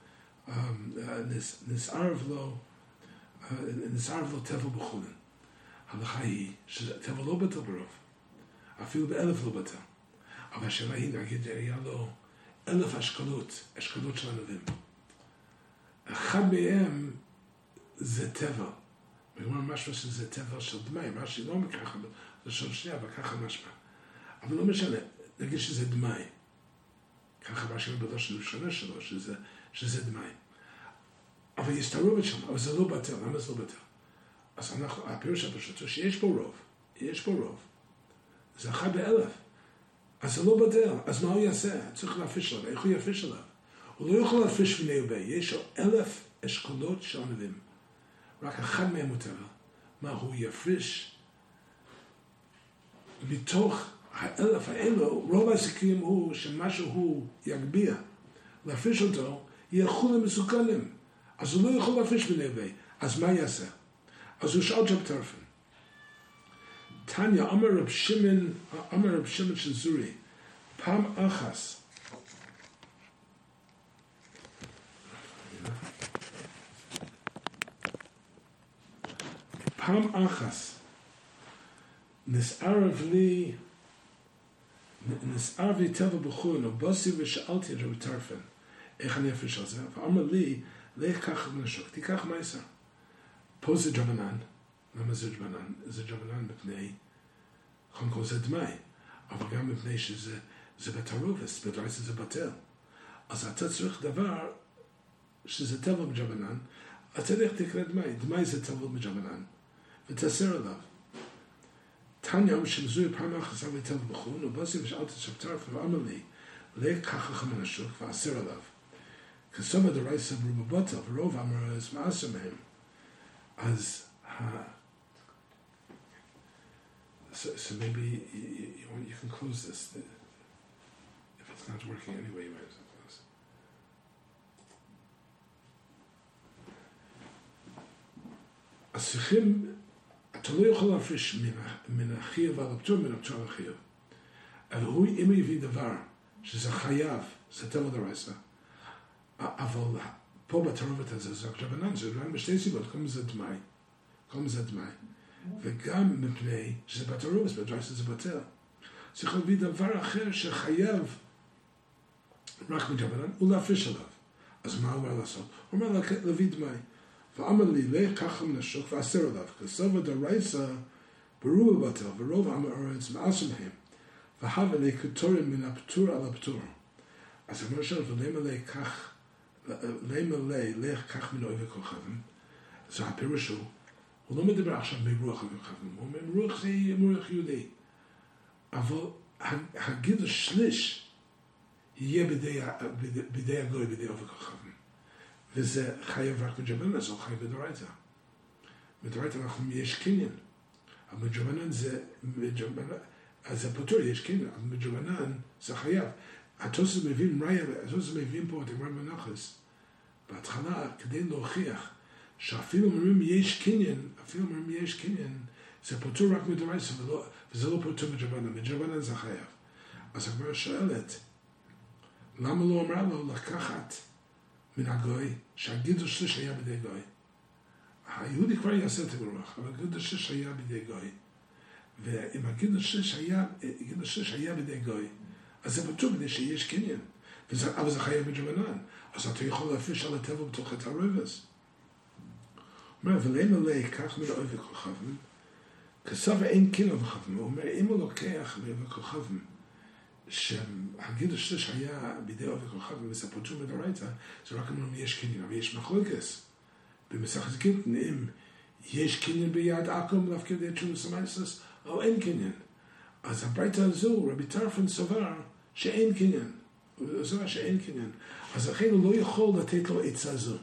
לו טבל בחולין. ההלכה היא שטבל לא בטל ברוב, אפילו באלף לא בטל. אבל השאלה היא, נגיד, היה לו 1,000 אשכולות של ענבים. אחד מהם זה טבל. ואומר משהו שזה טבל של דמי, משהו לא מככה, זה של שנייה, אבל ככה משמע. אבל לא משנה, נגיד שזה דמי. ככה משהו בלושן ראשונה שלו, שזה דמי. אבל יש תערובת שם, אבל זה לא בטל. למה זה לא בטל? אז הפירוש הפשוט, שיש פה רוב. זה 1 ב-1,000. אז זה לא בטל. אז מה הוא יעשה? צריך להפיש עליו. איך הוא יפיש עליו? הוא לא יכול להפיש מיני ובי. יש לו 1,000 אשכולות של ענבים. רק אחד מהם הוא טבל. מה הוא יפריש? מתוך 1,000 האלו, רוב הסיכויים הוא שמשהו הוא יגביה. להפריש אותו, ילכו למסוכנים. אז הוא לא יכול להפריש מיני ובי. אז מה יעשה? אז הוא שאל שבטרפן. תניא אמר רב שמעון שזורי, פעם אחת נסערב לי טבל בחולין, ובאתי ושאלתי את רב טרפן, איך אני אפריש על זה? ואמר לי, לך קח ונשוק, תיקח מייסר. פה זה ג'בנן. למה זה ג'בנן? זה ג'בנן מפני, קודם כל זה דמי, אבל גם מפני שזה בתערובת, בדרייסה זה בטל. אז אתה צריך דבר שזה טבל בג'בנן, אתה צריך תקרא דמי. דמי זה טבל בג'בנן, ותסר עליו. תניא אמר שזורי פעם אחת עשה לי טבל בחולין, ובאתי ושאלתי את שבטרפן, ואמר לי, לך קח מן השוק ואסר עליו. כסובה דרייסה ברובה בטל, ורוב אמר אז מאסר מהם. As so maybe you can close this if it's not working anyway. You might as well close. השיחים, אתה לא יכול להפריש מן החיוב על הפטור, מן הפטור על החיוב. אבל הוא, אם הוא יביא דבר שזה חייב, זה טבל דרייסה, אבל פה בתערובת הזה זה ג'בנן, זה רק בשתי סיבות, קודם זה דמי, וגם מפני שזה בתערובת, בדרייסה זה בטל. צריך להביא דבר אחר שחייב רק מג'בנן, ולהפריש עליו. אז מה הוא אומר לעשות? הוא אומר להביא דמי. ואמר לי, לך קח מן השוק ואסר עליו, כסובה דרייסה ברובה בטל, ורוב עם הארץ מאסר מהם, והבה לי כתורים מן הפטור על הפטור. אז הוא אומר שלו, ולמה לך קח מן אוהב הכוכבים. זה הפירוש הוא לא מדבר עכשיו ברוח הכוכבים, הוא אומר רוח זה רוח יהודי. אבל הגיל השליש יהיה בידי הגוי, בידי אוהב הכוכבים. וזה חייב רק בג'בנן, אז הוא חייב בדורייתא. בדורייתא יש קניין. אבל בג'בנן אז זה פטור, יש קניין. אבל בג'בנן זה חייב. התוספות מבין פה את הגמרא במנוחס, בהתחלה, כדי להוכיח שאפילו אומרים יש קניין, זה פטור רק מדרייסה, וזה לא פטור מג'בנן, מג'בנן זה חייב. אז הגמרא שואלת, למה לא אמרה לו לקחת מן הגוי, שהגידול שליש היה בידי גוי? היהודי כבר יעשה את המרוח, אבל גיל השש היה בידי גוי. ואם הגיל השש היה בידי גוי, אז זה בטוח כדי שיש קניין. אבל זה חייב בג'בנן. אז אתה יכול להפריש על הטבע בתוך את הרובס. הוא אומר, ולאין עלי כך מן האויב וכוכבים, כסב אין קניין וכוכבים. הוא אומר, אם הוא לוקח מאויב וכוכבים, שהגיל השש היה בידי אויב וכוכבים, וזה פטור מדאורייתא, זה רק אומרים, יש קניין, אבל יש מחלוקת. במסכת גיטין, אם יש קניין ביד עקום, להפקיד את תשומות המייסס, או אין קניין. אז הברייתא הזו, רבי טרפון סובר, שאין קניין. הוא סובר שאין קניין. אז לכן הוא לא יכול לתת לו עצה זו.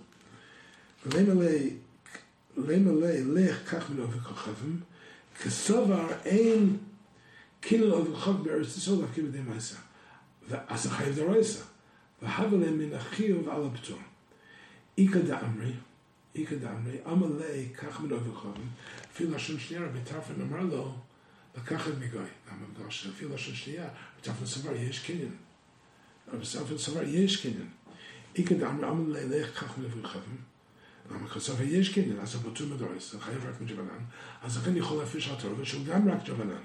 למה לך כך מן אויב וכוכבים, כסובר אין קניין אויב וכוכבים בארץ ישראל, להפקיד בידי מייסה. אז החייב דאורייתא. והבה להם מן החיוב על הפטור. איכא דאמרי, עמלי כך מן אויב וכוכבים, אפילו לשון שנייה, רבי טרפון אמר לו, לקחת מגוי. למה? בגלל שאפילו לשון שנייה, רבי טרפון סבר, יש קניין. רבי טרפון סבר, יש קניין. איכא דאמרי, עמלי לך כך מן אויב וכוכבים. למה? כי סבר, יש קניין, אז הוא פטור מדאורייתא, חייב רק מג'בנן, אז לכן יכול להפריש על תורה, שהוא גם רק ג'בנן.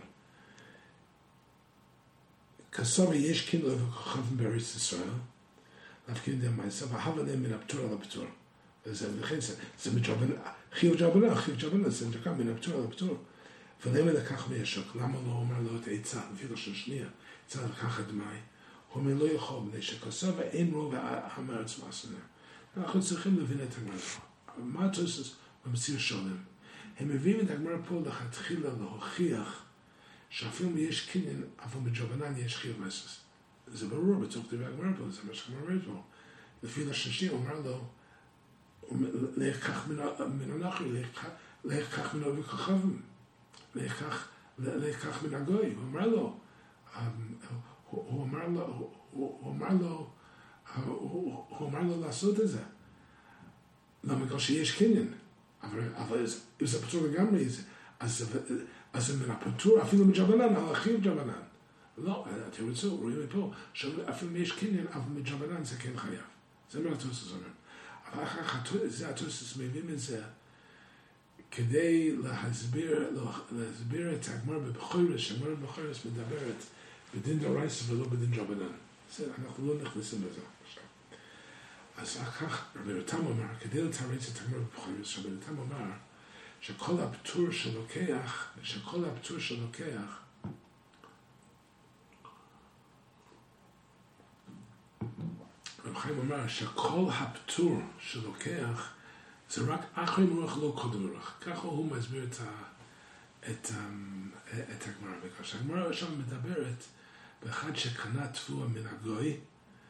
כסבר, יש קניין אויב וכוכבים בארץ ישראל, להפקיד בידי מייסה, והבה להם מן הפטור על הפטור. זה מג'בנן, חיוב ג'בנן, זה גם מן הפטור על הפטור. ולמה לקח מישוק? למה לא אומר לו את העצה? לפי לשון שנייה, עצה לקח את מי. הוא אומר, לא יכול, בני שכסובה אין רוב המארץ מעשנה. אנחנו צריכים להבין את הגמרא. מה התוספות במציאות שלהם? הם מביאים את הגמרא פה לכתחילה להוכיח שאפילו יש קניין, אבל מג'בנן יש חיוב מייסס. זה ברור בתוך דברי הגמרא פה, זה מה שהגמרא אומרת פה. לפי לשון שנייה הוא אומר לו, לך כך מן הנחרי, לך כך מן אויב וכוכבים. לקח מן הגוי, הוא אמר לו לעשות את זה. למה? בגלל שיש קניין. אבל זה פטור לגמרי, אז זה מן הפטור, אפילו מג'בנן, על החיוב ג'בנן. לא, אתם רוצים, רואים מפה, שאפילו יש קניין, אבל מג'בנן זה כן חייב. זה מה התוספות אומר. אבל אחר כך, זה התוספות מביאים את זה, כדי להסביר את הגמרא בבחורס, שהגמרא בבחורס מדברת בדין דאורייתא ולא בדין ג'בנן. אנחנו לא נכנסים לזה עכשיו. אז אחר כך רבי יותם אומר, כדי לתרץ את הגמרא בבחורס, רבי יותם אומר שכל הפטור שלוקח, רבי חיים אומר שכל הפטור שלוקח זה רק אחרי מרוח, לא קודם מרוח. ככה הוא מסביר את הגמרא. בגלל שהגמרא שם מדברת באחד שקנה תבואה מן הגוי,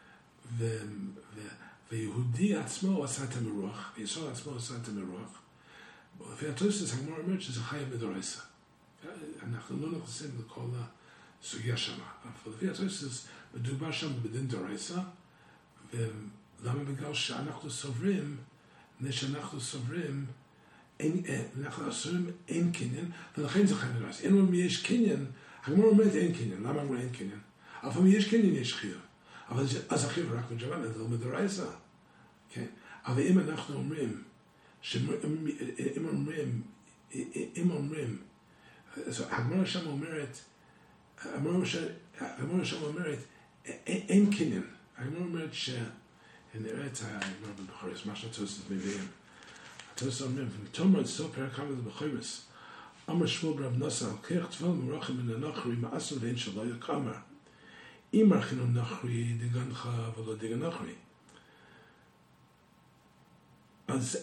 ויהודי עצמו עשה את המרוח, וישראל עצמו עשה את המרוח. ולפי התוספות הגמרא אומרת שזה חייב מדאורייתא. אנחנו לא נכנסים לכל הסוגיה שם. אבל לפי התוספות מדובר שם בדין דאורייתא, ולמה? בגלל שאנחנו סוברים, אין קניין, ולכן זה חייב מדאורייתא. אין אומרים יש קניין, הגמרא אומרת אין קניין. למה אומרים אין קניין? אבל אם יש קניין יש חיוב. אבל אז החיוב רק מג'בנן, זה לא מדאורייתא. כן? אבל אם אנחנו אומרים, אם אומרים, הגמרא שם אומרת, אין קניין. הגמרא אומרת נראה את הגמרא בבחורס, מה שהתוספות מביאים. התוספות אומרים, ותאמר את סוף פרק כ"ו בבחורס, אמר שמואל ברב נוסה, לוקח תבל מרוחם מן הנחרי, מעשר ואין שלא יקאמר. אם מרחינו נחרי דגנך ולא דגנחרי. אז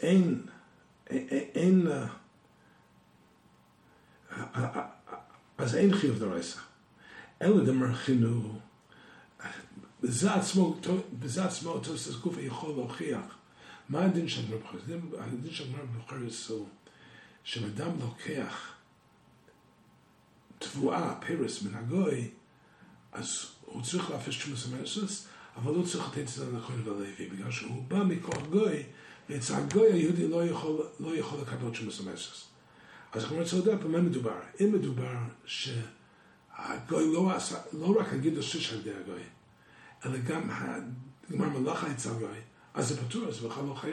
אין חיוב דאורייתא. אלא דמרחינו, בזה עצמו תוספות גופה יכול להוכיח מה הדין של גמרא בבחורס. הדין של גמרא בבחורס הוא שאדם לוקח תבואה, פרס מן הגוי, אז הוא צריך להפריש תשומות המייסס, אבל לא צריך לתת את זה לכהן ולוי, בגלל שהוא בא מכוח גוי, ואצל הגוי היהודי לא יכול לקבל תשומות המייסס. אז אנחנו רוצים לדעת במה מדובר. אם מדובר שהגוי לא רק הגיד השש על ידי הגוי, אלא גם גמר מלאכה אצל הגוי, אז זה פטור, אז בכלל לא חייב.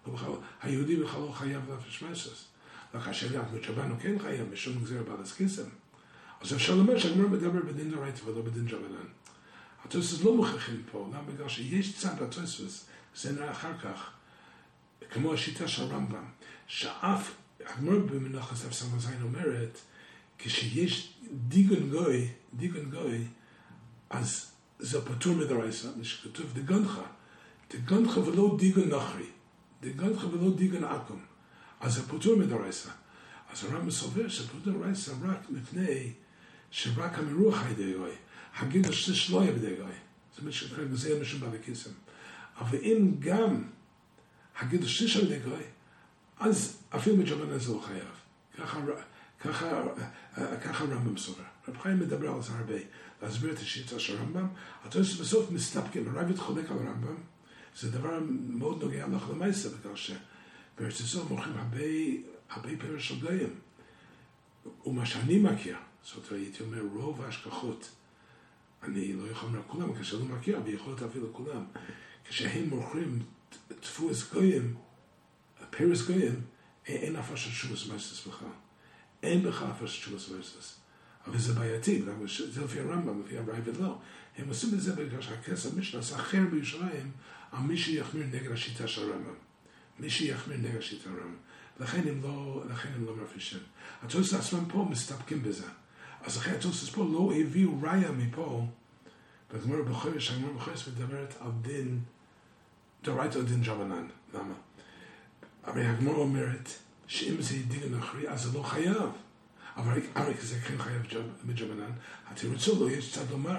היהודי בכלל לא חייב להפריש מייסס. כאשר אנחנו שבנו כן חייב משום גזיר בעלס קיסם. אז אפשר לומר שהגמרא מדבר בדין דאורייתא ולא בדין רבנן. התוספות לא מוכרחים פה, למה? בגלל שיש צד בתוספות, זה נראה אחר כך, כמו השיטה של הרמב"ם, שאף הגמרא במנוחס דף ס"ז אומרת, כשיש דיגון גוי, אז זה פטור מדאורייתא, שכתוב דגנחה ולא דיגון נוכרי, דגנחה ולא דיגון עקום, אז זה פטור מדאורייתא. אז הרמב"ם סובר שפטור מדאורייתא רק מפני שרק המרוח הידי גוי, הגידול שליש לא יהיה בידי גוי, זאת אומרת שכרגע זה יהיה משום בעל הקיסם. אבל אם גם הגידול שליש הידי גוי, אז אפילו מג'בנן זה לא חייב. ככה הרמב"ם סובר. רב חיים מדבר על זה הרבה, להסביר את השיטה של הרמב"ם. התוספות בסוף מסתפקים, הרב חולק על הרמב"ם, זה דבר מאוד נוגע לך למעשה, בגלל שבארץ ישראל מוכרים הרבה פרש של גויים. ומה שאני מכיר, זאת אומרת, הייתי אומר, רוב ההשכחות, אני לא יכול לומר כולם, כשאני לא מכיר, אבל יכול להיות אפילו כולם, כשהם מוכרים דפוס גויים, פרס גויים, אין אף של תשובס מייסס בכלל. אין בכלל אף של תשובס מייסס. אבל זה בעייתי, זה לפי הרמב"ם, לפי הרייבד לא. הם עושים את זה בגלל שהכס המשנה עשה אחר בירושלים, על מי שיחמיר נגד השיטה של הרמב"ם. מי שיחמיר נגד השיטה של הרמב"ם. לכן הם לא מפרישים. התוספות עצמם פה מסתפקים בזה. אז אחרי התוספות פה לא הביאו ראיה מפה, והגמרא בחורש, הגמרא בחורש מדברת על דין, דאורייתא על דין רבנן. למה? הרי הגמרא אומרת שאם זה דיגון נוכרי, אז זה לא חייב. אבל זה כן חייב מג'בנן. התירוץ לא יש צד לומר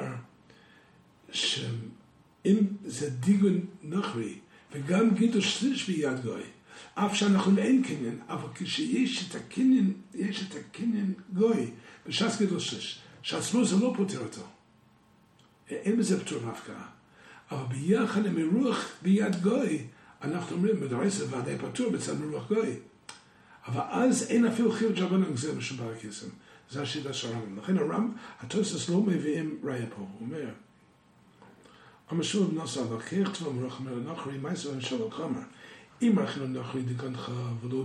שאם זה דיגון נוכרי, וגם גידול שליש ביד גוי, אף שאנחנו אין קניין, אבל כשיש את הקניין גוי, בש"ס גידול שליש, שעצמו זה לא פותר אותו. אין בזה פטור מהפקעה. אבל ביחד עם הרוח ביד גוי, אנחנו אומרים, בדאורייתא ועדי פטור בצד מרוח גוי. אבל אז אין אפילו חיוב ג'בנן גזיר משום בעל הקיסם. זה השיטה של הרמב"ם. לכן התוספות לא מביאים ראיה פה. הוא אומר, המשול בנוסע, וכך תבוא מרוח נוכרי, מייסר ושלום חמר. אם אנחנו נוכרי דגנחה ולא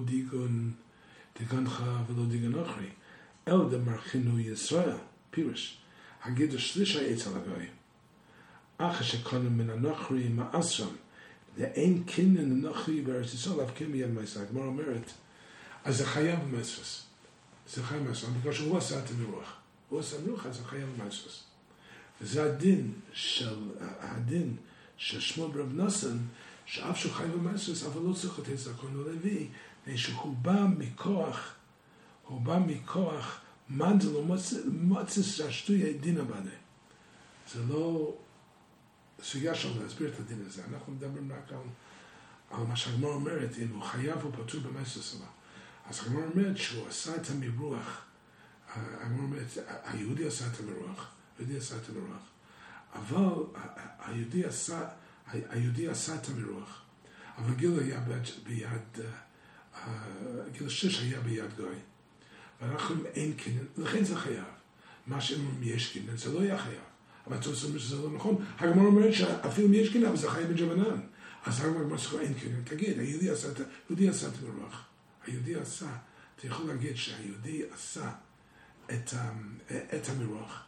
דיגון נוכרי, אל דמרחינו ישראל, פירוש, הגידול שליש העץ על הגוי. אחר שקונו מן הנוכרי מאסרם, ואין קניין נוכרי בארץ ישראל, אף כן מיד מייסר. הגמרא אומרת, אז זה חייב במייסרס. זה חייב במייסרס, בגלל שהוא עשה את המרוח. הוא עשה מרוח, אז זה חייב במייסרס. וזה הדין של שמואל ברב נוסן, שאף שהוא חייב במייסרס, אבל לא צריך לתת זכון ללוי, שהוא בא מכוח מנדל ומוצס שהשטוי דין הבנה. זה לא סוגיה של להסביר את הדין הזה. אנחנו מדברים רק על מה שהגמרא אומרת, אם הוא חייב או פטור במייסרס שלה. אז הגמרא אומרת שהוא עשה את המרוח, הגמרא אומרת, היהודי עשה את המרוח, אבל היהודי עשה את המרוח, אבל גיל היה גיל 6 היה ביד גוי, ואנחנו אין קניין, לכן זה חייב. מה שאומרים יש קניין, זה לא היה חייב, אבל אתה אומר שזה לא נכון. הגמרא אומרת שאפילו אם יש קניין, אבל זה חייב בג'בנן. אז הגמרא אומרת אין קניין, תגיד, היהודי עשה את המרוח. היהודי עשה, אתה יכול להגיד שהיהודי עשה את המרוח,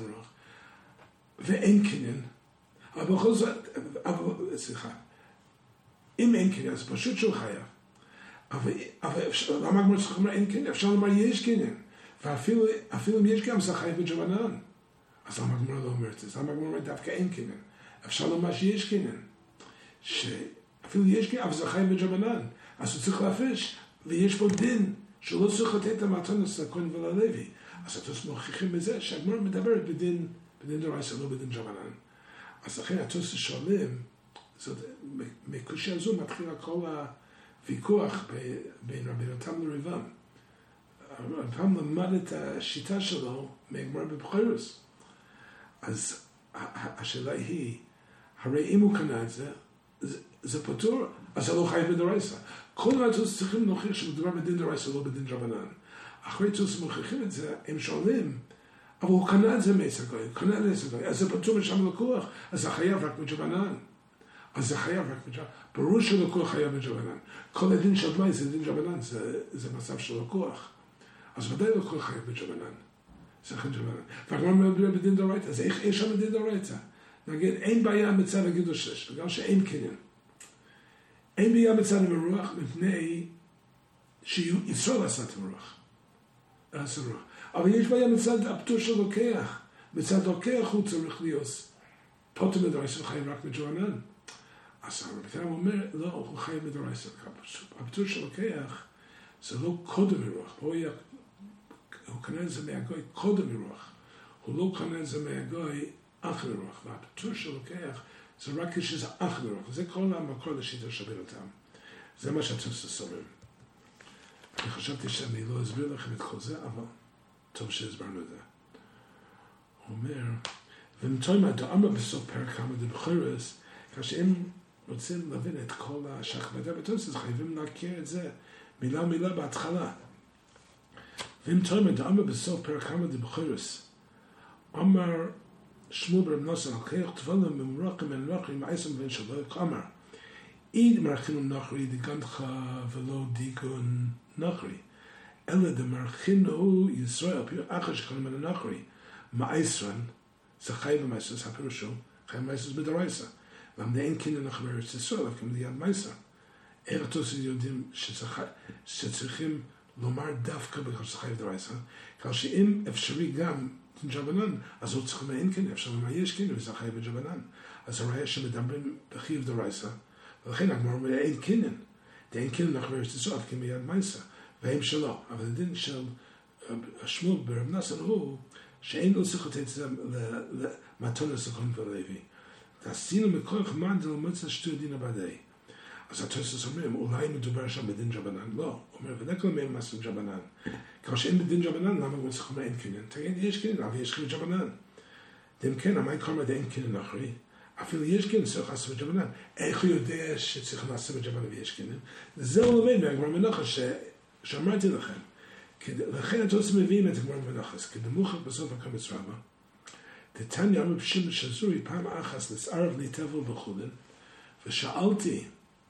ואין קניין, אבל בכל זאת, אם אין קניין, אז פשוט שהוא חייב. אבל למה הגמרא צריך לומר אין קניין? אפשר לומר יש קניין, ואפילו אם יש קניין, זה חייב בג'בנן. אז למה הגמרא לא אומרת את זה? למה הגמרא אומרת דווקא אין קניין? אפשר לומר שיש קניין, שאפילו יש קניין, אבל זה חייב בג'בנן. אז הוא צריך להפריש, ויש פה דין שלא צריך לתת את המתנות לכהן וללוי. אז התוספות מוכיחים בזה שהגמרא מדברת בדין דאורייתא, לא בדין רבנן. אז לכן התוספות שואלים, מקושי הזו מתחיל כל הוויכוח בין רבי תם לריבם. רבי תם למד את השיטה שלו מהגמרא בבחירוס. אז השאלה היא, הרי אם הוא קנה את זה, זה פטור, אז זה לא חייב בדאורייתא. כל התוספות צריכים להוכיח שמדובר בדין דאורייתא, לא בדין רבנן. אחרי התוספות מוכיחים את זה, הם שואלים, אבל הוא קנה את זה מעץ הגוי, אז זה פטור משם לקוח, אז זה חייב רק מג'בנן. אז זה חייב רק בג'בנן. ברור שלקוח חייב בג'בנן. כל הדין של דמי זה דין ג'בנן, זה מצב של לקוח. אז ודאי לקוח חייב בג'בנן. זה חייב בג'בנן. והגמרא מדבר בדין דאורייתא, אז איך יש שם דין דאורייתא? נגיד, אין בעיה מצד הגידול שליש, בגלל שאין קניין. אין בעיה מצד המרוח מפני שישראל לעשות המרוח. אבל יש בעיה מצד הפטור של לוקח. מצד לוקח הוא צריך להיות פוטר מדרייסה וחייב רק בג'בנן. אז הרב תרם אומר, לא, הוא חייב מדרייסה. הפטור של לוקח זה לא קודם מרוח. הוא קנה את זה מהגוי קודם מרוח. הוא לא קנה את זה מהגוי אחר מרוח. והפטור של לוקח זה רק כשזה אחר מרוח. זה כל המקור לשיטה שבין אותם. זה מה שהתוספות אומרים. אני חשבתי שאני לא אסביר לכם את כל זה, אבל טוב שהסברנו את זה. הוא אומר, ומתאימה דאמר בסוף פרק כמה דבחורס, כאשר הם רוצים להבין את כל השחמדה בתוספות, חייבים להכיר את זה מילה בהתחלה. ומתאימה דאמר בסוף פרק כמה דבחורס, אמר שמואל ברב נוסן, על כך תפלם ממורחים ונוחים מעשם בן שלוק, אמר, אי דמרחינו נחרי דגנך ולא דיגון נחרי, אלא דמרחינו ישראל, אחר שכלים על הנחרי, מעשרן, זה חי במעשרן, זה הפירושו, חי במעשרן בדרייסה. למה אין קניין נחרי בארץ ישראל, אבל כמו ליד מעשרן. איך התוספות יודעים שצריכים לומר דווקא בגלל שזה חי בדרייסה, כאשר אם אפשרי גם ג'בנן, אז הוא צריך לומר אין קניין, אפשר לומר יש קניין, וזה חי בג'בנן. אז הראיה שמדברים בחיוב דרייסה, ולכן הגמרא אומר אין קניין. אין קניין נחרי בארץ ישראל, כמו ליד מעשרן. והם שלא. אבל הדין של שמואל ברב נוסן הוא שאין לו צריך לתת את זה למתון לסכון ולוי. עשינו מכוח מנדל מוצא שטוי דין הבדי. אז התוספות אומרים, אולי מדובר שם בדין ג'בנן? לא. הוא אומר, ודאי מהם מסוג ג'בנן. כמו שאין בדין ג'בנן, למה הוא צריך לומר אין קניין? תגיד, יש קניין, אבל יש קניין ג'בנן. אם כן, אמי קורא אין קניין אחרי. אפילו יש קניין, צריך לעשות בג'בנן. איך הוא יודע שצריך לעשות בג'בנן ויש קניין? זה הוא לומד מהגמרא מנחה שאמרתי לכם. לכן התוספות מביאים את הגמרא מנחס, כדמוכת בסוף הקומץ רבה. תתניא אמר בשם שזורי פעם אחת לסערב לי תבל בחולין, ושאלתי,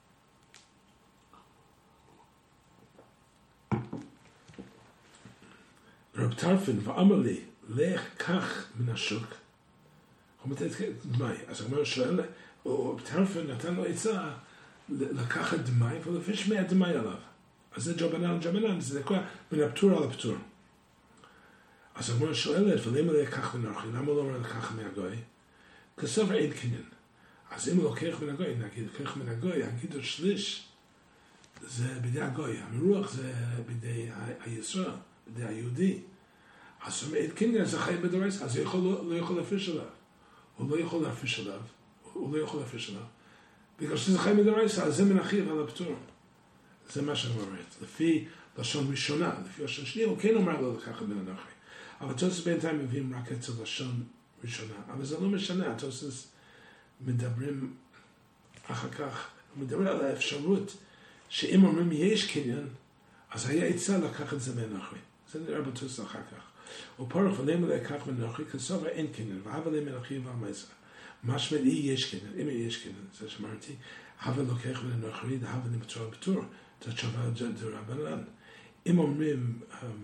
רב טרפין ואמר לי, לך קח מן השוק. הוא מתת דמי. אז הוא אומר, שואל, רב טרפין נתן לו עצה לקחת דמי, ולפש מהדמי עליו. אז זה ג'בנן, זה כל מן הפטור על הפטור. אז הגמרא שואלת, ולמה לקח מן האחי? למה לא אומר לקח מהגוי? כסובר אין קניין. אז אם הוא לוקח מן הגוי, נגיד, לקח מן הגוי, הגידול שליש, זה בידי הגוי. המרוח זה בידי הישראל, בידי היהודי. אז הוא אומר, אין קניין, זה חי בדורייס, אז הוא לא יכול להפיש עליו. הוא לא יכול להפיש עליו. בגלל שזה חי בדורייס, אז זה מנחיב על הפטור. זה מה שאני אומרת. לפי לשון ראשונה, לפי לשון שנייה, הוא כן אומר לו לקחת מן הנוחי. אבל התוספות בינתיים מביאים רק את לשון ראשונה. אבל זה לא משנה, התוספות מדברים אחר כך, מדברים על האפשרות שאם אומרים יש קניין, אז היה עצה לקחת את זה מהנוחי. זה נראה בתוספות אחר כך. ופורח ולמה לקח מן הנוחי, כסובר אין קניין, והבה להם מנוחי והמייסר. משמע אי יש קניין, אם יש קניין, זה שאמרתי, הבה לוקח מן הנוחי, והבה נמצא בפטור. זה תשובה דרבנן. אם אומרים,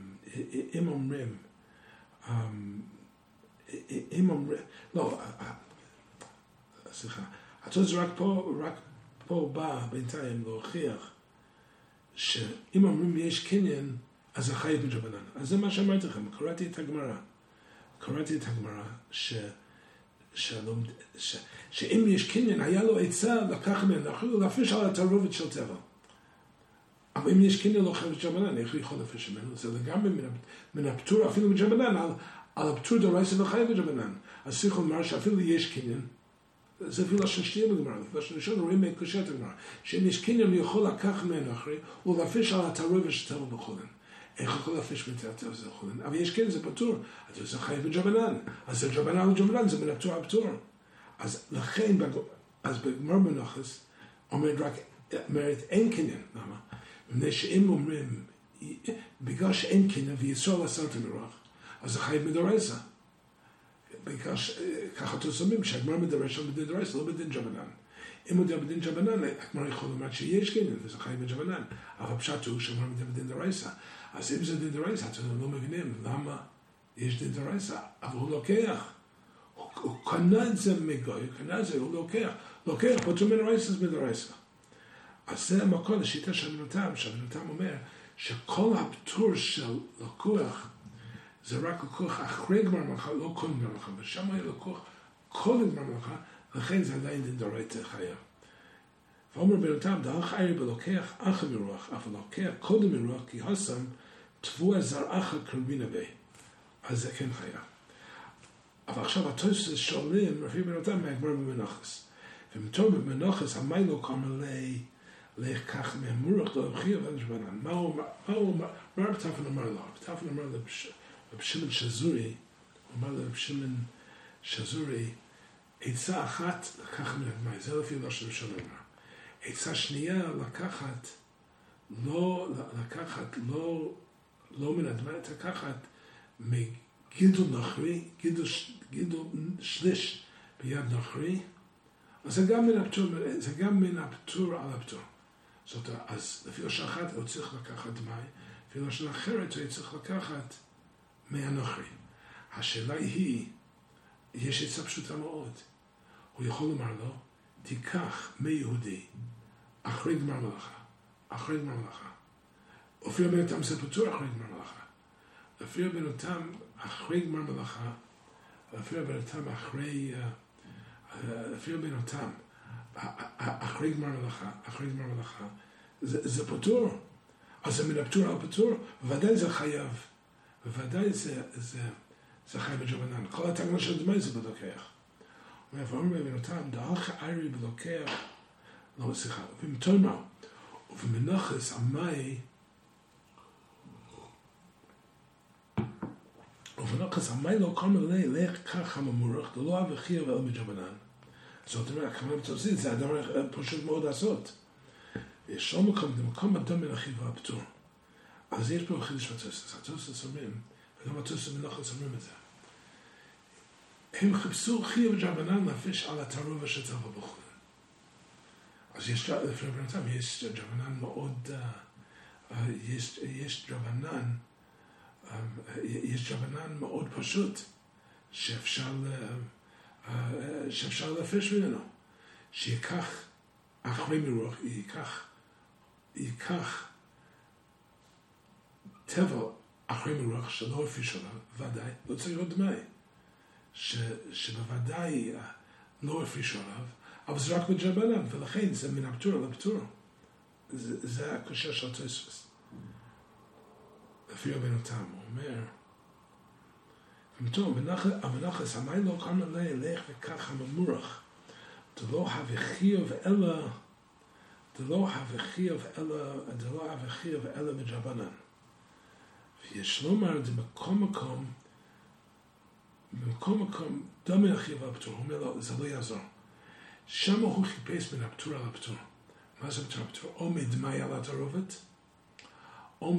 לא, סליחה, התוספות רק פה בא בינתיים להוכיח שאם אומרים יש קניין, אז זה חייב בג'בנן. אז זה מה שאמרתי לכם, קראתי את הגמרא, שאם יש קניין, היה לו עצה לקח ממנו, להפיש על התערובת של טבע. אבל אם יש קניין לא חייב בג'בנן, איך הוא יכול להפיש ממנו? זה לגמרי מן הפטור, אפילו בג'בנן, על הפטור דרייסה וחייב בג'בנן. אז צריך לומר שאפילו יש קניין, זה אפילו לשון שנייה בגמרא, לשון ראשון רואים מקושרת הגמרא, שאם יש קניין הוא יכול לקח ממנו אחרי, ולהפיש על התערובת של טבע בחולין. איך יכול להפיש מתאר זה חולין? אבל יש קניין, זה פטור, אז זה חייב בג'בנן. אז זה ג'בנן, זה מן הפטור הפטור. אז לכן, אז בגמרא מנחס, אומרת אין קניין, למה? מפני שאם אומרים, בגלל שאין קניין וישראל עשה את המרוח, אז זה חייב מדרייסה. בגלל ככה תוסמים, שהגמרא מדרש על בדין דרייסה, לא בדין ג'בנן. אם הוא בדין ג'בנן, כמו יכול לומר שיש גינן, וזה חי בג'בנן, אבל פשט הוא שאומר בדין דרייסה. אז אם זה דין דרייסה, אתם לא מבינים למה יש דין דרייסה, אבל הוא לוקח. הוא קנה את זה מגוי, הוא לוקח, פוטר מן רייסה בדרייסה. אז זה המקור לשיטה של אבינותם אומר שכל הפטור של לקוח זה רק לקוח אחרי גמר מלאכה, לא קודם גמר מלאכה, ושם היה לקוח קודם גמר מלאכה, לכן זה עדיין דין דרייסה חיה. ואומר אבינותם, דרך ערי בלוקח אחר מרוח, אבל לוקח קודם מרוח, כי הסם תבוע זרעך קרבין הבי. אז זה כן חיה. אבל עכשיו התוספות שואלים, רבי אבינותם מהגמר במנחס. ומתור במנחס, המיילו קומר לכך מהמורח לא חייב אין ג'בנן. מה רב טפון אמר לו? רב טפון אמר לרב שמעון שזורי, הוא אמר לרב שמעון שזורי, עצה אחת לקח מן הגמרא, זה לפי לא של ראשון אמר. עצה שנייה לקחת לא מן הגמרא, לקחת מגידול נוכרי, גידול שליש ביד נוכרי, אז זה גם מן הפטור על הפטור. זאת אומרת, אז לפי לשון אחת הוא צריך לקחת מי, לפי לשון אחרת הוא צריך לקחת מהנוכרי. השאלה היא, יש עצה פשוטה מאוד. הוא יכול לומר לו, תיקח מיהודי אחרי גמר מלאכה. אפילו בינותם זה פטור אחרי גמר מלאכה. אפילו בינותם אחרי גמר מלאכה, אפילו בינותם אחרי גמר מלאכה, זה פטור. אז זה מן הפטור על פטור, וודאי זה חייב. וודאי זה חייב בג'בנן. כל התגמול של דמי זה בלוקח. ואומר בבינותם, דרך ערי בלוקח, לא, סליחה, ומתורמה, ובמנחס המאי, ובמנחס המאי לא קורא מלא, לך ככה ממורך, לא אב וחייב אל בג'בנן. זאת אומרת, הכוונה בתוספות, זה הדבר פשוט מאוד לעשות. יש לא מקום אדם מן החיוב והפטור. אז יש פה חידוש בתוספות. התוספות אומרים, וגם התוספות מנחס אומרים את זה. הם חיפשו חיוב ג'בנן נפש על התערובה שצריך בבחור. אז יש ג'בנן מאוד, יש ג'בנן מאוד פשוט, שאפשר להפש ממנו, שיקח אחרי מרוח, ייקח טבע אחרי מרוח שלא הפיש עליו, ודאי, לא צריך להיות דמי, שבוודאי לא הפיש עליו, אבל זה רק בג'בנן, ולכן זה מן הפטור לפטור. זה הקושר של התוספות. לפי אבינותם, הוא אומר, ומתור, המנחס, המאי לא קרא מלא, לך וככה ממורח, דלא הווחיוב אלא בג'בנן. ויש לומר, זה במקום דומה לחיוב הפטור, הוא אומר לו, זה לא יעזור. שם הוא חיפש מן הפטור על הפטור. מה זה פטור על הפטור? או מדמי על התערובת, או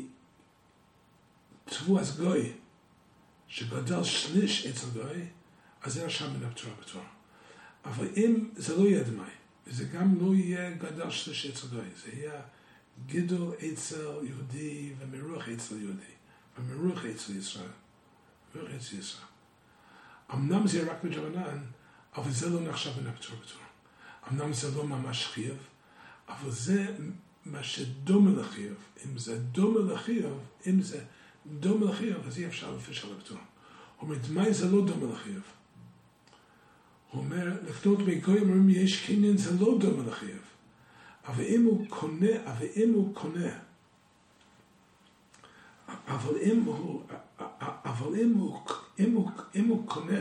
מתבואת גוי, שגדל שליש אצל גוי, אז זה שם מן הפטור על הפטור. אבל אם זה לא יהיה דמי, וזה גם לא יהיה גדל שליש אצל גוי, זה יהיה גידול אצל יהודי ומרוח אצל יהודי, ומרוח אצל ישראל. אמנם זה רק בג'בנן, אבל זה לא נחשב מן הפטור פטור. אמנם זה לא ממש חייב, אבל זה מה שדומה לחייב. אם זה דומה לחייב, אז אי אפשר להפיש על הפטור. הוא אומר, דמי זה לא דומה לחייב. הוא אומר, לקנות בגוי אומרים, יש קניין, זה לא דומה לחייב. אבל אם הוא קונה,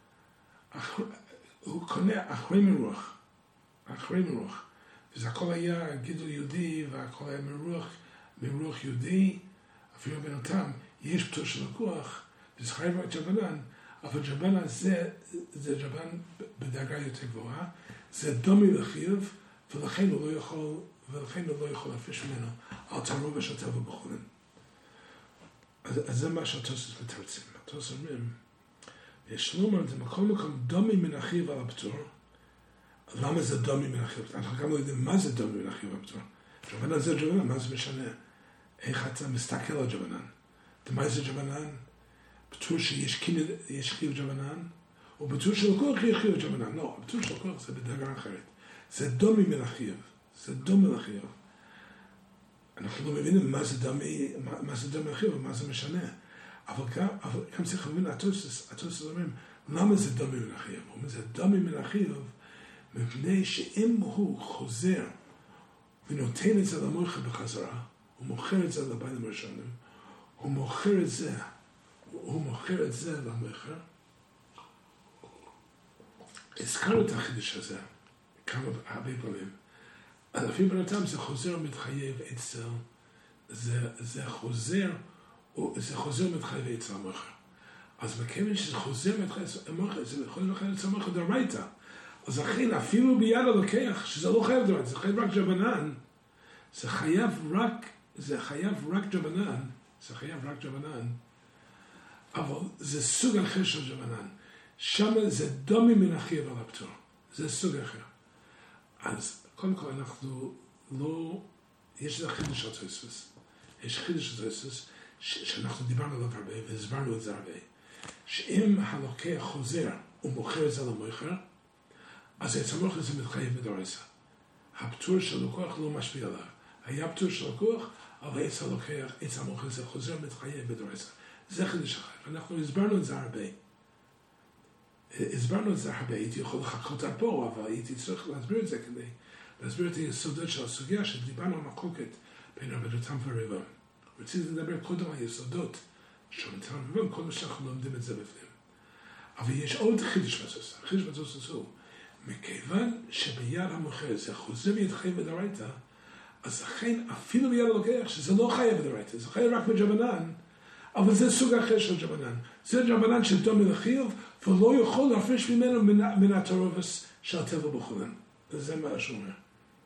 הוא קונה אחרי מרוח. וזה הכל היה גידול יהודי, והכל היה מרוח יהודי, אפילו בינותם, יש פטור של לקוח, וזה חייב רק ג'בנן, אבל ג'בנן זה ג'בנן בדרגה יותר גבוהה, זה דומי לחייב, ולכן הוא לא יכול להפיש ממנו על תערובה של טבע בחולין. אז זה מה שהתוספות מתרצים. התוספות אומרים, יש לומר, זה מקום דומי מן החייב על הפטור, למה זה דומי מן החיוב? אנחנו גם לא יודעים מה זה דומי מן החיוב הפטור. ג'בנן זה ג'בנן, מה זה משנה? איך אתה מסתכל על ג'בנן? מה זה ג'בנן? פטור שיש חיוב ג'בנן, או פטור של לקוח יש חיוב ג'בנן. לא, פטור של לקוח זה בדרגה אחרת. זה דומי מן החיוב. זה דומי מן החיוב. אנחנו לא מבינים מה זה דומי מן החיוב ומה זה משנה. אבל גם צריך להבין, התוספות אומרים, למה זה דומי מן החיוב? אומרים, זה דומי מן החיוב, מפני שאם הוא חוזר ונותן את זה למויכה בחזרה, הוא מוכר את זה לבעלים הראשונים, הוא מוכר את זה למויכה. הזכרנו את החידוש הזה הרבה פעמים. לפי בנתם זה חוזר מתחייב אצל, זה חוזר מתחייב אצל המויכה. אז מכיוון שזה חוזר מתחייב אצל המויכה, זה חוזר מתחייב אצל המויכה דרייתא. אז לכן אפילו ביד הלוקח, שזה לא חייב דרייתא, זה חייב רק ג'בנן, זה חייב רק ג'בנן, אבל זה סוג אחר של ג'בנן. שם זה דומי מן החיוב על הפטור. זה סוג אחר. אז קודם כל אנחנו לא, יש איזה חידוש של התוספות. יש חידוש של התוספות שאנחנו דיברנו עליו הרבה והסברנו את זה הרבה. שאם הלוקח חוזר ומוכר את זה למוכר, אז אצל המוכר זה מתחייב בדורייתא. הפטור של לקוח לא משפיע עליו. היה פטור של לקוח, אבל אצל הלוקח, אצל המוכר זה חוזר מתחייב בדורייתא. זה חידוש אחר. אנחנו הסברנו את זה הרבה. הייתי יכול לחכות עד פה, אבל הייתי צריך להסביר את זה כדי להסביר את היסודות של הסוגיה שדיברנו על מחלוקת בין רבי דותן ורבם. רציתי לדבר קודם על היסודות של רבי דותן ורבם, קודם שאנחנו לומדים את זה בפנים. אבל יש עוד חידוש בתוספות. החידוש בתוספות הוא, מכיוון שביד המוכר זה חוזר מתחייב בדורייתא, אז לכן אפילו ביד הלוקח שזה לא חייב בדורייתא, זה חייב רק בג'בנן, אבל זה סוג אחר של ג'בנן. זה ג'בנן של דומי לחיוב, ולא יכול להפריש ממנו מן התערובת של טבע בחולין. וזה מה שהוא אומר.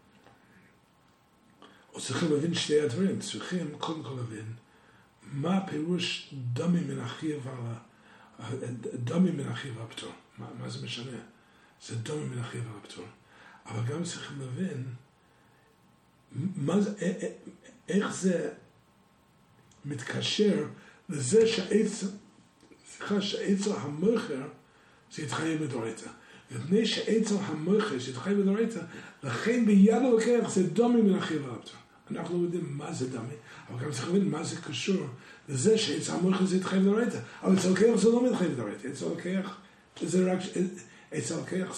או צריכים להבין שתי הדברים. צריכים קודם כל להבין מה הפירוש דומי מן החיוב על הפטור. מה זה משנה? זה דומי מן החיוב על הפטור. אבל גם צריכים להבין איך זה מתקשר לזה שאצל המוכר זה יתחייב בדורייתא. ובני שאצל המוכר זה יתחייב בדורייתא, לכן ביד הלוקח זה דומי מן החיוב על הפטור. אנחנו לא יודעים מה זה דומי, אבל גם צריך להבין מה זה קשור לזה שאצל המוכר זה יתחייב בדורייתא. אבל אצל הלוקח זה לא מתחייב בדורייתא. אצל הלוקח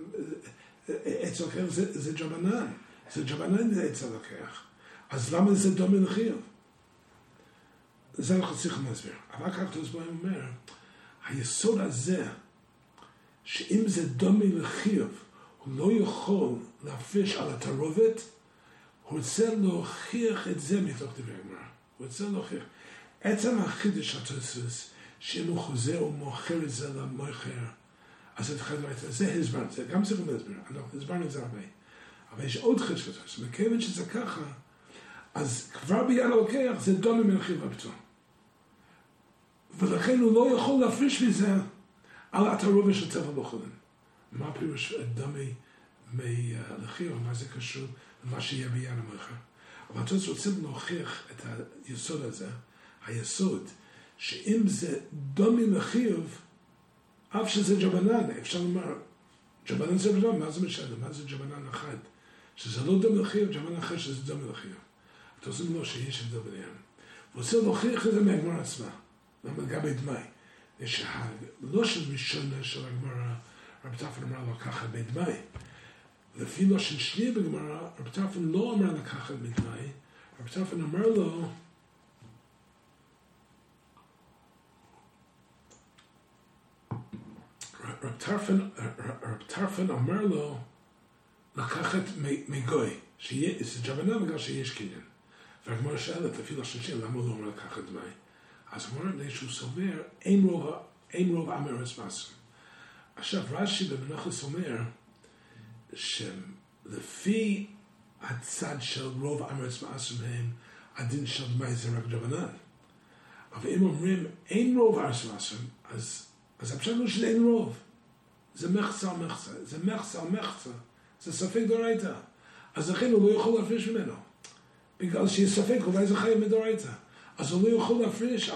זה ג'בנן. זה ג'בנן אצל הלוקח. אז למה זה דומי לחיוב? זה אנחנו צריכים להסביר. אבל כך תוסבוים אומר, היסוד הזה, שאם זה דומי לחיוב, הוא לא יכול להפריש על התערובת, הוא רוצה להוכיח את זה מתוך דברי הגמרא. הוא רוצה להוכיח. עצם החידוש של התוספות, שאם הוא חוזר ומוכר את זה למוכר, אז זה חייב להיות, זה הסברנו, זה גם צריכים להסביר, אנחנו הסברנו את זה הרבה. אבל יש עוד חידוש של התוספות, מכיוון שזה ככה, אז כבר ביד הלוקח זה דומי מן החיוב הפטור. ולכן הוא לא יכול להפריש מזה על התערובת של טבע בחולין. מה הפירוש דומי מלחיוב, מה זה קשור למה שיהיה ביד המוכר. אבל התוספות רוצים להוכיח את היסוד הזה, היסוד, שאם זה דומי לחיוב, אף שזה ג'בנן, אפשר לומר, ג'בנן זה ג'בנן, מה זה משנה? מה זה ג'בנן אחד? שזה לא דומי לחיוב, ג'בנן אחר שזה דומי לחיוב. התוספות לא שיש הבדל ביניהם. ורוצים להוכיח את זה מהגמרא עצמה. למה לגבי דמי? יש לא של ראשונה של הגמרא, רבי טרפון אמר לו ככה בדמי. לפי לא של שני בגמרא, רבי טרפון לא אמר לו ככה בדמי, רבי טרפון אמר לו, רבי טרפון אמר לו לקחת מגוי, שזה ג'בנן בגלל שיש קניין. והגמרא שאלת, לפי לא של שני, למה הוא לא אומר לקחת דמי? אז הוא אומר שהוא סובר, אין רוב אמרס מעשם. עכשיו, רש"י במנחס אומר, שלפי הצד של רוב אמרס מעשם הם, הדין של דמי זה רק ג'בנן. אבל אם אומרים, אין רוב אמרס מעשם, אז הפשט לא שאין רוב. זה מחצה על מחצה. זה מחצה על מחצה. זה ספק דאורייתא. אז לכן הוא לא יכול להפריש ממנו. בגלל שיש ספק, אולי זה חי מדאורייתא. אז הוא לא יכול להפריש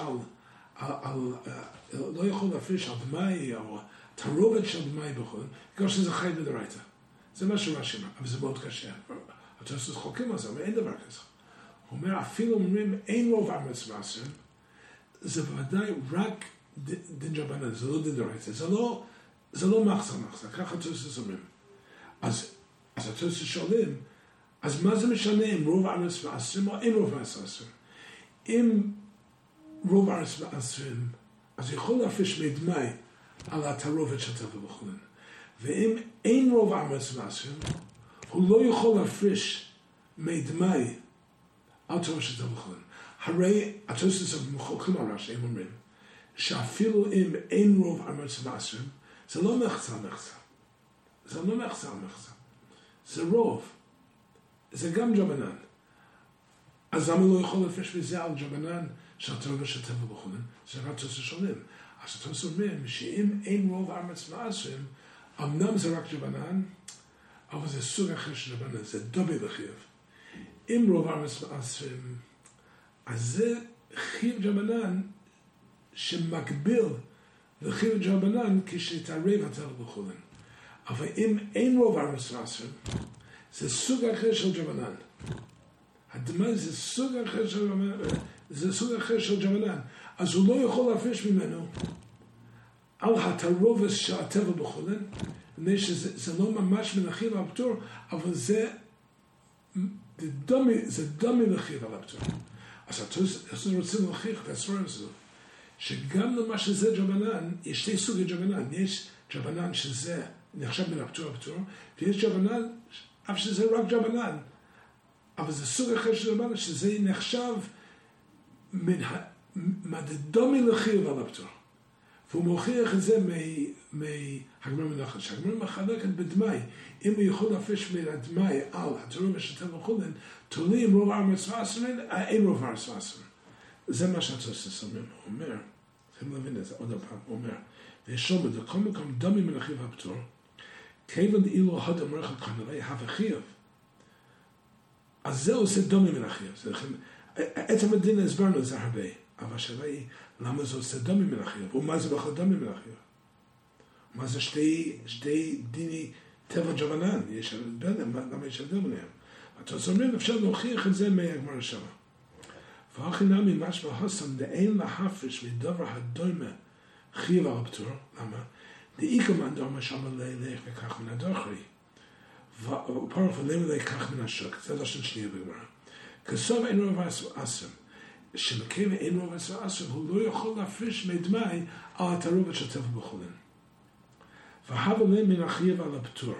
לא יכול להפריש על דמי, או תערובת של דמי בכל, בגלל שזה חי מדאורייתא. זה מה שרש"י אומר, אבל זה מאוד קשה. התוספות חולקים על זה, אבל אין דבר כזה. הוא אומר, אפילו אומרים, אין רוב אמץ ועשרים, זה בוודאי רק דין רבנן, זה לא דין דאורייתא, זה לא מחסה, ככה התוספות אומרים. אז התוספות שואלים, אז מה זה משנה אם רוב אמץ ועשרים או אין רוב אמץ ועשרים? אם רוב אמץ ועשרים, אז יכול להפריש מדמי על התערובת של טבע בחולין. ואם אין רוב אמץ ועשרים, הוא לא יכול להפריש מדמי על תערובת של טבע בחולין. הרי התוספות מחולקים על רש"י, הם אומרים, שאפילו אם אין רוב אמץ ועשרים, זה לא מחצה. זה לא מחצה. זה רוב. זה גם ג'בנן. אז למה לא יכול להפריש מזה על ג'בנן של תערובת של טבע בחולין? זה רק תוספות שואלים. אז התוספות אומרים שאם אין רוב אמץ ועשרים, אמנם זה רק ג'בנן, אבל זה סוג אחר של ג'בנן, זה דומה לחייב. אם רוב אמץ ועשרים, אז זה חייב ג'בנן שמקביל לחייב ג'בנן כשתערב הטבע בחולין. אבל אם אין רוב אמץ ועשרים, זה סוג אחר של ג'בנן. הדמי זה סוג אחר של ג'בנן. אז הוא לא יכול להפריש ממנו על התערובת של הטבע בחולין, מפני שזה לא ממש מנחים על הפטור, אבל זה דומה לחייב על הפטור. אז אנחנו רוצים להוכיח את הסברה הזו, שגם למה שזה ג'בנן, יש שתי סוגי ג'בנן. יש ג'בנן שזה נחשב מן הפטור, ויש ג'בנן, אף שזה רק ג'בנן, אבל זה סוג אחר של ג'בנן, שזה נחשב דומה לחייב על הפטור. והוא מוכיח את זה מהגמרא מנחש. שהגמרא מחלקת בדמי, אם הוא יכול להפריש מהדמי על התערובת של טבע בחולין, תולי עם רוב אמץ ועשרים, אין רוב אמץ ועשרים. זה מה שהתוספות אומרים. הוא אומר, צריכים להבין את זה עוד פעם, הוא אומר, ויש לומד, לכל מקום דומה מן החייב הפטור, כיוון אילו הדם רחק כנראה הווה חייב. אז זה עושה דומה מן החייב. עצם הדין הסברנו את זה הרבה. אבל השאלה היא, למה זה עושה דומה מן החייב? ומה זה בכלל דומה מן החייב? מה זה שתי דיני טבע ג'בנן? יש הבדל, למה יש הבדל ביניהם? התוספות אומרים, אפשר להוכיח את זה מהגמרא שמה. והכי נמי משמע הסם דאין להפריש מדבר הדומה חייב על הפטור. למה? דאיקה מן דומה שמה לילך וכך מן הדוחרי. ופרח ולמה לכך מן השוק. זה לשון שנייה בגמרא. כסוף אין רוב אסם. שמקיים אין רוב אסם, הוא לא יכול להפריש מדמי על התערובת של טבע בחולין. והבה להם מן החייב על הפטור.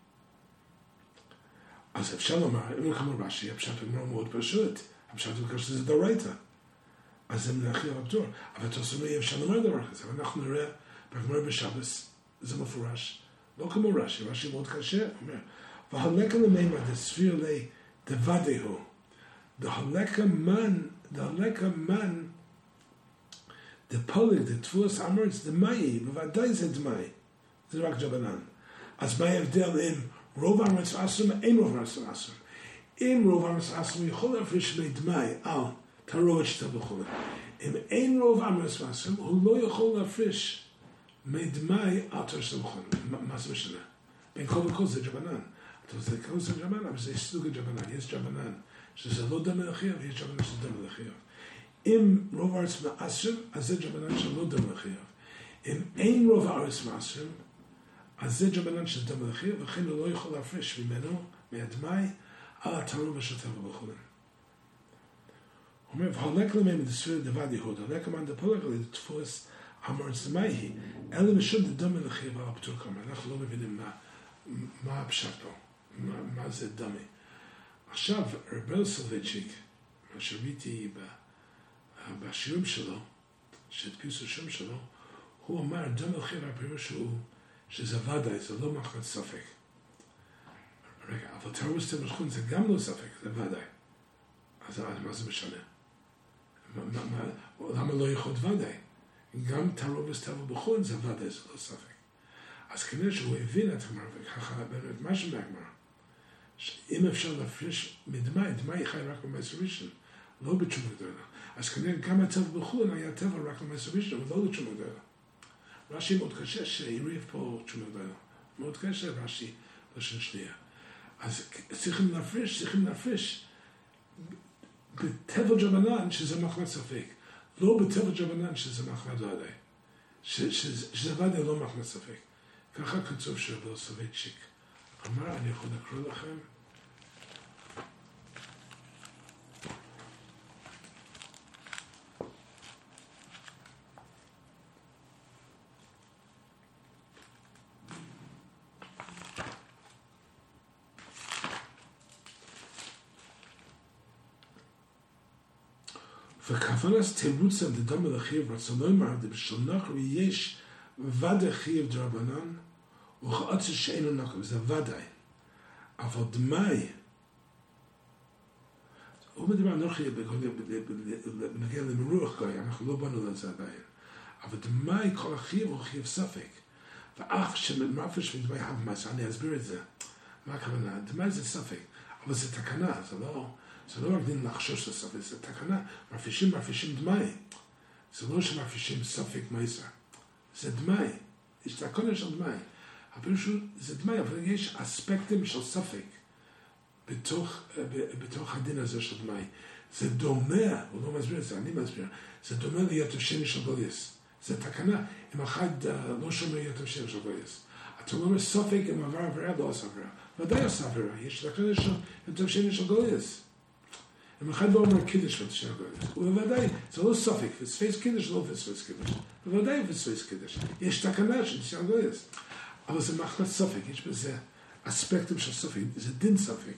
אז אפשר לומר, אם כמו רש"י, הפשט הגמרא מאוד פשוט. הפשט הוא שזה דאורייתא. אז זה מן החייב על הפטור. אבל תוספות אי אפשר לומר דבר כזה. אנחנו נראה בגמרא בשבס, זה מפורש. לא כמו רש"י, רש"י מאוד קשה. הוא אומר, והלקה למימר דסביר לי דוודהו. דהלקה מן דפולג דתפוס אמרץ דמאי, בוודאי זה דמאי. זה רק ג'בנן. אז מה ההבדל אם רוב אמרץ ועשרים, אין רוב אמרץ ועשרים? אם רוב אמרץ ועשרים יכול להפריש מדמאי על תערובת של טבע בחולין. אם אין רוב אמרץ ועשרים, הוא לא יכול להפריש מדמאי על תערובת של טבע בחולין. מה זה משנה? בין כל וכל זה ג'בנן. זה כל זה ג'בנן, אבל זה סוג ג'בנן. יש ג'בנן שזה לא דומה לחייב, ויש ג'בנן שזה דומה לחייב. אם רוב הארץ מעשרים, אז זה ג'בנן שלא דומה לחייב. אם אין רוב הארץ מעשרים, אז זה ג'בנן שזה דומה לחייב, וכן הוא לא יכול להפריש ממנו, מהדמי, על התערובת של טבע בחולין. הוא אומר, והלק להם דסביר דבד יהוד, הלק מן דפולג עלי דתפוס אמרץ דמי היא, אלה משום דומה לחייב על הפטור כמה. אנחנו לא מבינים מה הפשט פה, מה זה דומה. עכשיו, רבי סולובייצ'יק, מה שראיתי בשיעורים שלו, שהדפיס השיעורים שלו, הוא אמר, דומה לחייב הפירוש הוא, שזה ודאי, זה לא מחלת ספק. רגע, אבל תערובת טבע בחולין זה גם לא ספק, זה ודאי. אז מה זה משנה? למה לא יכול להיות ודאי? גם תערובת טבע בחולין זה ודאי, זה לא ספק. אז כנראה שהוא הבין את הגמרא, וככה באמת משהו מהגמרא, שאם אפשר להפריש מדמאי, דמאי חי רק במעשר ראשון, לא בתשובה גדולה. אז כנראה גם הטבע בחולין היה טבע רק במעשר ראשון, אבל לא לתשובה גדולה. רש"י מאוד קשה שהריב פה תשובה גדולה. מאוד קשה רש"י לשון שנייה. אז צריכים להפריש בטבע ג'בנן שזה מחמת ספק, לא בטבע ג'בנן שזה מחמת ודאי. שזה ודאי לא מחמת ספק. ככה כתוב שרבי סולובייצ'יק אמר, אני יכול לקרוא לכם. וכוונס תירוצם דדומה לחיוב רצון לומר דבשל נחר יש ודאי חיוב דרבנן וכעצה שאינו נחר, זה ודאי. אבל דמאי, הוא מדבר על נוחי בנגיע למרוח גוי, אנחנו לא באנו לזה עדיין. אבל דמאי כל החיוב הוא חיוב ספק. ואף שמרפש מדמאי המס, אני אסביר את זה. מה הכוונה? דמאי זה ספק, אבל זה תקנה, זה לא רק דין לחשוש לספק, זה תקנה. מרפישים דמאי. זה לא שמרפישים ספק מייסר. זה דמאי. יש תקנה של דמאי. הפירוש זה דמאי, אבל יש אספקטים של ספק בתוך הדין הזה של דמאי. זה דומה, הוא לא מסביר את זה, אני מסביר, זה דומה ליתר שני של גוליס. זה תקנה, אם אחד לא שומע יתר שני של גוליס. אתה לא אומר ספק אם עבר עבירה, לא עשה עבירה. ודאי עשה עבירה, יש תקנה של יתר שני של גוליס. אם אחד לא אומר קידש ויתר שני של גוליס. ובוודאי, זה לא ספק, פספס קידש, לא פספס קידש. בוודאי פספס קידש. יש תקנה של שני גוליס. אבל זה מחמת ספק, יש בזה אספקטים של ספק, זה דין ספק.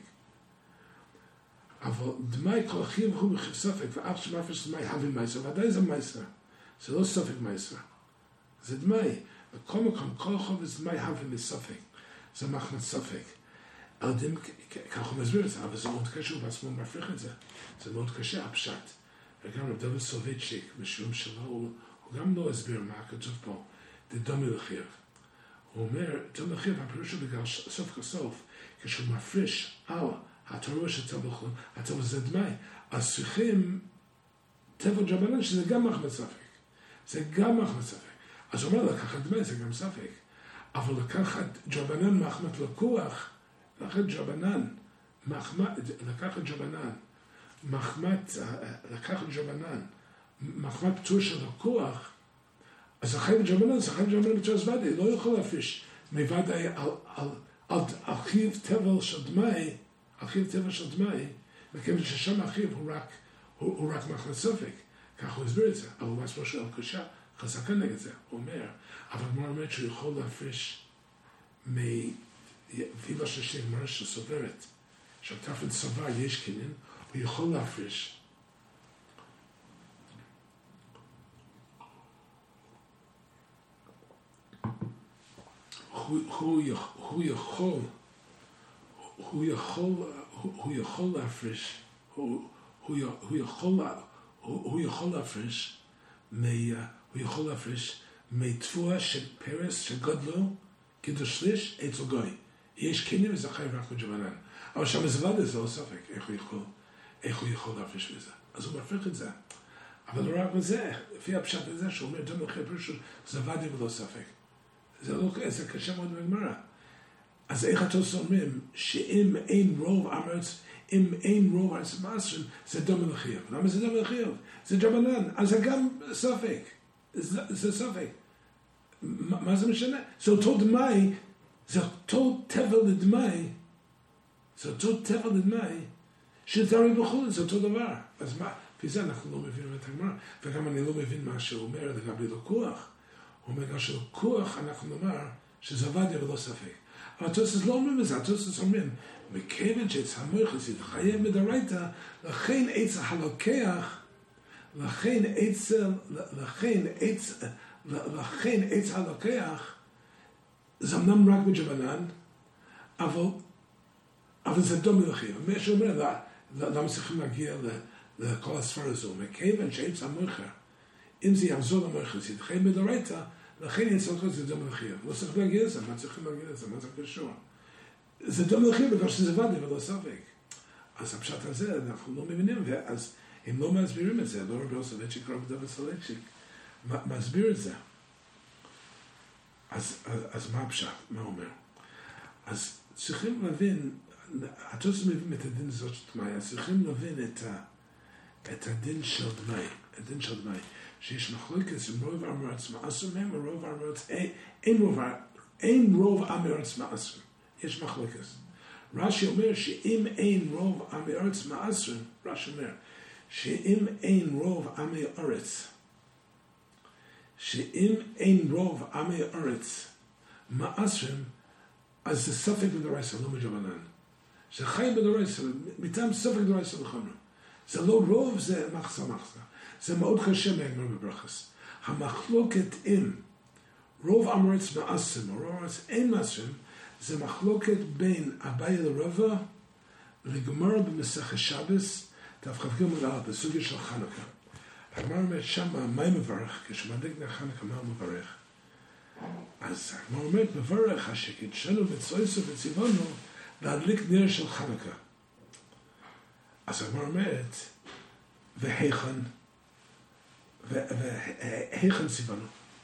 אבל דמאי כל החיוב הוא מחיוב ספק, ואף שמרפש דמאי הווי מייסר, ודאי זה מייסר. זה לא ספק מייסר. זה דמאי. בכל מקום, כל חובץ דמאי הווי מספק. זה מחמת ספק. כך הוא מסביר את זה, אבל זה מאוד קשה, הוא בעצמו מפריך את זה. זה מאוד קשה, הפשט. וגם רבי סולובייצ'יק, בשיעורים שלו, הוא גם לא הסביר מה כתוב פה, דדומה לחיוב. הוא אומר, דומה לחיוב, הפירוש הוא בגלל סוף כסוף, כשהוא מפריש על התורה של טבע חולין, הטבע זה דמאי, אז צריכים טבע ג'בנן, שזה גם מחמת ספק. זה גם מחמת ספק. אז הוא אומר, לקחת דמאי זה גם ספק. אבל לקחת ג'בנן מחמת לקוח, לקחת ג'בנן מחמת פטור של לקוח, אז החיים ג'בנן, זה חיים ג'בנן בתור זוודאי, לא יכול להפריש מוודאי על חיוב טבע של דמאי, החיוב טבע של דמאי, מכיוון ששם החיוב הוא רק מחמת ספק. כך הוא הסביר את זה, אבל הוא עצמו שואל קשה, חזקה נגד זה. הוא אומר, אבל גמרא אומרת שהוא יכול להפריש ואילו ששי גמרא שסוברת, שהתפן סבר יש קינין, הוא יכול להפריש. הוא יכול להפריש, הוא יכול להפריש מתבואה של פרס שגדלו כדי שליש אצל גוי. יש קינין וזה חייב רק בג'בנן. אבל שם זה ודאי, זה לא ספק, איך הוא יכול להפריש בזה. אז הוא מפריך את זה. אבל לא רק בזה, לפי הפשט הזה שהוא אומר, דומה לחיוב פירוש זה ודאי ולא ספק. זה קשה מאוד בגמרא. אז איך התוספות אומרים שאם אין רוב ארץ מעשרים, זה דומה לחיוב. למה זה דומה לחיוב? זה ג'בנן, אז זה גם ספק. זה ספק. מה זה משנה? זה אותו דמאי, זה אותו טבע לדמאי, שזה הרי בחולין, זה אותו דבר. אז מה? לפי זה אנחנו לא מבינים את הגמרא, וגם אני לא מבין מה שהוא אומר לגבי לקוח. הוא אומר גם שלקוח אנחנו נאמר שזה ודאי ולא ספק. אבל התוספות לא אומרים את זה, התוספות אומרים, מכיוון שעץ המויכס יתחייב מדרייתא, לכן עץ הלוקח, זה אמנם רק בג'בנן, אבל זה דומה לחיוב. מה שאומר, למה צריכים להגיע לכל הספר הזו? מכיוון שעץ המויכר, אם זה יחזור למויכס יתחייב מדרייתא, לכן יצא לך זה דם לחיה. לא צריך להגיד את זה, מה צריכים להגיד את זה? מה זה קשור? זה דם לחיה בגלל שזה ודאי ולא ספק. אז הפשט הזה אנחנו לא מבינים, ואז הם לא מסבירים את זה, לא רבי סולצ'יק, רבי דוד סולצ'יק, מסביר את זה. אז מה הפשט? מה אומר? אז צריכים להבין, התוספות מבין את הדין הזאת של דמי, אז צריכים להבין את הדין של דמי, הדין של דמי, שיש מחלוקת עם רוב עם ארץ מעשר מהם, ורוב עם ארץ, אין רוב עם ארץ מעשר, יש מחלוקת. רש"י אומר שאם אין רוב עם ארץ מעשר, רש"י אומר, שאם אין רוב עם ארץ, שאם אין רוב עם ארץ מעשרים, אז זה ספק בדורייסא, לא מג'בנן. זה חי בדורייסא, מטעם ספק דורייסא לחומר. זה לא רוב, זה מחסה. זה מאוד קשה מהגמר בברכס. המחלוקת עם רוב עם ארץ מעשרים, או רוב ארץ אין מעשרים, זה מחלוקת בין אביי לרבא לגמר במסכת שבס, דף כ"ג בסוגיה של חנוכה. הגמרא אומרת שם, מה מברך? כשמדליק נר חנוכה, מה מברך? אז הגמרא אומרת, מברך שקידשנו וצויסו וציוונו להדליק נר של חנוכה. אז הגמרא אומרת, והיכן ציוונו.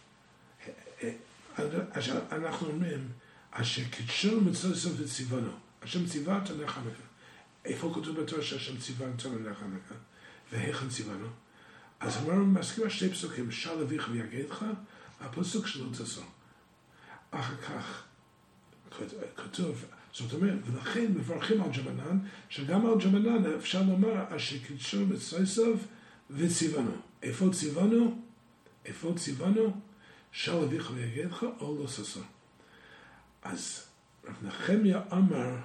אנחנו אומרים, אשר קידשנו וצויסו וציוונו. השם ציווה את נר חנוכה. איפה כתוב בתורה שהשם ציווה את נר חנוכה? והיכן ציוונו? אז אמרנו, מסכים שתי פסוקים, שאל אביך ויגדך, הפסוק שלו תעשו. אחר כך כתוב, זאת אומרת, ולכן מברכים על ג'בנן, שגם על ג'בנן אפשר לומר, אשר קידשנו בצויסו וציוונו. איפה ציוונו? איפה ציוונו? שאל אביך ויגדך, או לא תעשו. אז רב נחמיה אמר,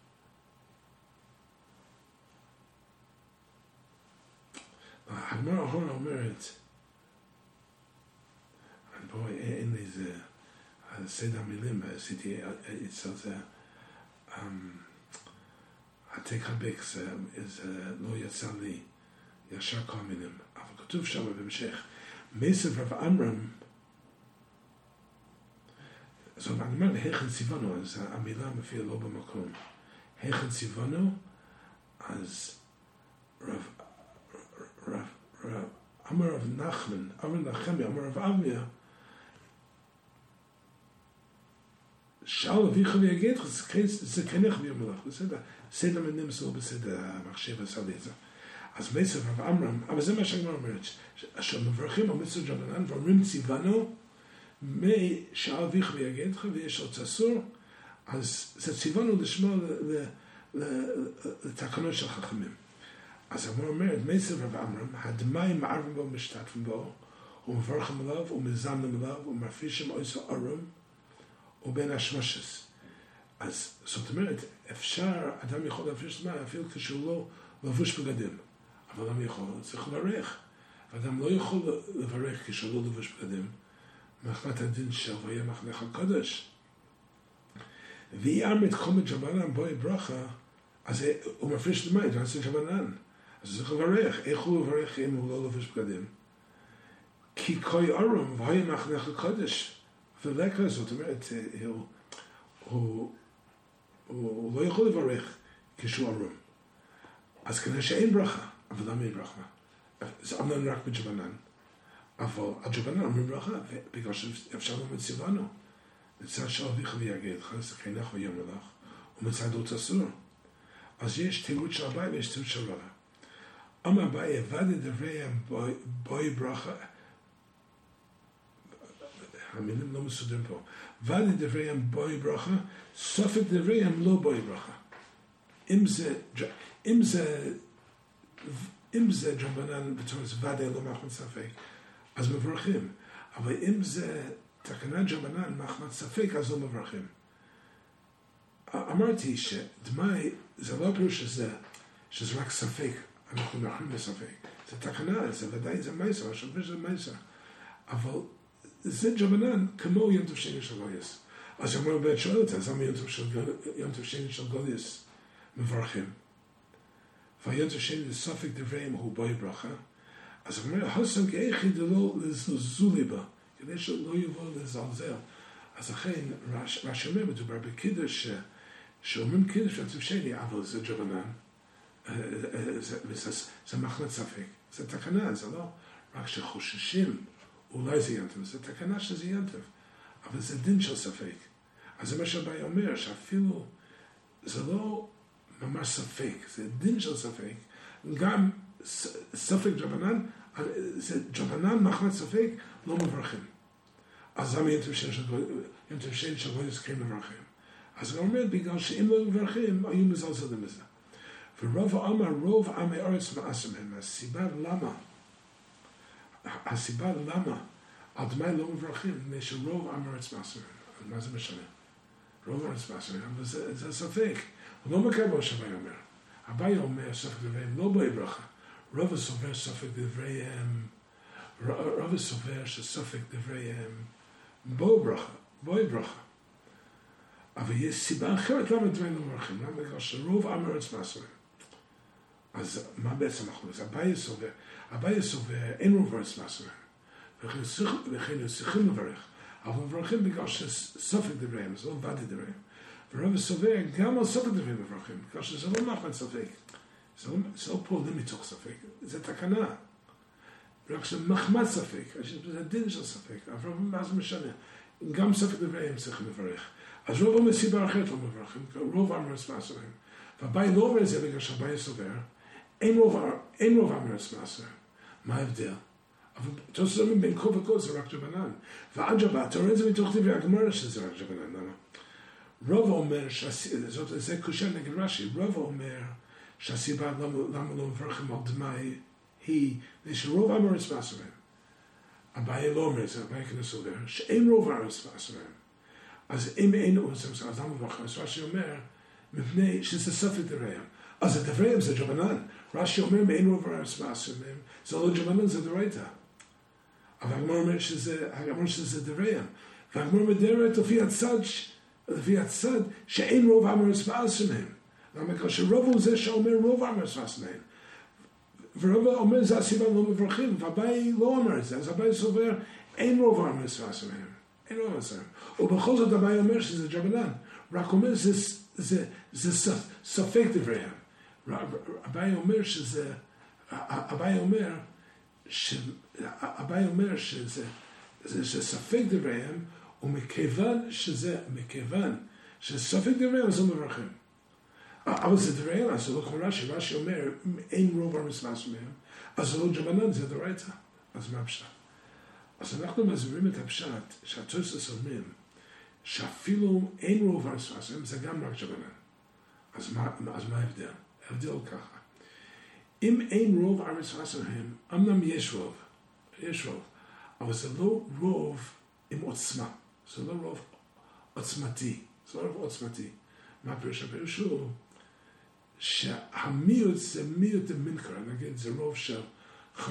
הגמרא אומרת, פה אין לי איזה סדר מילים, עשיתי אצל זה, העתק הבק, זה לא יצא לי ישר כל מילים, אבל כתוב שם בהמשך, מסב רב עמרם, זאת אני אומר, היכן ציוונו, אז המילה מופיעה לא במקום, היכן ציוונו, אז אמר רב נחמן, אמר נחמיה, אמר רב אביה, שאל אביך ויגדך, זה כנך ויאמר לך, בסדר, סדר מילים זה לא בסדר, המחשב עשה לי את זה. אז מצב רב עמרם, אבל זה מה שהגמרא אומרת, אשר מברכים על מצוות ג'בנן, ואומרים ציוונו, שאל אביך ויגדך, ויש עוד אסור, אז זה ציוונו לשמוע לתקנות של חכמים. אז הגמרא אומרת, מסר רב עמרם, הדמי מערבים בו משתתפים בו, ומברכים עליו, ומזמנים עליו, ומפרישים עושה ארום, ובין השמשס. אז זאת אומרת, אפשר, אדם יכול להפריש מים, אפילו כשהוא לא לבוש בגדים. אבל אדם יכול, צריך לברך. אדם לא יכול לברך כשהוא לא לבוש בגדים. מחמת הדין של והיה מחנך הקודש. ויאמר את חומד ג'בנן בואי ברכה, אז הוא מפריש מים, זה עושה ג'בנן. אז צריך לברך. איך הוא לברך אם הוא לא לבוש בגדים? כי כוי ארום והיה מחנך הקודש. ולקה, זאת אומרת, הוא לא יכול לברך כשהוא ארום. אז כנראה שאין ברכה, אבל למה אין ברכה? זה אמנם רק בג'בנן, אבל הג'בנן אומרים ברכה, בגלל שאפשר לומר ציוונו. מצד של אביך ויגדך, זה כנך ויאמר לך, ומצד עוד אסור. אז יש תירוץ של אביי ויש תירוץ של רבא. אמר אביי, עבד את דבריהם בואי ברכה, המילים לא מסודרים פה. ועד דבריהם בואי ברכה, סופק דבריהם לא בואי ברכה. אם זה ג'בנן בתור זה ודאי לא מחמת ספק, אז מברכים. אבל אם זה תקנת ג'בנן מחמת ספק, אז לא מברכים. אמרתי שדמי, זה לא פירוש שזה רק ספק, אנחנו מברכים בספק. זה תקנה, זה ודאי זה מייסר, השופט זה מייסר. אבל זה ג'בנן כמו יום טוב שני של גוליס. אז אמר בית שואלת, אז אמר יום טוב שני של גוליס מברכים. והיום טוב שני סופק דבריהם הוא בואי ברכה. אז אמר, הסם כאיכי דלו לזלזולי בה. כדי שלא יבוא לזלזל. אז לכן, רש"י אומר, מדובר בקידוש, שאומרים קידוש ועצוב שני, אבל זה ג'בנן, זה מחלת ספק, זה תקנה, זה לא רק שחוששים, אולי זה ינטב, זה תקנה שזה ינטב, אבל זה דין של ספק. אז זה מה שהבאי אומר, שאפילו זה לא ממש ספק, זה דין של ספק, גם ספק ג'בנן, זה ג'בנן מחלת ספק, לא מברכים. אז למה ינטב שני שבו יזכרים לברכים? אז הוא אומר, בגלל שאם לא מברכים, היו מזלזלים בזה. ורוב העם, רוב עם הארץ מאסם הם. הסיבה למה על דמי לא מברכים, מפני שרוב עם הארץ מאסם הם. אז מה זה משנה? רוב הארץ מאסם הם, אבל זה ספק. הוא לא מקבל מה שהבאי אומר. הבאי אומר, ספק דבריהם לא בואי ברכה. רוב הסובר ספק דבריהם, רוב הסובר שספק דבריהם בואי ברכה. אבל יש סיבה אחרת למה דברים לא מברכים. למה? בגלל שרוב עם הארץ מאסם הם. אז מה בעצם אנחנו עושים? הבעיה סובר, אין רוב הארץ מאסם הם. וכן צריכים לברך. אבל מברכים בגלל שספק דבריהם, זה לא ודאי דבריהם. ורוב הסובר גם על ספק דבריהם מברכים, בגלל שזה לא מחמת ספק. זה לא פועלים מתוך ספק, זה תקנה. רק שזה מחמת ספק, זה דין של ספק, אבל מה זה משנה? גם ספק דבריהם צריכים לברך. אז רוב המסיבה אחרת לא מברכים, רוב עם הארץ מאסם הם. והבעיה לא אומר את זה בגלל שהבעיה סובר, אין רוב עם הארץ מאסם הם. מה ההבדל? אבל תוספות אומרים בין כה וכה זה רק ג'בנן. ועג'בה, אתה רואה את זה מתוך דברי הגמרא שזה רק ג'בנן, למה? רוב אומר, זה קושר נגד רש"י, רוב אומר שהסיבה למה לא מברכים על דמי היא שרוב עם הארץ מאסם הם. הבעיה לא אומר את זה, הבעיה כנראה סובר, שאין רוב הארץ מאסם הם. אז אם אין אז למה מברכים? אז רש"י אומר, מפני שזה ספק דבריהם. אז דבריהם זה ג'בנן. רש"י אומר, מאין רוב הארץ מאסם הם, זה לא ג'בנן, זה דרייתא. אבל הגמרא אומר שזה דבריהם. והגמרא מדברת לפי הצד שאין רוב הארץ מאסם הם. למה? בגלל שרוב הוא זה שאומר רוב הארץ מאסם הם. ורוב אומר זה הסיבה לא מברכים, והבאי לא אומר את זה. אז הבאי סובר, אין רוב הארץ מאסם הם. אין רוב הארץ מאסם הם. ובכל זאת הבאי אומר שזה ג'בנן. רק אומר זה ספק דבריהם. הבאי אומר שזה ספק דבריהם, ומכיוון שספק דבריהם, אז הוא מברכים. אבל זה דבריהם, אז זה לא כמו רש"י. רש"י אומר, אין רוב הארץ מאסם הם, אז זה לא ג'בנן, זה דרייתא. אז מה הפשט? אז אנחנו מסבירים את הפשט, שהתוספות אומרים, שאפילו אין רוב הארץ מאסם הם, זה גם רק ג'בנן. אז מה ההבדל? ההבדל ככה. אם אין רוב הארץ מאסם הם, אמנם יש רוב, אבל זה לא רוב עם עוצמה, זה לא רוב עוצמתי, מה פירוש? הפירוש הוא שהמיעוט זה מיעוט דמינקרא, נגיד זה רוב של 51%,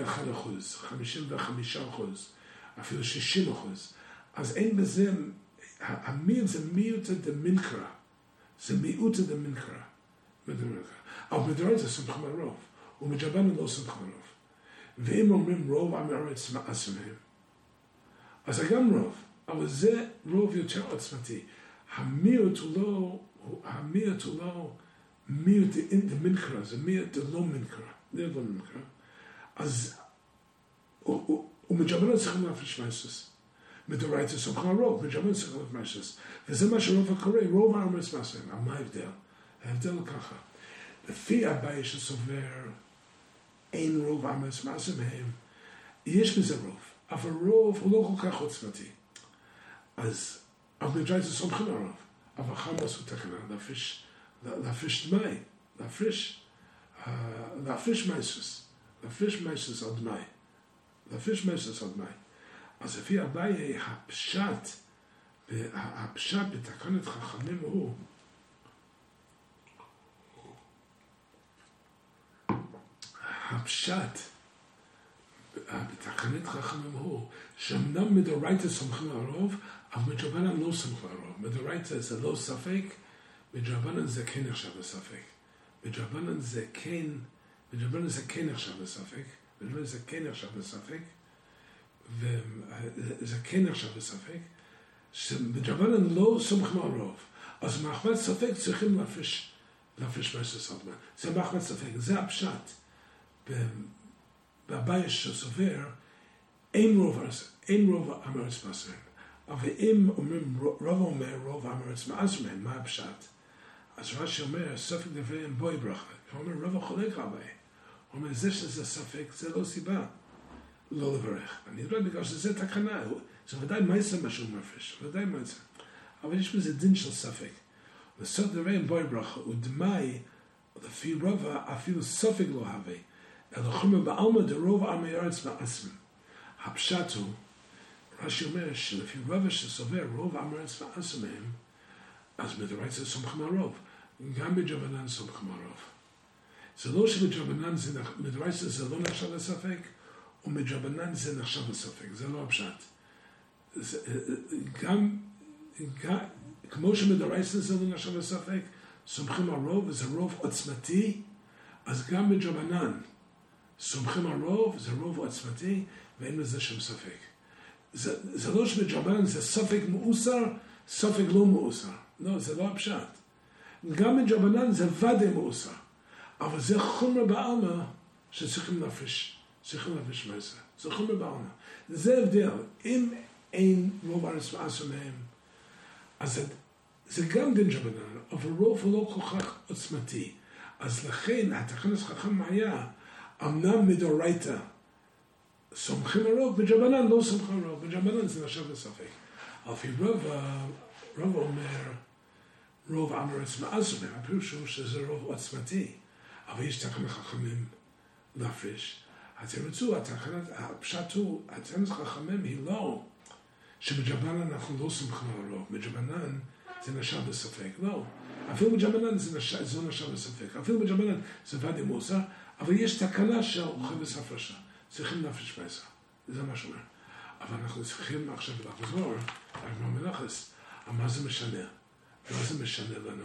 55%, אפילו 60%, אז אין בזה, המיעוט זה מיעוט דמינקרא, זה מיעוט דמינקרא, אבל בדרייתא זה סומכים על רוב, ומג'בנן לא סומכים על רוב. ואם אומרים רוב עם הארץ מאסם הם, אז זה גם רוב, אבל זה רוב יותר עוצמתי. המיעוט הוא לא מיעוט דמינקרא, זה מיעוט דלא מינקרא. אז ומג'בנן צריכים להפריש מייסס. מדרייתא סומכים על רוב, מג'בנן צריכים להפריש מייסס. וזה מה שרוב הקורא, רוב הארץ מאסם הם. מה ההבדל? ההבדל ככה. לפי הבעיה שסובר, אין רוב הארץ מאסם הם, יש בזה רוב, אבל רוב הוא לא כל כך עוצמתי. אז מדרייתא סומכים על רוב, אבל חמאס הוא תקנה, להפריש דמי, להפריש מייסס על דמי. אז לפי הבעיה, הפשט בתקנת חכמים הוא, הפשט בתקנת חכמים הוא שאמנם מדרייתא סומכים על רוב, אבל מג'בנן לא סומכים על רוב. מדרייתא זה לא ספק, מג'בנן זה כן נחשב לספק. מג'בנן זה כן נחשב לספק, וזה כן נחשב בספק, שבדרבנן לא סומכים על רוב. אז מחמת ספק צריכים להפריש מעשר סלמן. זה מחמת ספק, זה הפשט. בבית שסובר, אין רוב עם הארץ מעשרים. אבל אם אומרים, רוב אומר, רוב עם הארץ מעשרים, מה הפשט? אז רש"י אומר, ספק דבריהם בואי ברכה. הוא אומר, רוב החולק רבי. הוא אומר, זה שזה ספק, זה לא סיבה לא לברך. אני יודע בגלל שזה תקנה, זה ודאי מייסר מה שהוא מפריש, ודאי מייסר. אבל יש בזה דין של ספק. וספק דבריהם בואי ברכה, ודמי, לפי רובע, אפילו ספק לא הווה. אלא חומר בעלמא דרוב עמי הארץ מעשרים. הפשט הוא, רש"י אומר שלפי רובע שסובר רוב עמי הארץ מעשרים, אז מדרייתא סומכים על רוב. גם בדרבנן סומכים על רוב. זה לא שבדרבנן מדרייתא זה לא נחשב לספק, ומדרבנן זה נחשב לספק. זה לא הפשט. גם כמו שמדרייתא זה לא נחשב לספק, סומכים על רוב, וזה רוב עוצמתי, אז גם בדרבנן סומכים על רוב, זה רוב עוצמתי, ואין לזה שם ספק. זה לא שבדרבנן זה ספק מאוסר, ספק לא מאוסר. לא, זה לא הפשט. גם בדרבנן זה ודאי מאוסר. אבל זה חומר בעלמא שצריכים להפריש מעשר. זה חומר בעלמא. זה הבדל. אם אין רוב הארץ מעשר מהם, אז זה גם דין דרבנן, אבל רוב הוא לא כל כך עוצמתי. אז לכן, התחנית חכם היה, אמנם מדאורייתא סומכים על רוב, בדרבנן לא סומכים על רוב. בדרבנן זה נחשב לספק. לפי רוב אומר, רוב עם הארץ מעשרים, הפירוש הוא שזה רוב עוצמתי, אבל יש תקנת חכמים להפריש. הפשט הוא, התקנת חכמים היא לא, שבדרבנן אנחנו לא סומכים על רוב, בדרבנן זה נחשב לספק, לא. אפילו בדרבנן זה לא נחשב לספק, אפילו בדרבנן זה ודאי מאוסר, אבל יש תקנה של חפץ הפרשה, צריכים להפריש מעשר, זה מה שאומר. אבל אנחנו צריכים עכשיו לחזור, הגמרא מנחס, מה זה משנה? מה זה משנה לנו?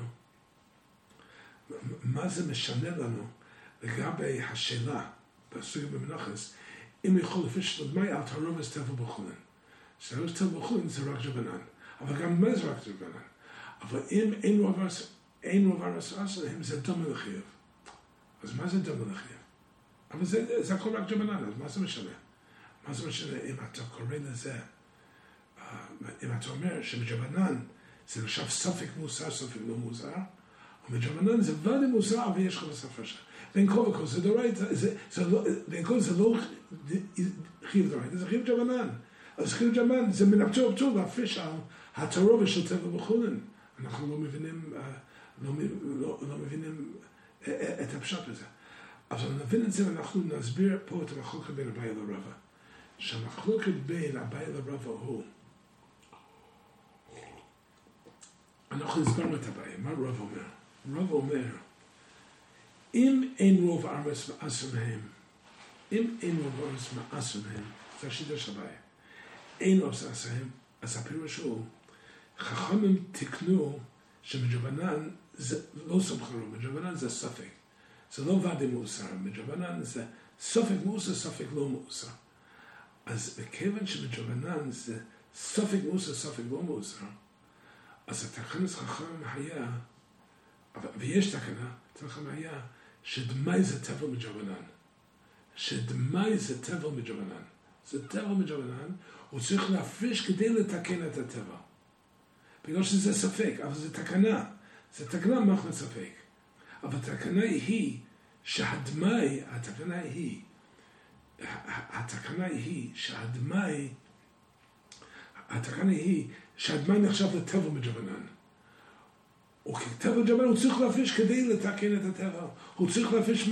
מה זה משנה לנו לגבי השאלה, בסוגיה במנחס, אם יכול להפריש לדמי על תערובת טבע בחולין. תערובת טבע בחולין זה רק דרבנן, אבל גם מה זה רק דרבנן? אבל אם אין רוב הארץ מעשרים, זה דומה לחייב. אז מה זה דומה לחייב? אבל זה הכל רק דרבנן, אז מה זה משנה? מה זה משנה אם אתה קורא לזה, אם אתה אומר שבדרבנן זה נחשב ספק מוסר, ספק לא מוסר, ובדרבנן זה ודאי מוסר, אבל יש חפץ הפרשה. בין כל וכל זה דאורייתא, בין כל זה לא חייב דאורייתא, זה חייב דרבנן. אז חייב דרבנן זה מן הפטור פטור להפריש על התערובת של טבע בחולין. אנחנו לא מבינים את הפשט בזה. אבל נבין את זה ואנחנו נסביר פה את המחלוקת בין אביי לרבא. שהמחלוקת בין אביי לרבא הוא, אנחנו הסברנו את אביי, מה רבא אומר? רבא אומר, אם אין רוב הארץ מעשרים מהם, זה השיטה של אביי, אין רוב מעשרים, אז הפירוש הוא, חכמים תקנו שבדרבנן זה לא סומכים רוב, בדרבנן זה ספק. זה לא ודאי מאוסר, בדרבנן זה ספק מאוסר, ספק לא מאוסר. אז בכיוון שבדרבנן זה ספק מאוסר, ספק לא מאוסר, אז התקנת חכם היה, ויש תקנה, חכם היה, שדמי זה טבל מדרבנן. שדמי זה טבל מדרבנן. זה טבל מדרבנן, הוא צריך להפריש כדי לתקן את הטבל. בגלל שזה ספק, אבל זה תקנה. זה תקנה מחמת ספק. אבל התקנה היא שהדמי, שהדמי נחשב לטבל מדרבנן. וכטבל מדרבנן הוא צריך להפריש כדי לתקן את הטבל. הוא צריך להפריש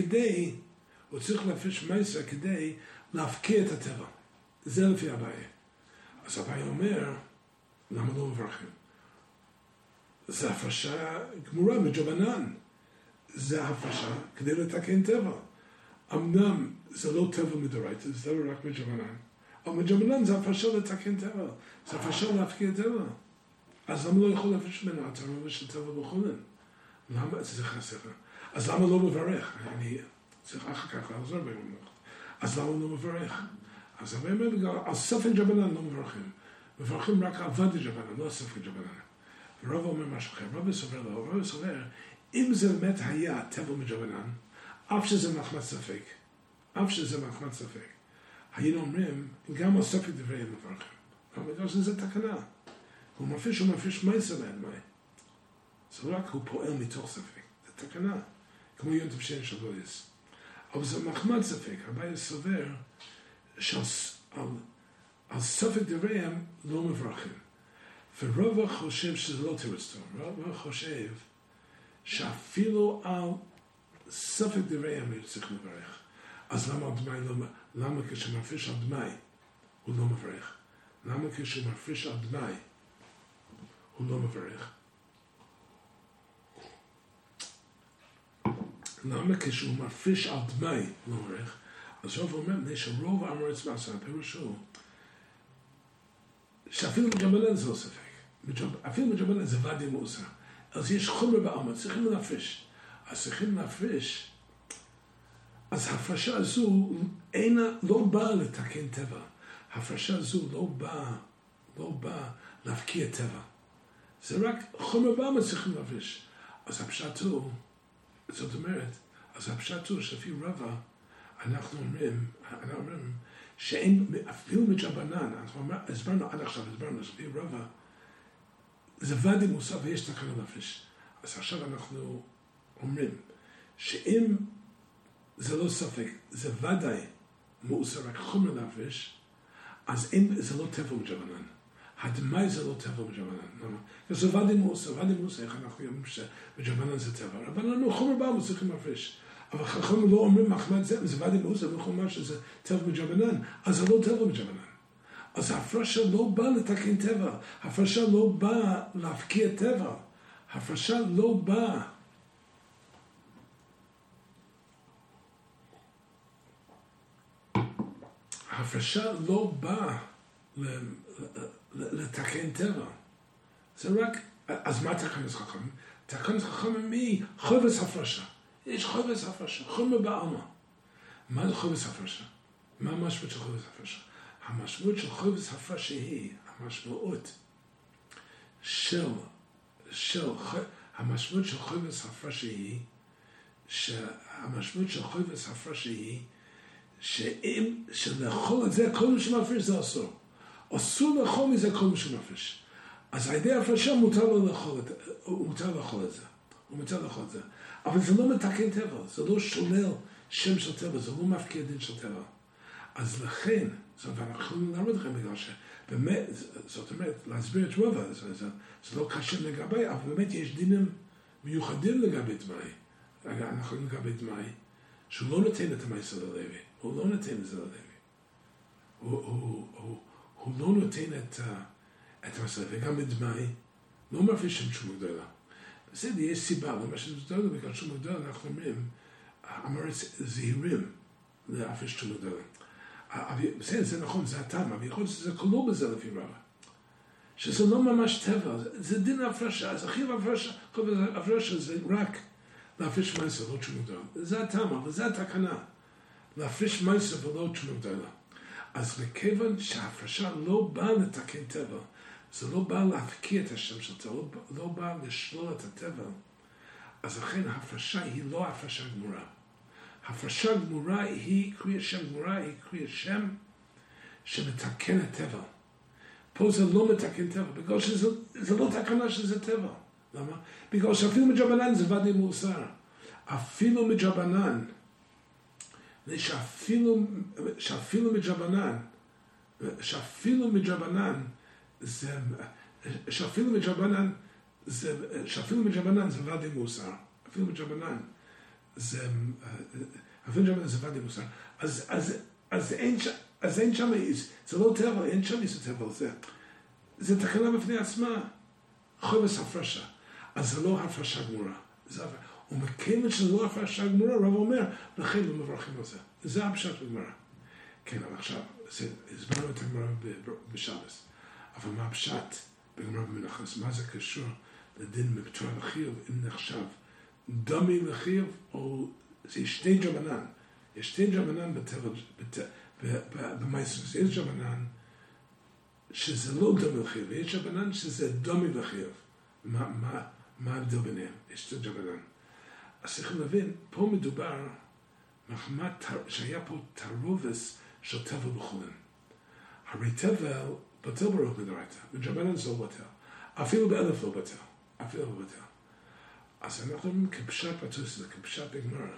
מייסר כדי להפקיע את הטבל. זה לפי אביי. אז אביי אומר, למה לא מברכים? זה הפרשה גמורה מדרבנן. זה הפרשה כדי לתקן טבע. אמנם זה לא טבע מדאורייתא, זה לא רק מדרבנן. אבל מדרבנן זה הפרשה לתקן טבע. זה הפרשה להפקיע טבע. אז למה לא יכול להפריש ממנו התערובת של טבע בחולין? למה? זה חסר. אז למה לא מברך? אני צריך אחר כך לעזור במלאכה. אז למה לא מברך? אז הרבה אומר בגלל, על ספק ג'בנן לא מברכים. מברכים רק על ודאי ג'בנן, לא ספק ג'בנן. ורב אומר משהו אחר, רב סובר לו, רב סובר, אם זה באמת היה טבל מג'בנן, אף שזה מחמת ספק, היינו אומרים, גם על ספק דברי מברכים. אבל בגלל שזה תקנה. הוא מפריש מייסר לאין מי. זה רק הוא פועל מתוך ספק. זה תקנה. כמו יונטב שאין שבויס. אבל זה מחמת ספק. הרבה סובר שעל ספק דבריהם לא מברכים. ורוב חושב שזה לא תירוץ טוב. רוב חושב שאפילו על ספק דבריהם צריך לברך. אז למה כשמפריש על דמי הוא לא מברך? למה כשהוא מפריש על דמי הוא לא מברך? למה כשהוא מפריש על דמי לא מברך? אז רוב אומר, שרוב האמורץ מעשה, פירושו, שאפילו מג'בנן זה לא ספק. אפילו מג'בנן זה ודאי מוסר. אז יש חומר בעלמא, צריכים להפריש. אז צריכים להפריש. אז ההפרשה הזו לא באה לתקן טבע. ההפרשה הזו לא באה להפקיע טבע. זה רק חומר בעלמא צריכים להפריש. אז הפשט הוא, זאת אומרת, אז הפשט הוא שלפי רבא, אנחנו אומרים שאין, אפילו מג'בנן, הסברנו עד עכשיו, שלפי רבא, זה ודאי מוסר ויש תקנה להפריש. אז עכשיו אנחנו אומרים, שאם זה לא ספק, זה ודאי מוסר, רק חומר להפריש, אז זה לא טבע מג'בנן. הדמי זה לא טבע מג'בנן. זה ודאי מוסר, איך אנחנו אומרים שמג'בנן זה טבע. רבנן הוא חומר בעלמא צריכים להפריש. אבל חכמים לא אומרים מחמד זה ודאי מוסר, ויכול לומר שזה טבע מג'בנן, אז זה לא טבע מג'בנן. אז ההפרשה לא באה לתקן טבע, ההפרשה לא באה להפקיע טבע, ההפרשה לא באה לתקן טבע. זה רק, אז מה תקנת חכמים? תקנת חכמים היא חובץ הפרשה. יש חובץ הפרשה, חומר בעלמא. מה זה חובץ הפרשה? מה המשמעות של חובץ הפרשה? המשמעות של חובץ הפרשה היא, המשמעות של חובץ הפרשה היא, שהמשמעות של חובץ הפרשה היא, שלאכול את זה, כל מי שמפריש זה אסור. אסור לאכול מזה כל מי שמפריש. אז הידי הפרשה מותר לאכול את זה. הוא מותר לאכול את זה. אבל זה לא מתקן טבע, זה לא שולל שם של טבע, זה לא מפקיע דין של טבע. אז לכן, ואנחנו יכולים ללמד לכם בגלל שבאמת, זאת אומרת, להסביר את רבא, זה לא קשה לגבי, אבל באמת יש דינים מיוחדים לגבי דמי. אנחנו יכולים לגבי דמי, שהוא לא נותן את המייסר ללוי. הוא לא נותן את זה ללוי. הוא לא נותן את המייסר, וגם בדמי, לא מפריש שם שום גדולה. בסדר, יש סיבה, למה שזה גדולה, בגלל שום גדולה, אנחנו אומרים, אמרץ זהירים להפריש שום גדולה. בסדר, זה נכון, זה הטעם, אבל יכול להיות שזה כלול בזה לפי רבא. שזה לא ממש טבע, זה דין ההפרשה, אז הכי ההפרשה זה רק להפריש מייסר, לא שום גדולה. זה הטעם, אבל זה התקנה. להפריש מייסר ולא שום גדולה. אז מכיוון שההפרשה לא באה לתקן טבע, זה לא בא להפקיע את השם של טבע, לא בא לשלול את הטבע, אז לכן ההפרשה היא לא הפרשה גמורה. הפרשה גמורה היא קריאת שם גמורה, היא קריאת שם שמתקן את טבע. פה זה לא מתקן טבע, בגלל שזה לא תקנה שזה טבע. למה? בגלל שאפילו מג'בנן זה ודאי מוסר. אפילו מג'בנן, שאפילו מג'בנן זה ודאי מוסר. אפילו מג'בנן זה ודאי מוסר. אז אין שם, זה לא טבע, אין שם איזה טבע, זה תקנה בפני עצמה, חובץ הפרשה. אז זה לא הפרשה גמורה. ומכיוון שזה לא הפרשה גמורה, רב אומר, לכן לא מברכים על זה. זה הפשט בגמרא. כן, אבל עכשיו, הסברנו את הגמרא בשבס. אבל מה הפשט בגמרא במנחס? מה זה קשור לדין מפטור לחיוב, אם נחשב דמי לחיוב, או זה שתי ג'בנן. יש שתי ג'בנן במייסוס, יש רבנן שזה לא דומי לחייב, ויש רבנן שזה דומי לחייב. מה ההבדל ביניהם? יש את רבנן. אז צריכים להבין, פה מדובר, שהיה פה תרובס של תבל בחולין. הרי תבל בטל ברוך מדרייתא, ודרבנן זה לא בטל. אפילו באלף לא בטל. אפילו לא בטל. אז אנחנו אומרים כפשט בתוספות, כפשט בגמרא,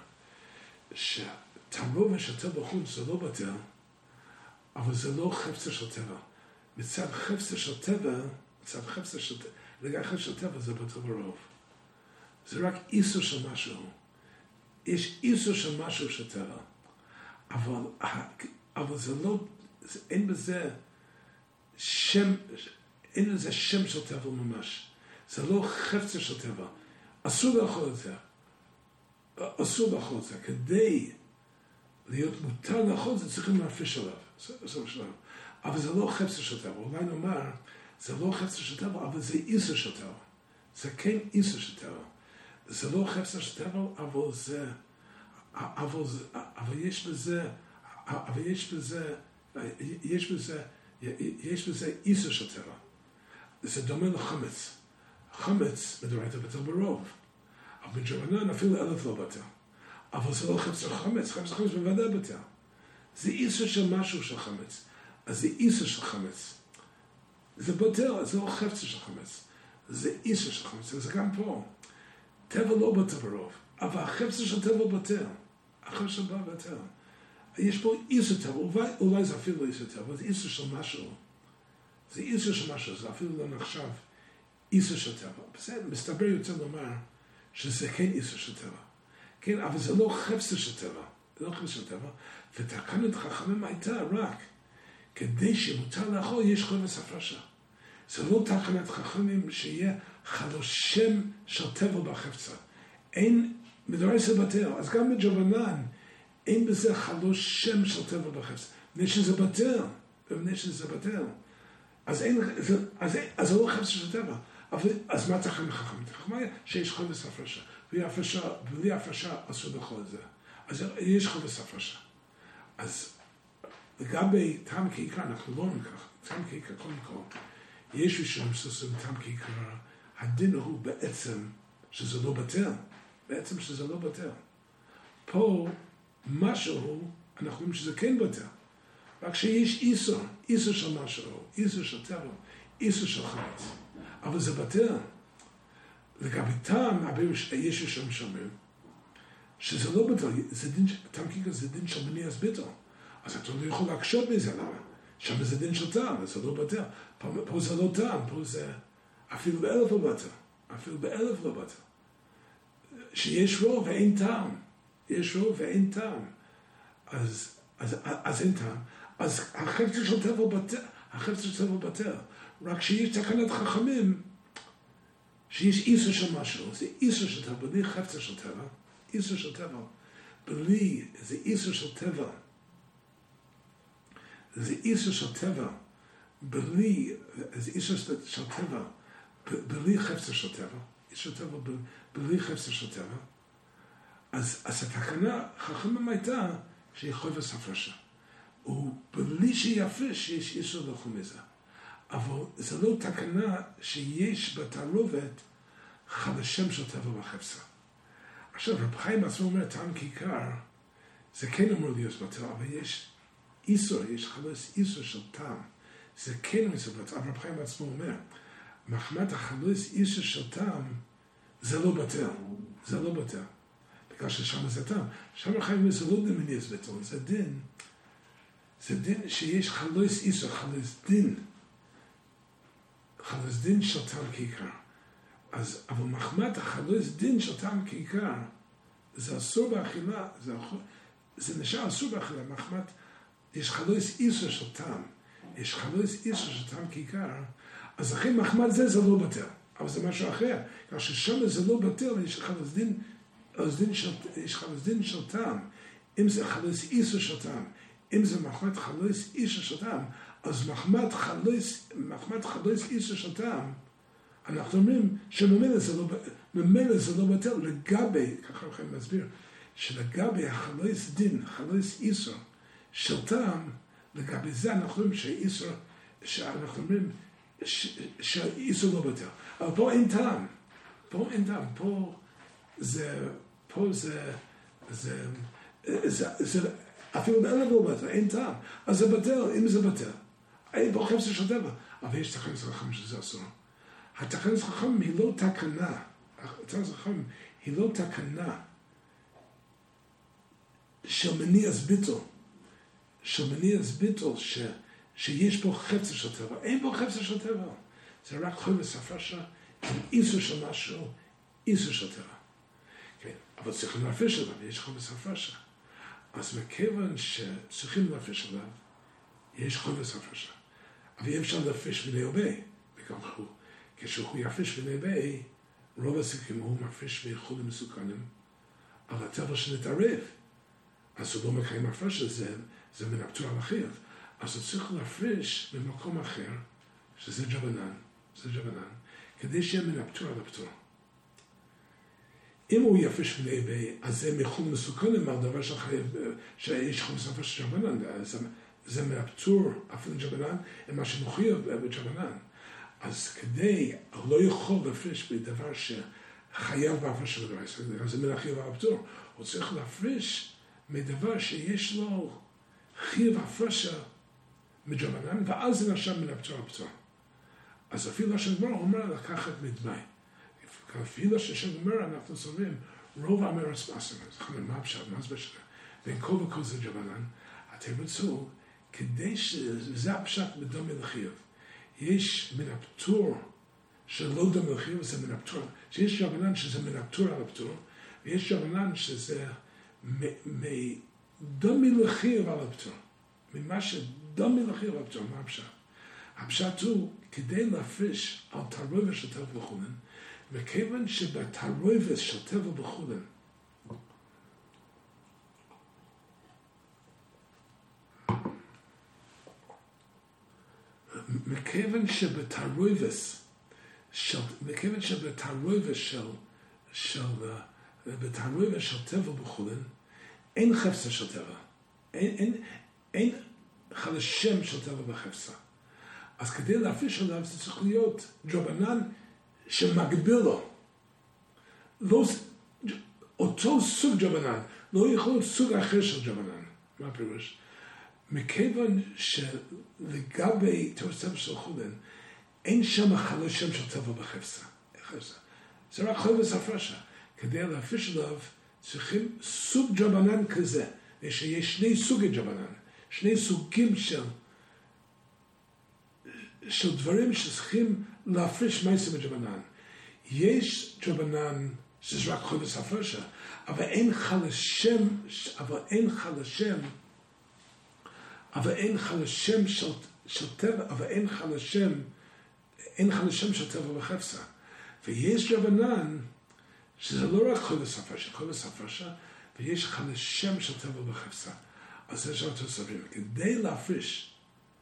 שתרובס של תבל בחולין זה לא בטל, אבל זה לא חפצה של תבל. מצד חפצה של תבל, לגבי חפצה של תבל זה בטל ברוב. זה רק איסור של משהו. יש איסור של משהו של תבל. אבל זה לא, אין בזה שם, אין לזה שם של תבל ממש. זה לא חפצה של תבל. אסור לאכול את זה. אסור לאכול את זה. כדי להיות מותר לאכול את זה, צריכים להפריש עליו. אבל זה לא חפצה של תבל. אולי נאמר, זה לא חפצה של תבל, אבל זה איסור של תבל. זה כן איסור של תבל. זה לא חפצה של תבל, אבל יש בזה איסור של תבל. זה דומה לחמץ. חמץ מדורייתא בטל ברוב. אבל בדרבנן אפילו אלף לא בטל. אבל זה לא חפץ של חמץ. חפץ של חמץ בוודאי בטל. זה איסור של משהו של חמץ. אז זה איסור של חמץ. זה בטל, זה לא חפץ של חמץ. זה איסור של חמץ. זה גם פה. טבע לא בטל ברוב. אבל החפץ של טבע בטל. החפץ של טבע בטל. יש פה איסור טבע. אולי זה אפילו לא איסור טבע. אבל זה איסור של משהו. זה איסור של משהו. זה אפילו לא נחשב. איסור של טבע. בסדר, מסתבר יותר לומר שזה כן איסור של טבע. כן, אבל זה לא חפץ של טבע. זה לא חפץ של טבע. ותקנת חכמים הייתה רק כדי שמותר לאכול יש חופש הפרשה. זה לא תקנת חכמים שיהיה חלושם של טבע בחפצה. אין, מדורי זה בטל. אז גם בדרבנן אין בזה חלושם של טבע בחפצה. מפני שזה בטל. ומפני שזה בטל. אז זה לא חפץ של טבע. אז מה תקנת חכמים? תקנת שיש חופש הפרשה. בלי הפרשה אסור לאכול את זה. אז יש חופש הפרשה. אז לגבי טעם כעיקר, אנחנו לא אומרים כך. טעם כעיקר, קודם כל, יש ראשונים שעושים טעם כעיקר, הדין הוא בעצם שזה לא בטל. בעצם שזה לא בטל. פה, משהו, אנחנו אומרים שזה כן בטל. רק שיש איסור של משהו, איסור של טבע, איסור של חמץ. אבל זה בטל. לגבי טעם, יש ראשונים שאומרים, שזה לא בטל, טעם כעיקר זה דין של מניעת ביטל. אז אתה לא יכול להקשות בזה, למה? שם זה דין של טעם, זה לא בטל. פה זה לא טעם, פה זה אפילו באלף לא בטל. אפילו באלף לא בטל. שיש רוב ואין טעם. יש רוב ואין טעם. אז אין טעם. אז החפץ של טבע בטל. החפץ של טבע בטל. רק שיש תקנת חכמים, שיש איסור של משהו. זה איסור של טבע, בלי חפץ של טבע. איסור של טבע. בלי, זה איסור של טבע. זה איסור של טבע, זה איסור של טבע, בלי חפצה של טבע, איסור טבע בלי חפצה של טבע, אז התקנה חכמים הייתה שהיא חופש הפרשה, ובלי שיפריש יש איסור לאכול מזה, אבל זה לא תקנה שיש בתערובת חלשם של טבע בחפצה. עכשיו, רב חיים עצמו אומר, טעם כעיקר, זה כן אמור להיות בטל, אבל יש איסור, יש חלוס איסור של טעם. זה כן מסובט. אבל רב חיים עצמו אומר, מחמת החלוס איסור של טעם, זה לא בטל. זה לא בטל. בגלל ששם זה טעם. שם רב חיים אומר, זה לא דמיניאס בטל. זה דין. זה דין שיש חלוס איסור, חלוס דין. חלוס דין של טעם כעיקר. אבל מחמת החלוס דין של טעם כעיקר, זה אסור באכילה, זה נשאר אסור באכילה, מחמת יש חלוס איסור של טעם. יש חלוס איסור של טעם כעיקר. אז אחרי מחמד זה לא בטל. אבל זה משהו אחר. כך ששם זה לא בטל, יש חלוס דין של טעם. אם זה חלוס איסור של טעם, אם זה מחמד חלוס איסור של טעם, אז מחמד חלוס איסור של טעם, אנחנו אומרים שממילא זה לא בטל לגבי, ככה אנחנו מסביר, שלגבי החלוס דין, חלוס איסור, של טעם, לגבי זה אנחנו אומרים שאיסור לא בטל. אבל פה אין טעם. פה זה אפילו אין לבוא בטל, אין טעם. אז זה בטל, אם זה בטל. אין פה חפץ של טבע. אבל יש תכנית חכם שזה אסור. התכנית חכם היא לא תקנה. התכנית חכם היא לא תקנה של מניע ביטול, שיש פה חפץ של טבע. אין פה חפץ של טבע. זה רק חפץ הפרשה, איסור של משהו, איסור של טבע. כן, אבל צריכים להפריש עליו, יש חפץ הפרשה. אז מכיוון שצריכים להפריש עליו, יש חפץ הפרשה. אבל אי אפשר להפריש בני ובי, כשהוא יפריש בני ובי, רוב הסיכויים הוא מפריש בייחודים מסוכנים, על הטבע שנתערב. אז הוא לא מקיים הפרשה, זה מן הפטור על החייב. אז הוא צריך להפריש במקום אחר, שזה ג'בנן, כדי שיהיה מן הפטור על הפטור. אם הוא יפריש בני ובי, אז זה מייחודים מסוכנים, על דבר שיש חפץ הפרשה של ג'בנן, זה מהפטור אפילו ג'בנן, מה שמחויב בג'בנן. אז כדי, הוא לא יכול להפריש בדבר שחייב בהפרשה בדרייסה, אז זה מן החיוב והפטור. הוא צריך להפריש מדבר שיש לו חיוב הפרשה מג'בנן, ואז זה נחשב מן הפטור הפטור. אז אפילו השם גמרא אומר לקחת מדמי. אפילו שהשם גמרא אנחנו סוברים, רוב האמרס מעשם, מה הפשט, מה זה בשביל? בין כל וכל זה ג'בנן, התירוץ הוא, כדי שזה הפשט בדומה לחיוב. יש מן הפטור שלא דומה לחיוב, זה מן הפטור. שיש ג'בנן שזה מן הפטור על הפטור, ויש ג'בנן שזה דומה לחיוב על הפטור. ממה שדומה לחיוב על הפטור, מה הפשט? הפשט הוא כדי להפריש על תרובת של טבע בחולין, וכיוון שבתרובת של טבע בחולין, מכיוון שבתרובת של טבע בחולין, אין חפצה של טבע. אין חלשם של טבע בחפצה. אז כדי להפריש עליו זה צריך להיות ג'בנן שמגביל לו. לא, אותו סוג ג'בנן, לא יכול להיות סוג אחר של ג'בנן. מה הפירוש? מכיוון שלגבי תירוץ טבע של חולין, אין שם חלשם של טבע בחפצה. זה רק חפץ הפרשה. כדי להפריש עליו צריכים סוג ג'בנן כזה, שיש שני סוגי ג'בנן, שני סוגים של דברים שצריכים להפריש מייסים בג'בנן. יש ג'בנן שזה רק חפץ הפרשה, אבל אין חלשם של טבע, אבל אין חלשם של טבע בחפצה. ויש ג'בנן שזה לא רק חפץ הפרשה, ויש חלשם של טבע בחפצה. אז זה שאנחנו סוברים. כדי להפריש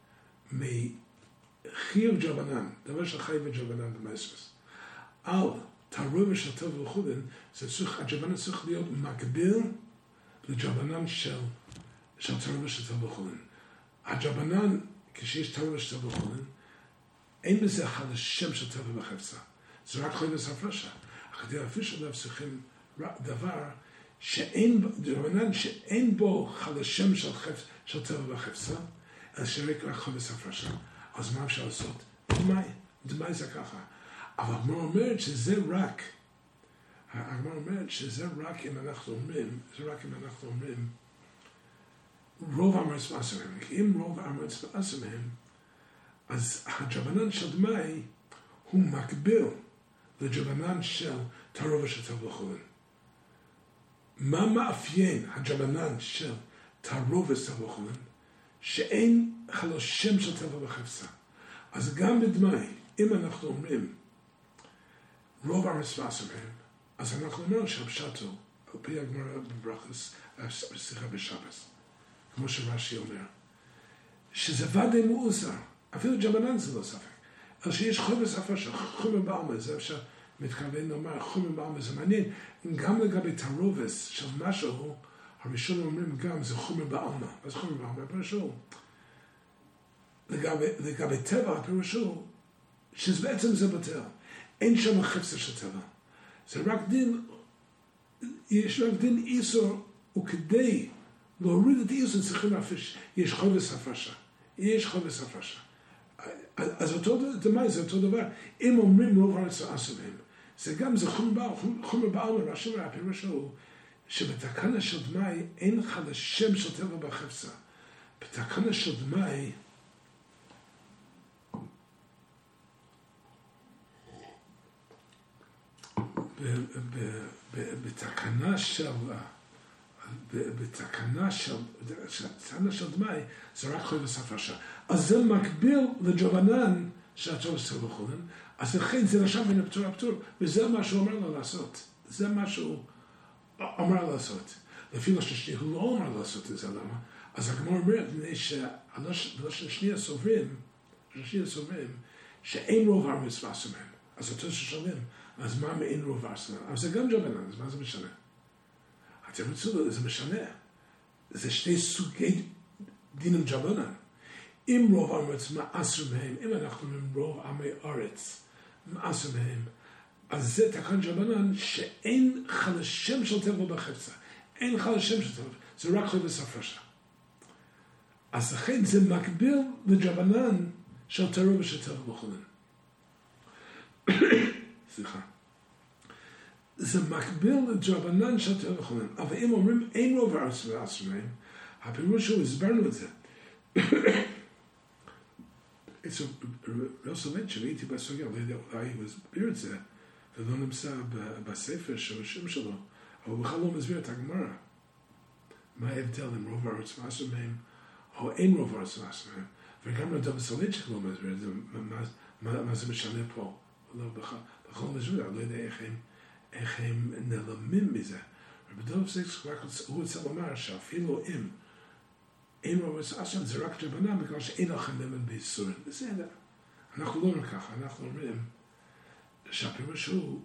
מחיוב ג'בנן, דבר שחייב ג'בנן במייסרס, על תרובת של טבע בחולין, הג'בנן צריך להיות מקביל לג'בנן של תרובת של טבע בחולין. הג'בנן, כשיש תרובת של טבע בחולין, אין בזה חלשם של טבע בחפצה. זה רק חפץ הפרשה. כדי להפריש עליו צריכים דבר ג'בנן שאין בו חלשם של טבע בחפצה, אלא שרק חפץ הפרשה. אז מה אפשר לעשות? דמי זה ככה. אבל הגמרא אומרת שזה רק אם אנחנו אומרים, רוב האמרס מעשם הם. אם רוב האמרס מעשם הם, אז הג'בנן של דמי הוא מקביל לג'בנן של תרובת של טבע בחולין. מה מאפיין הג'בנן של תרובת של טבע בחולין? שאין חלשם של טבע בחפצה. אז גם בדמי, אם אנחנו אומרים רוב האמרס מעשם הם, אז אנחנו אומרים שהפשט הוא, על פי הגמרא בברכות, בשיחה בשבת, כמו שרש"י אומר, שזה ודאי מאוסר, אפילו ג'בנן זה לא ספק, אבל שיש חפץ הפרשה, חומר בעלמא, זה אפשר מתכוון לומר, חומר בעלמא זה מעניין, גם לגבי תרובת של משהו, הראשון אומרים גם, זה חומר בעלמא. אז חומר בעלמא, הפירושו, לגבי טבע, הפירושו, שבעצם זה בטל. אין שם חפצה של טבע. זה רק דין, יש רק דין איסור, וכדי להוריד את האיסור צריכים להפריש. יש חובס הפרשה. יש חובס הפרשה. אז זה אותו דבר. אם אומרים רוב הארץ אסורים, זה גם, זה חומר בעלמא, רש"י אומר, הפירושו, שבתקנה של דמאי אין חל השם של טבע בחפצה. בתקנה של דמאי, בתקנה של דמאי, זה רק חובס הפרשה. אז זה מקביל לג'ובנן של הטוב סטר וכולן, אז לכן זה נשם בין הפטור הפטור, וזה מה שהוא אומר לו לעשות. זה מה שהוא אמר לעשות. לפי לשון שנייה, הוא לא אומר לעשות את זה, למה? אז הגמרא אומרת, בלשון שנייה סוברים, שאין רוב הארץ ועשו מהם. אז אותו ששואלים, אז מה מאין רוב ועשו מהם? אבל זה גם ג'ובנן, אז מה זה משנה? אתם רוצים, זה משנה. זה שני סוגי דינים ג'ובנן. אם רוב הארץ מעשו מהם, אם אנחנו אומרים רוב עמי ארץ מעשו מהם, אז זה תקן ג'ובנן שאין חל השם של טבע בחפצה. אין חל השם של טבע, זה רק חובס הפרשה. אז לכן זה מקביל לג'ובנן של טרור ושל טבע בכולן. סליחה. זה מקביל לג'ובנן של טבע בכולן. אבל אם אומרים אין רוב הארץ ועשו מהם, הפירוש הוא, הסברנו את זה. רב סולובייצ'יק, שראיתי בסוגיה, אולי הוא הסביר את זה, ולא נמצא בספר של השם שלו, אבל הוא בכלל לא מסביר את הגמרא. מה ההבדל עם רוב הארץ ועשו מהם, או אין רוב הארץ ועשו מהם. וגם רב סולובייצ'יק לא מסביר את זה, מה זה משנה פה. בכלל מסביר, אני לא יודע איך הם נעלמים מזה. רב דב זקס, הוא רוצה לומר שאפילו אם אין רוב הארץ ועשו מהם, זה רק ג'ובנן, בגלל שאין לכם למד בייסורים. בסדר. אנחנו לא אומרים ככה, אנחנו אומרים, שהפירוש הוא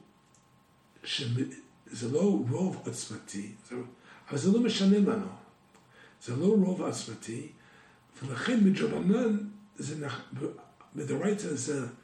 שזה לא רוב עצמתי, אבל זה לא משנה לנו. זה לא רוב עצמתי, ולכן בג'ובנן, בדורייתא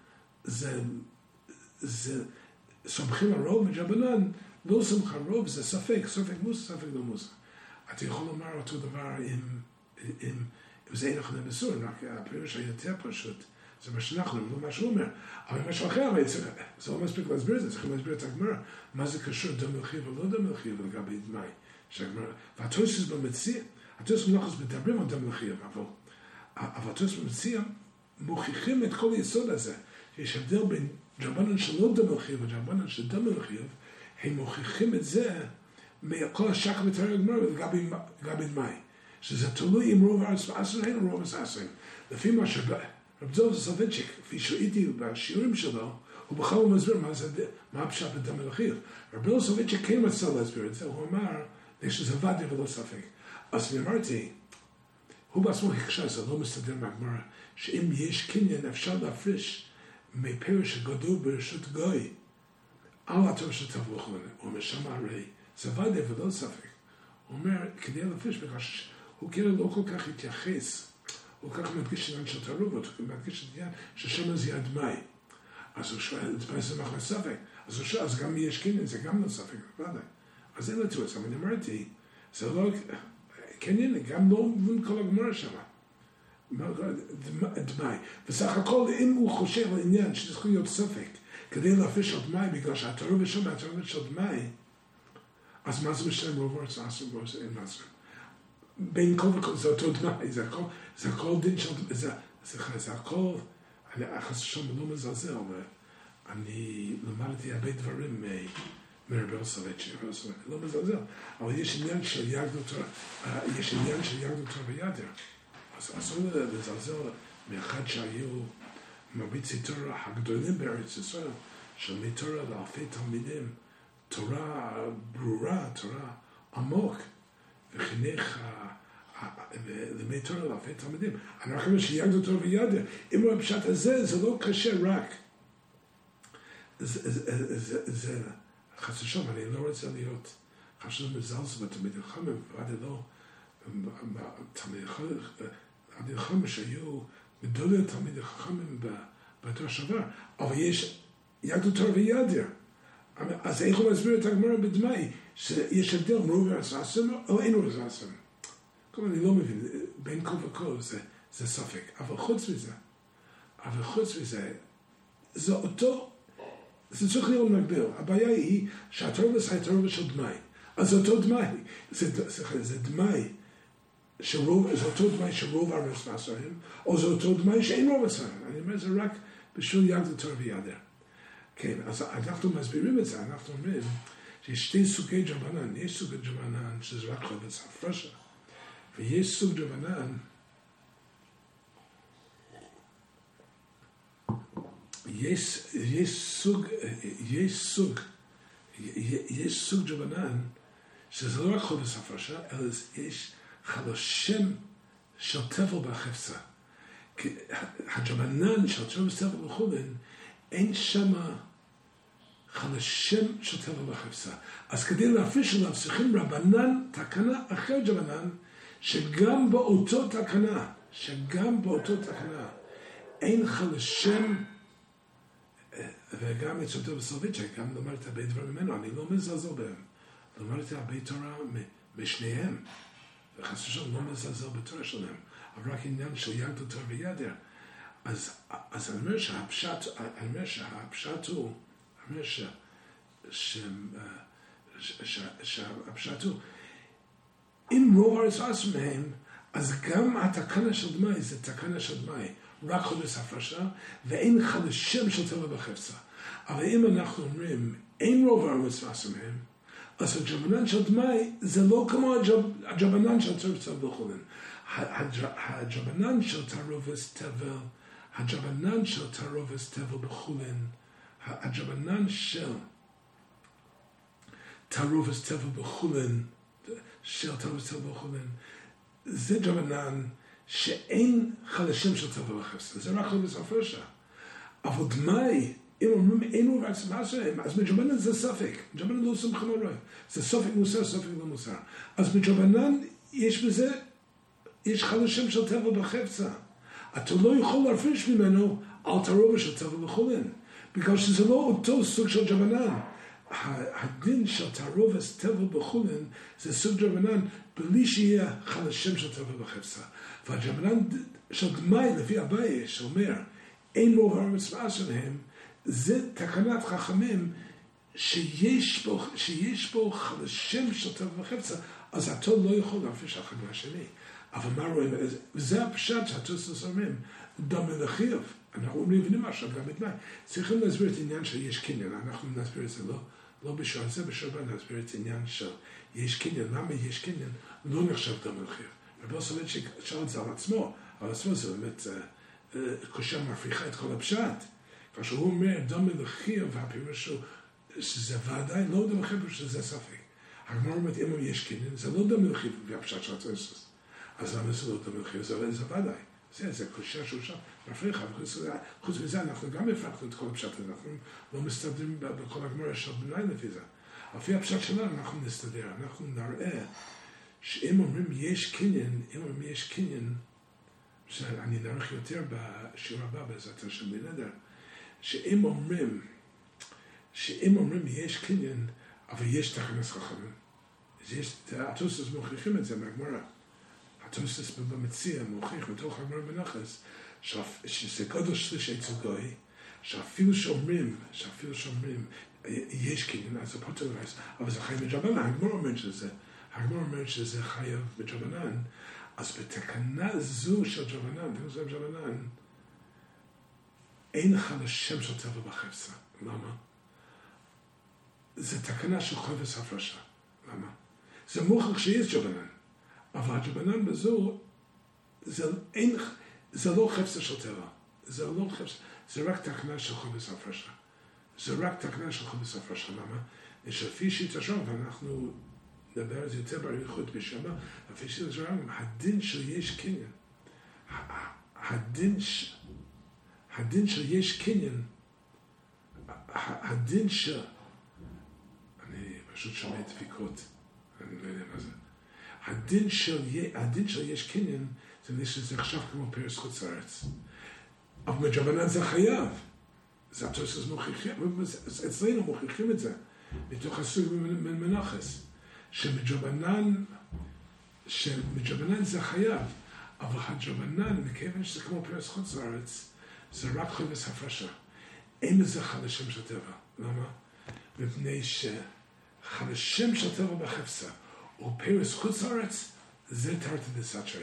זה סומכים על רוב, בג'ובנן לא סומך על רוב, זה ספק מוס, ספק לא מוס. אתה יכול לומר אותו דבר אם זה אין לכם בסור, רק הפירוש היותר פשוט. זה מה שאנחנו, לא מה שהוא אומר. אבל משהו אחר, זה לא מספיק להסביר את זה, צריכים להסביר את הגמרא. מה זה קשור דם מלכיב ולא דם מלכיב לגבי דמאי. והתוספות במציע, התוספות מלכות מדברים על דם מלכיב, אבל התוספות במציע מוכיחים את כל היסוד הזה. יש הבדל בין ג'ובנן שלא דם מלכיב וג'ובנן של דם מלכיב, הם מוכיחים את זה מכל השקה בתארי הגמרא לגבי דמאי. שזה תלוי אם רוב הארץ ועשו אין או רוב ועשו. לפי מה רב דב סולובייצ'יק, כפי שראיתי בשיעורים שלו, הוא בכלל לא מסביר מה הפשט בדם מלכיב. רב דב סולובייצ'יק כן רצה להסביר את זה, הוא אמר, שזה ודאי ולא ספק. אז אני אמרתי, הוא בעצמו הקשה, זה לא מסתדר מהגמרא, שאם יש קניין אפשר להפריש מפרש שגדול ברשות גוי, על התור של טבע וכולן. הוא אומר שם הרי, זה ודאי ולא ספק. הוא אומר, כדי להפריש, בגלל שהוא כאילו לא כל כך התייחס, הוא כך מדגיש עניין של תרובות, הוא מדגיש עניין ששם זה יד דמאי. אז הוא שואל, דמאי זה מחלה ספק. אז הוא שואל, אז גם יש קניין, זה גם לא ספק, ודאי. אז אין לתרוץ, אבל אני אמרתי, זה לא, קניין, גם לא מבין כל הגמרא שם. דמאי. וסך הכל, אם הוא חושב על עניין שצריך להיות ספק, כדי להפריש על דמאי, בגלל שהתרובות שם, התרובות של דמאי, אז מה זה משלם רוב הארץ ועשו רוב זה אין מעשו. בין כל וכל, זה אותו דמאי, זה הכל דין של, זה הכל, אני חס ושלום לא מזלזל, אני למדתי הרבה דברים מרב סולובייצ'יק, לא מזלזל, אבל יש עניין של יהדות תורה וידר, אז אסור לזלזל מאחד שהיו מרביצי תורה הגדולים בארץ ישראל, של מתורה לאלפי תלמידים, תורה ברורה, תורה עמוק, וחינך למי תורה לאלפי תלמידים. אני רק אומר שיהדות תורה וידר, אם הוא הפשט הזה, זה לא קשה רק. זה חס ושלום, אני לא רוצה להיות חשוב מזלזל בתלמיד חכמים, ועד לא תלמיד חכמים שהיו גדולי תלמיד חכמים בתור שעבר, אבל יש יהדות תורה ויהדות. אז איך הוא מסביר את הגמרא בדמאי, שיש הבדל רוב ועשם או אין רוב ועשם? כלומר, אני לא מבין, בין כל וכל זה ספק. אבל חוץ מזה, זה אותו, זה צריך להיות מקביל. הבעיה היא שהתרובס היא תרובס של דמאי. אז זה אותו דמאי, זה דמאי, זה אותו דמאי שרוב הרס ועשרים, או זה אותו דמאי שאין רוב ועשרים. אני אומר, זה רק בשביל יהדות תורה ויהדות. כן, אז אנחנו מסבירים את זה, אנחנו אומרים שיש שתי סוגי ג'בנן, יש סוג ג'בנן שזה רק חובץ הפרשה, ויש סוג ג'בנן, יש סוג ג'בנן שזה לא רק חובץ הפרשה, אלא יש חלשים של תבל בחפצה. הג'בנן של תרובס תבל בחולין, אין שמה חלשים של תבל בחפצה. אז כדי להפריש עליו צריכים רבנן, תקנה אחר ג'בנן, שגם באותו תקנה, אין חלשים, וגם את שוטר בסלוביצ'ה, גם לומדת הרבה דברים ממנו, אני לא מזלזל בהם. לומדת הרבה תורה משניהם, וחס ושלום לא מזלזל בתורה שלהם, אבל רק עניין של יהדות תורה ויהדות. אז אני אומר שהפשט הוא, אם רוב הארץ עשו מהם, אז גם התקנה של דמאי זה תקנה של דמאי, רק חודש הפרשה, ואין חלשים של תבל בחפצה. אבל אם אנחנו אומרים, אין רוב הארץ עשו מהם, אז הג'בנן של דמאי זה לא כמו הג'בנן של תרובס תבל בחולין. הג'בנן של תרובס תבל, הג'בנן של תרובס תבל בחולין, הג'בנן של תרובס תבל בחולין, זה ג'בנן שאין חלשים של תבל בחפצה, זה רק חודש הפרשה. אבל דמאי, אם אומרים אין רוב ועצם עשרים, אז בג'בנן זה ספק, ג'בנן לא סומכים על רוב, זה ספק מוסר, ספק לא מוסר. אז בג'בנן יש בזה, יש חלשים של תבל בחפצה. אתה לא יכול להפריש ממנו על תרובס של תבל בחולין, בגלל שזה לא אותו סוג של ג'בנן. הדין של תרובס תבל בחולין זה סוג ג'בנן בלי שיהיה חלשים של תבל בחפצה. והג'בנן של דמאי לפי אביי שאומר אין רוב הארץ ועשרים, זה תקנת חכמים שיש בו חלשים של תבל בחפצה, אז אתה לא יכול להפריש אחד מהשני. אבל מה רואים? זה הפשט שהתוספות אומרים, דומה לחייב. אנחנו מבינים עכשיו גם את מה. צריכים להסביר את העניין שיש קניין, אנחנו נסביר את זה לא בשעה זה, בשעה הבא נסביר את העניין של יש קניין. למה יש קניין? לא נחשב דומה לחייב. רבי סולובייצ'יק שאל את זה על עצמו, זה באמת קושה מפריחה את כל הפשט. כשהוא אומר דומה לחייב, הפירוש הוא שזה ודאי לא דומה לחייב, שזה ספק. הגמרא אומרת, אם יש קניין, זה לא דומה לחייב, והפשט של התוספות. אז למה זה לא דומה לחייב? זה ודאי. זה קושה שהוא שם מפריחה. חוץ מזה, אנחנו גם הפרחנו את כל הפשט, אנחנו לא מסתדרים בכל הגמרא של בנאי לפי זה. לפי הפשט שלנו אנחנו נסתדר, אנחנו נראה שאם אומרים יש קניין, שאני נערך יותר בשיעור הבא בעזרת השם בלי נדר, שאם אומרים יש קניין, אבל יש תקנת חכמים, התוספות מוכיחים את זה מהגמרא. התוספות במציע מוכיח מתוך הגמרא בנחס, שזה גודל שליש אצל גוי, שאפילו שאומרים, יש קניין, אז זה פותר רייס, אבל זה חייב בג'בנן, הגמרא אומר שזה חייב בג'בנן, אז בתקנה זו של ג'בנן, אין חלשים של תבל בחפצה. למה? זה תקנה של חובץ הפרשה. למה? זה מוכח שיש ג'בנן, אבל הג'בנן בזו, זה לא חפצה של תבל. זה רק תקנה של חובץ הפרשה. למה? יש לפי שיטה שם, ואנחנו נדבר על זה יותר באריכות בשמה, לפי שיטה שם, הדין של יש קניין, הדין של יש קניין, הדין של, אני פשוט שומע דפיקות, אני לא יודע מה זה. הדין של יש קניין, זה שזה עכשיו כמו פרס חוץ לארץ. אבל מדרבנן זה חייב. זה התוספות מוכיחים, אצלנו מוכיחים את זה, מתוך הסוג מנחס, שמדרבנן זה חייב, אבל הדרבנן, מכיוון שזה כמו פרס חוץ לארץ, זה רק חובס הפרשה. אין בזה חלשים של טבע. למה? מפני שחלשים של טבע בחפצה, או פרס חוץ לארץ, זה תרתי דסתרי.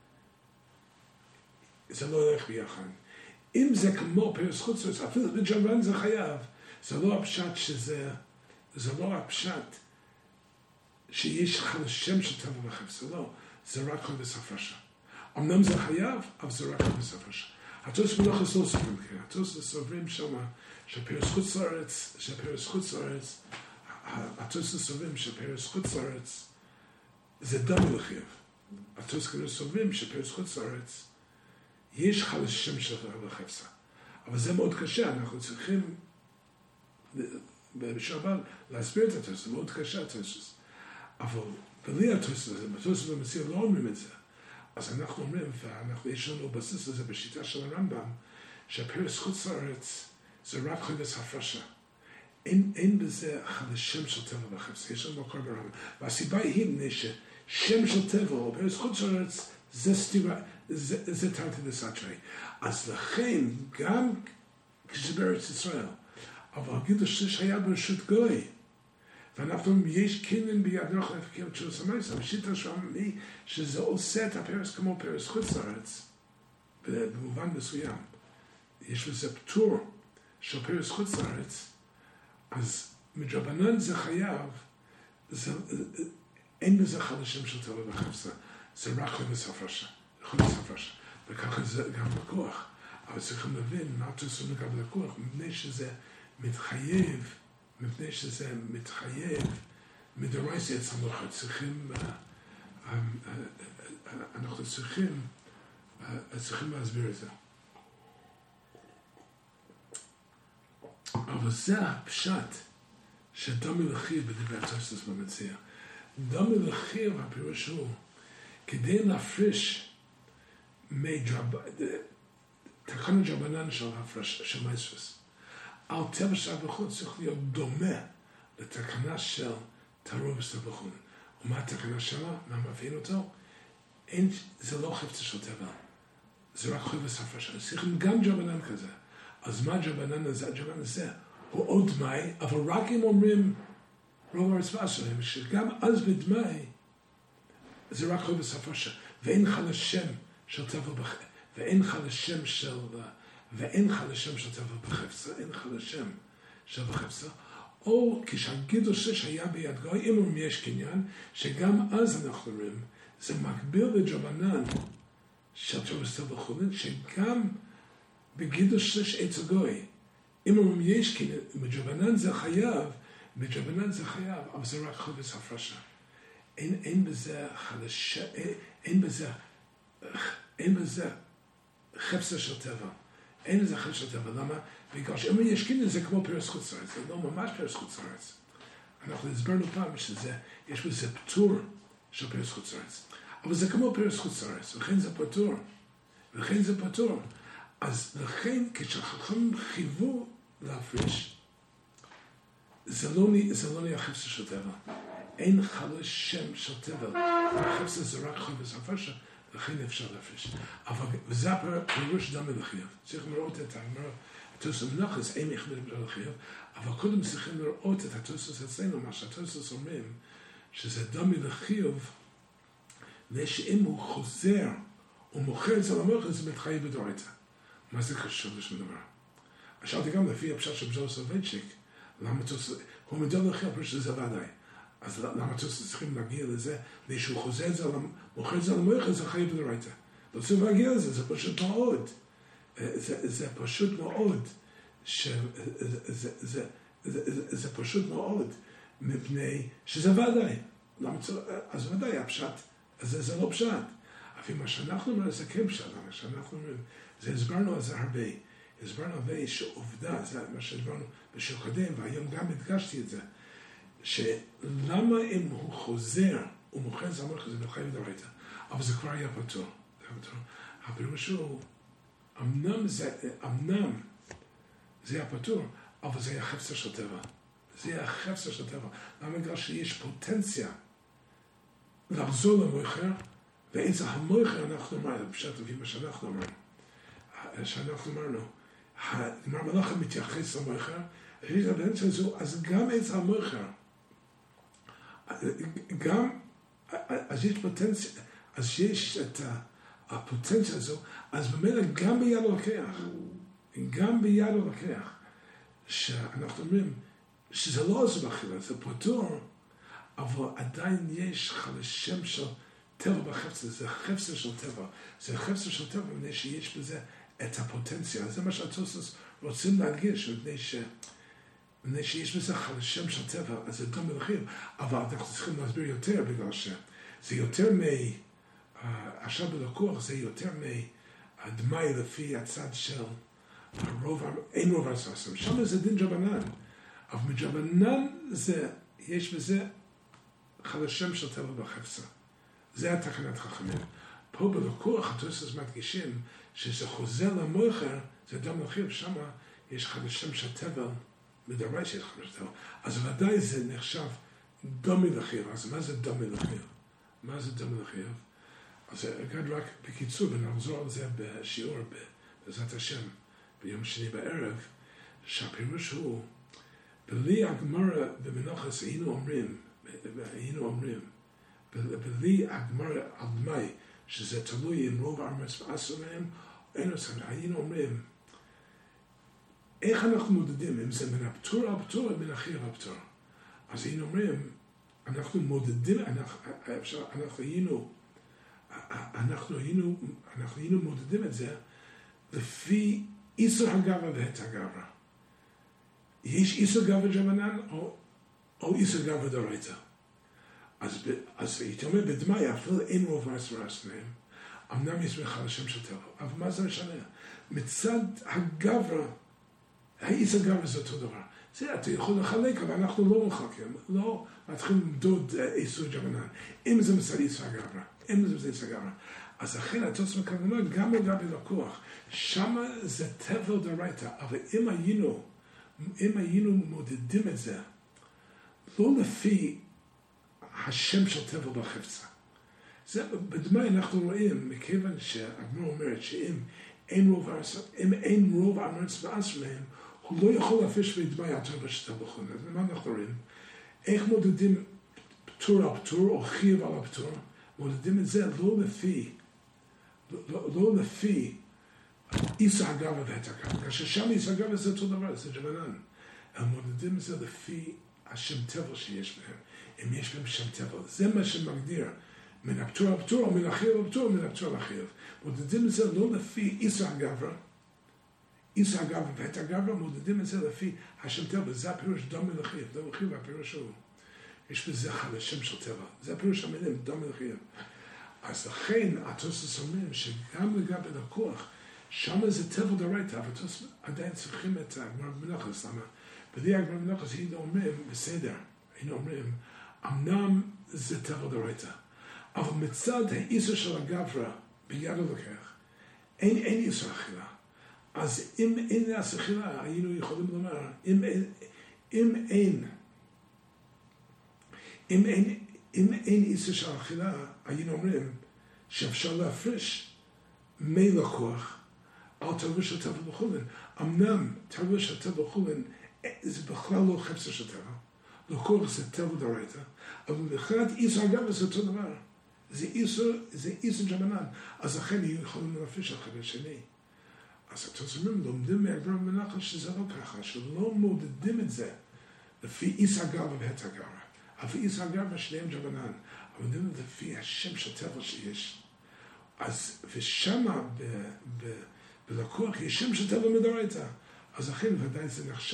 זה לא הולך ביחד. אם זה כמו פרס חוץ לארץ, אפילו בדרבנן זה חייב, זה לא הפשט זה לא הפשט שיש חלשים של טבע בחפצה, לא. זה רק חובס הפרשה. אמנם זה חייב, אבל זה רק חובס הפרשה. התוספות מנחס לא סוברים כאלה. התוספות סוברים שמה שפרס חוץ לארץ, התוספות סוברים שפרס חוץ לארץ זה דמי לחייב. התוספות סוברים שפרס חוץ לארץ יש חלשים של החפצה. אבל זה מאוד קשה, אנחנו צריכים בשבת להסביר את התוספות, זה מאוד קשה התוספות. אבל בלי התוספות הזה, בתוספות במציאה לא אומרים את זה. אז אנחנו אומרים, יש לנו בסיס לזה בשיטה של הרמב"ם, שהפרס חוץ לארץ זה רק חובס הפרשה. אין בזה חלשים של טבע בחפצה, יש לנו מקור ברמב"ם. והסיבה היא מפני ששם של טבע או פרס חוץ לארץ זה סתירה, זה תרתי דסתרי. אז לכן, גם כשזה בארץ ישראל, אבל הגידו שהיה ברשות גוי, ואנחנו אומרים, יש קניין ביד נוח להפקיר את שלוש המייס, השיטה שלנו היא שזה עושה את הפרס כמו פרס חוץ לארץ, במובן מסוים. יש בזה פטור של פרס חוץ לארץ, אז מדרבנן זה חייב, אין בזה חלשים של טבע בחפצה, זה רק חובס הפרשה, וככה זה גם לקוח. אבל צריכים להבין מה תעשו לגבי לקוח, מפני שזה מתחייב, מדרייסה אצלנו, אנחנו צריכים להסביר את זה. אבל זה הפשט שדמי לחייב בדברי התוספות במציאה. דמי לחייב הפירוש הוא, כדי להפריש תקנות דרבנן של מייסרס. על טבע של בחוץ צריך להיות דומה לתקנה של תערובת בחוץ. ומה התקנה שלה? מה מבין אותו? זה לא חפצה של טבע. זה רק חובס הפרשה. צריכים גם דרבנן כזה. אז מה דרבנן הזה? הדרבנן הזה הוא עוד דמי, אבל רק אם אומרים רוב הרצפה שלהם, שגם אז בדמי זה רק חובס הפרשה. ואין חלשם של טבע בחוץ. ואין חלשם של טבע בחפצה, אין חלשם של בחפצה, או כשהגידו שהיה ביד גוי, אם יש קניין, שגם אז אנחנו רואים, זה מקביל לדרבנן של טבע בחולין, שגם בגידו עץ הגוי, אם יש קניין, בדרבנן זה חייב, אבל זה רק חובס הפרשה. אין בזה חלשם, אין בזה חפצה של טבע. אין לזה חפצה של טבע. למה? בגלל שאם יש קניין זה כמו פרס חוץ לארץ. זה לא ממש פרס חוץ לארץ. אנחנו הסברנו פעם שיש בזה פטור של פרס חוץ לארץ. אבל זה כמו פרס חוץ לארץ. לכן זה פטור. אז לכן כשהחכמים חייבו להפריש, זה לא נהיה חפצה של טבע. אין חלשם של טבע. החפצה זה רק חובס הפרשה. לכן אפשר להפריש. וזה הפירוש דמי לחייב. צריכים לראות את התוספות מנחס, אין יכולים לחייב, אבל קודם צריכים לראות את התוספות אצלנו, מה שהתוספות אומרים, שזה דמי לחייב, ושאם הוא חוזר, הוא מוכר את זה למוכר, זה מתחייב בדורייתא. מה זה קשור לשום דבר? שאלתי גם לפי הפשט של בז'ל סולובייצ'יק, למה תוספות, הוא מדבר לחייב, פשוט שזה ודאי. אז למה תוספות צריכים להגיע לזה, שהוא חוזר את זה, מוכר את זה למוכר, זה חייב בדורייתא. לא צריך להגיע לזה, זה פשוט מאוד. זה פשוט מאוד, מפני שזה ודאי. אז ודאי הפשט, זה לא פשט. אבל מה שאנחנו אומרים, זה כן פשט, מה שאנחנו אומרים, זה הסברנו על זה הרבה. הסברנו הרבה שעובדה, זה מה שהסברנו בשביל קודם, והיום גם הדגשתי את זה, שלמה אם הוא חוזר, הוא מוכן זה המלך, זה מלכה מדרייתא, אבל זה כבר היה פטור. הפירוש הוא, אמנם זה היה פטור, אבל זה היה חפצה של טבע. זה היה חפצה של טבע. למה? בגלל שיש פוטנציה לחזור למויכר, ואצל המויכר אנחנו אמרנו, פשוט לפי מה שאנחנו אמרנו, הגמרא מלאכה מתייחס למויכר, אז גם אצל המויכר, אז יש פוטנציה, אז יש את הפוטנציה הזו, אז במילא גם ביד הלקח, שאנחנו אומרים שזה לא עושה באכילה, זה פטור, אבל עדיין יש חלשים של טבע בחפצה, זה חפצה של טבע, זה חפצה של טבע, מפני שיש בזה את הפוטנציה, זה מה שהתוספות רוצים להדגיש, מפני שיש בזה חלשים של טבע, אז זה דומה לחייב, אבל אנחנו צריכים להסביר יותר, בגלל שזה יותר עכשיו בלקוח, זה יותר מהדמי לפי הצד של אין רוב הססם, שם זה דין ג'בנן, אבל מג'בנן יש בזה חלשים של טבע בחפצה. זה התקנת חכמים. פה בלקוח התוספות מדגישים שזה חוזר למויכר, זה דם לחייב, שם יש חלשים של טבע, מדרביים שיש חלשים של טבע. אז ודאי זה נחשב דומי לחייב. אז מה זה דומי לחייב? מה זה דומי לחייב? אז אגד רק בקיצור, ונחזור על זה בשיעור בעזרת השם, ביום שני בערב, שהפירוש הוא, בלי הגמרא במנוחס היינו אומרים, בלי הגמרא על דמי, שזה תלוי עם רוב הארץ ועשו מהם, היינו אומרים, איך אנחנו מודדים, אם זה מן הפטור על פטור או מן החייב על פטור? אז היינו אומרים, אנחנו מודדים, אנחנו היינו מודדים את זה לפי איסור הגברה ואת הגברה. יש איסור גברה ג'בנן או איסור גברה דאורייתא. אז הייתי אומר בדמי, אפילו אין רוב מעשרה מהם, אמנם יש חלשים של טבע, אבל מה זה משנה? מצד הגברה, האיסור גברה זה אותו דבר. זה אתה יכול לחלק, אבל אנחנו לא מחלקים, לא מתחילים למדוד איסור ג'בנן. אם זה מצד איסור הגברה, אז לכן התוספות כאן אומר, גם לגבי לקוח, שמה זה טבע דאורייתא, אבל אם היינו מודדים את זה, לא לפי השם של טבע בחפצה. בדמי אנחנו רואים, מכיוון שהגמרא אומרת שאם אין רוב הארץ ועשרה מהם, הוא לא יכול להפיש בדמי הטבע של טבע חונה. אז מה אנחנו רואים? איך מודדים פטור על פטור או חייב על הפטור? מודדים את זה לא לפי איסור הגברה ואת הגברה. כאשר שם איסור הגברה זה אותו דבר, זה ג'בנן. הם מודדים את זה לפי השם טבע שיש בהם. אם יש בהם שם טבע. זה מה שמגדיר מן הפטור על פטור, או מן החייב על פטור, או מן הפטור על החייב. מודדים את זה לא לפי איסור הגברה ואת הגברה, מודדים את זה לפי השם טבע. זה הפירוש דומה לחייב. דומה לחייב, הפירוש הוא, יש בזה חלשים של טבע. זה הפירוש המילים, דומה לחייב. אז לכן, התוספות אומרים שגם לגבי לקוח, שם זה טבע דאורייתא, אבל התוספות עדיין צריכים את הגמרא במנוחס. למה? בלי הגמרא במנוחס היינו אומרים, בסדר, היינו אומרים, אמנם זה טבע דאורייתא, אבל מצד האיסור של הגברה ביד הלקח, אין איסור אכילה. אז אם אין איסור אכילה, היינו יכולים לומר, אם אין איסור של אכילה, היינו אומרים שאפשר להפריש מי לקוח על טבע של טבע בחולין. אמנם טבע של טבע בחולין זה בכלל לא חפצה של טבע. לקוח זה טבע דאורייתא, אבל מבחינת איסור הגברה זה אותו דבר. זה איסור ג'בנן. אז לכן יהיו יכולים להפריש אחד לשני. אז התוספות לומדים מהגמרא במנוחס שזה לא ככה, שלא מודדים את זה לפי איסור הגברה ואת הגברה. אבל איסור הגברה שניהם ג'בנן. אבל מודדים את זה לפי השם של טבע שיש. אז ושמה בלקוח יש שם של טבע מדאורייתא. אז לכן ודאי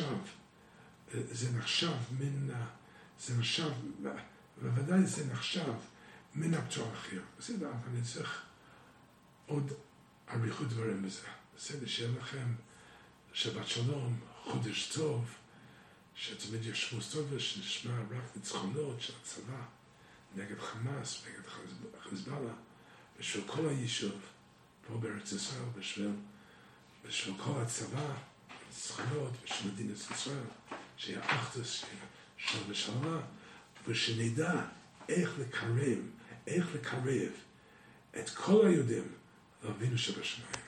ובוודאי זה נחשב מן הפטור החייב. בסדר, אבל אני צריך עוד אריכות דברים בזה. בסדר, שיהיה לכם שבת שלום, חודש טוב, שתמיד יש מוסדות ושנשמע רק ניצחונות של הצבא נגד חמאס, נגד חיזבאללה, בשביל כל היישוב פה בארץ ישראל, בשביל כל הצבא, ניצחונות, בשביל מדינת ישראל, שיהיה אחדות, שיהיה שלום ושלווה, ושנדע איך לקרב את כל היהודים לאבינו שבשמיים.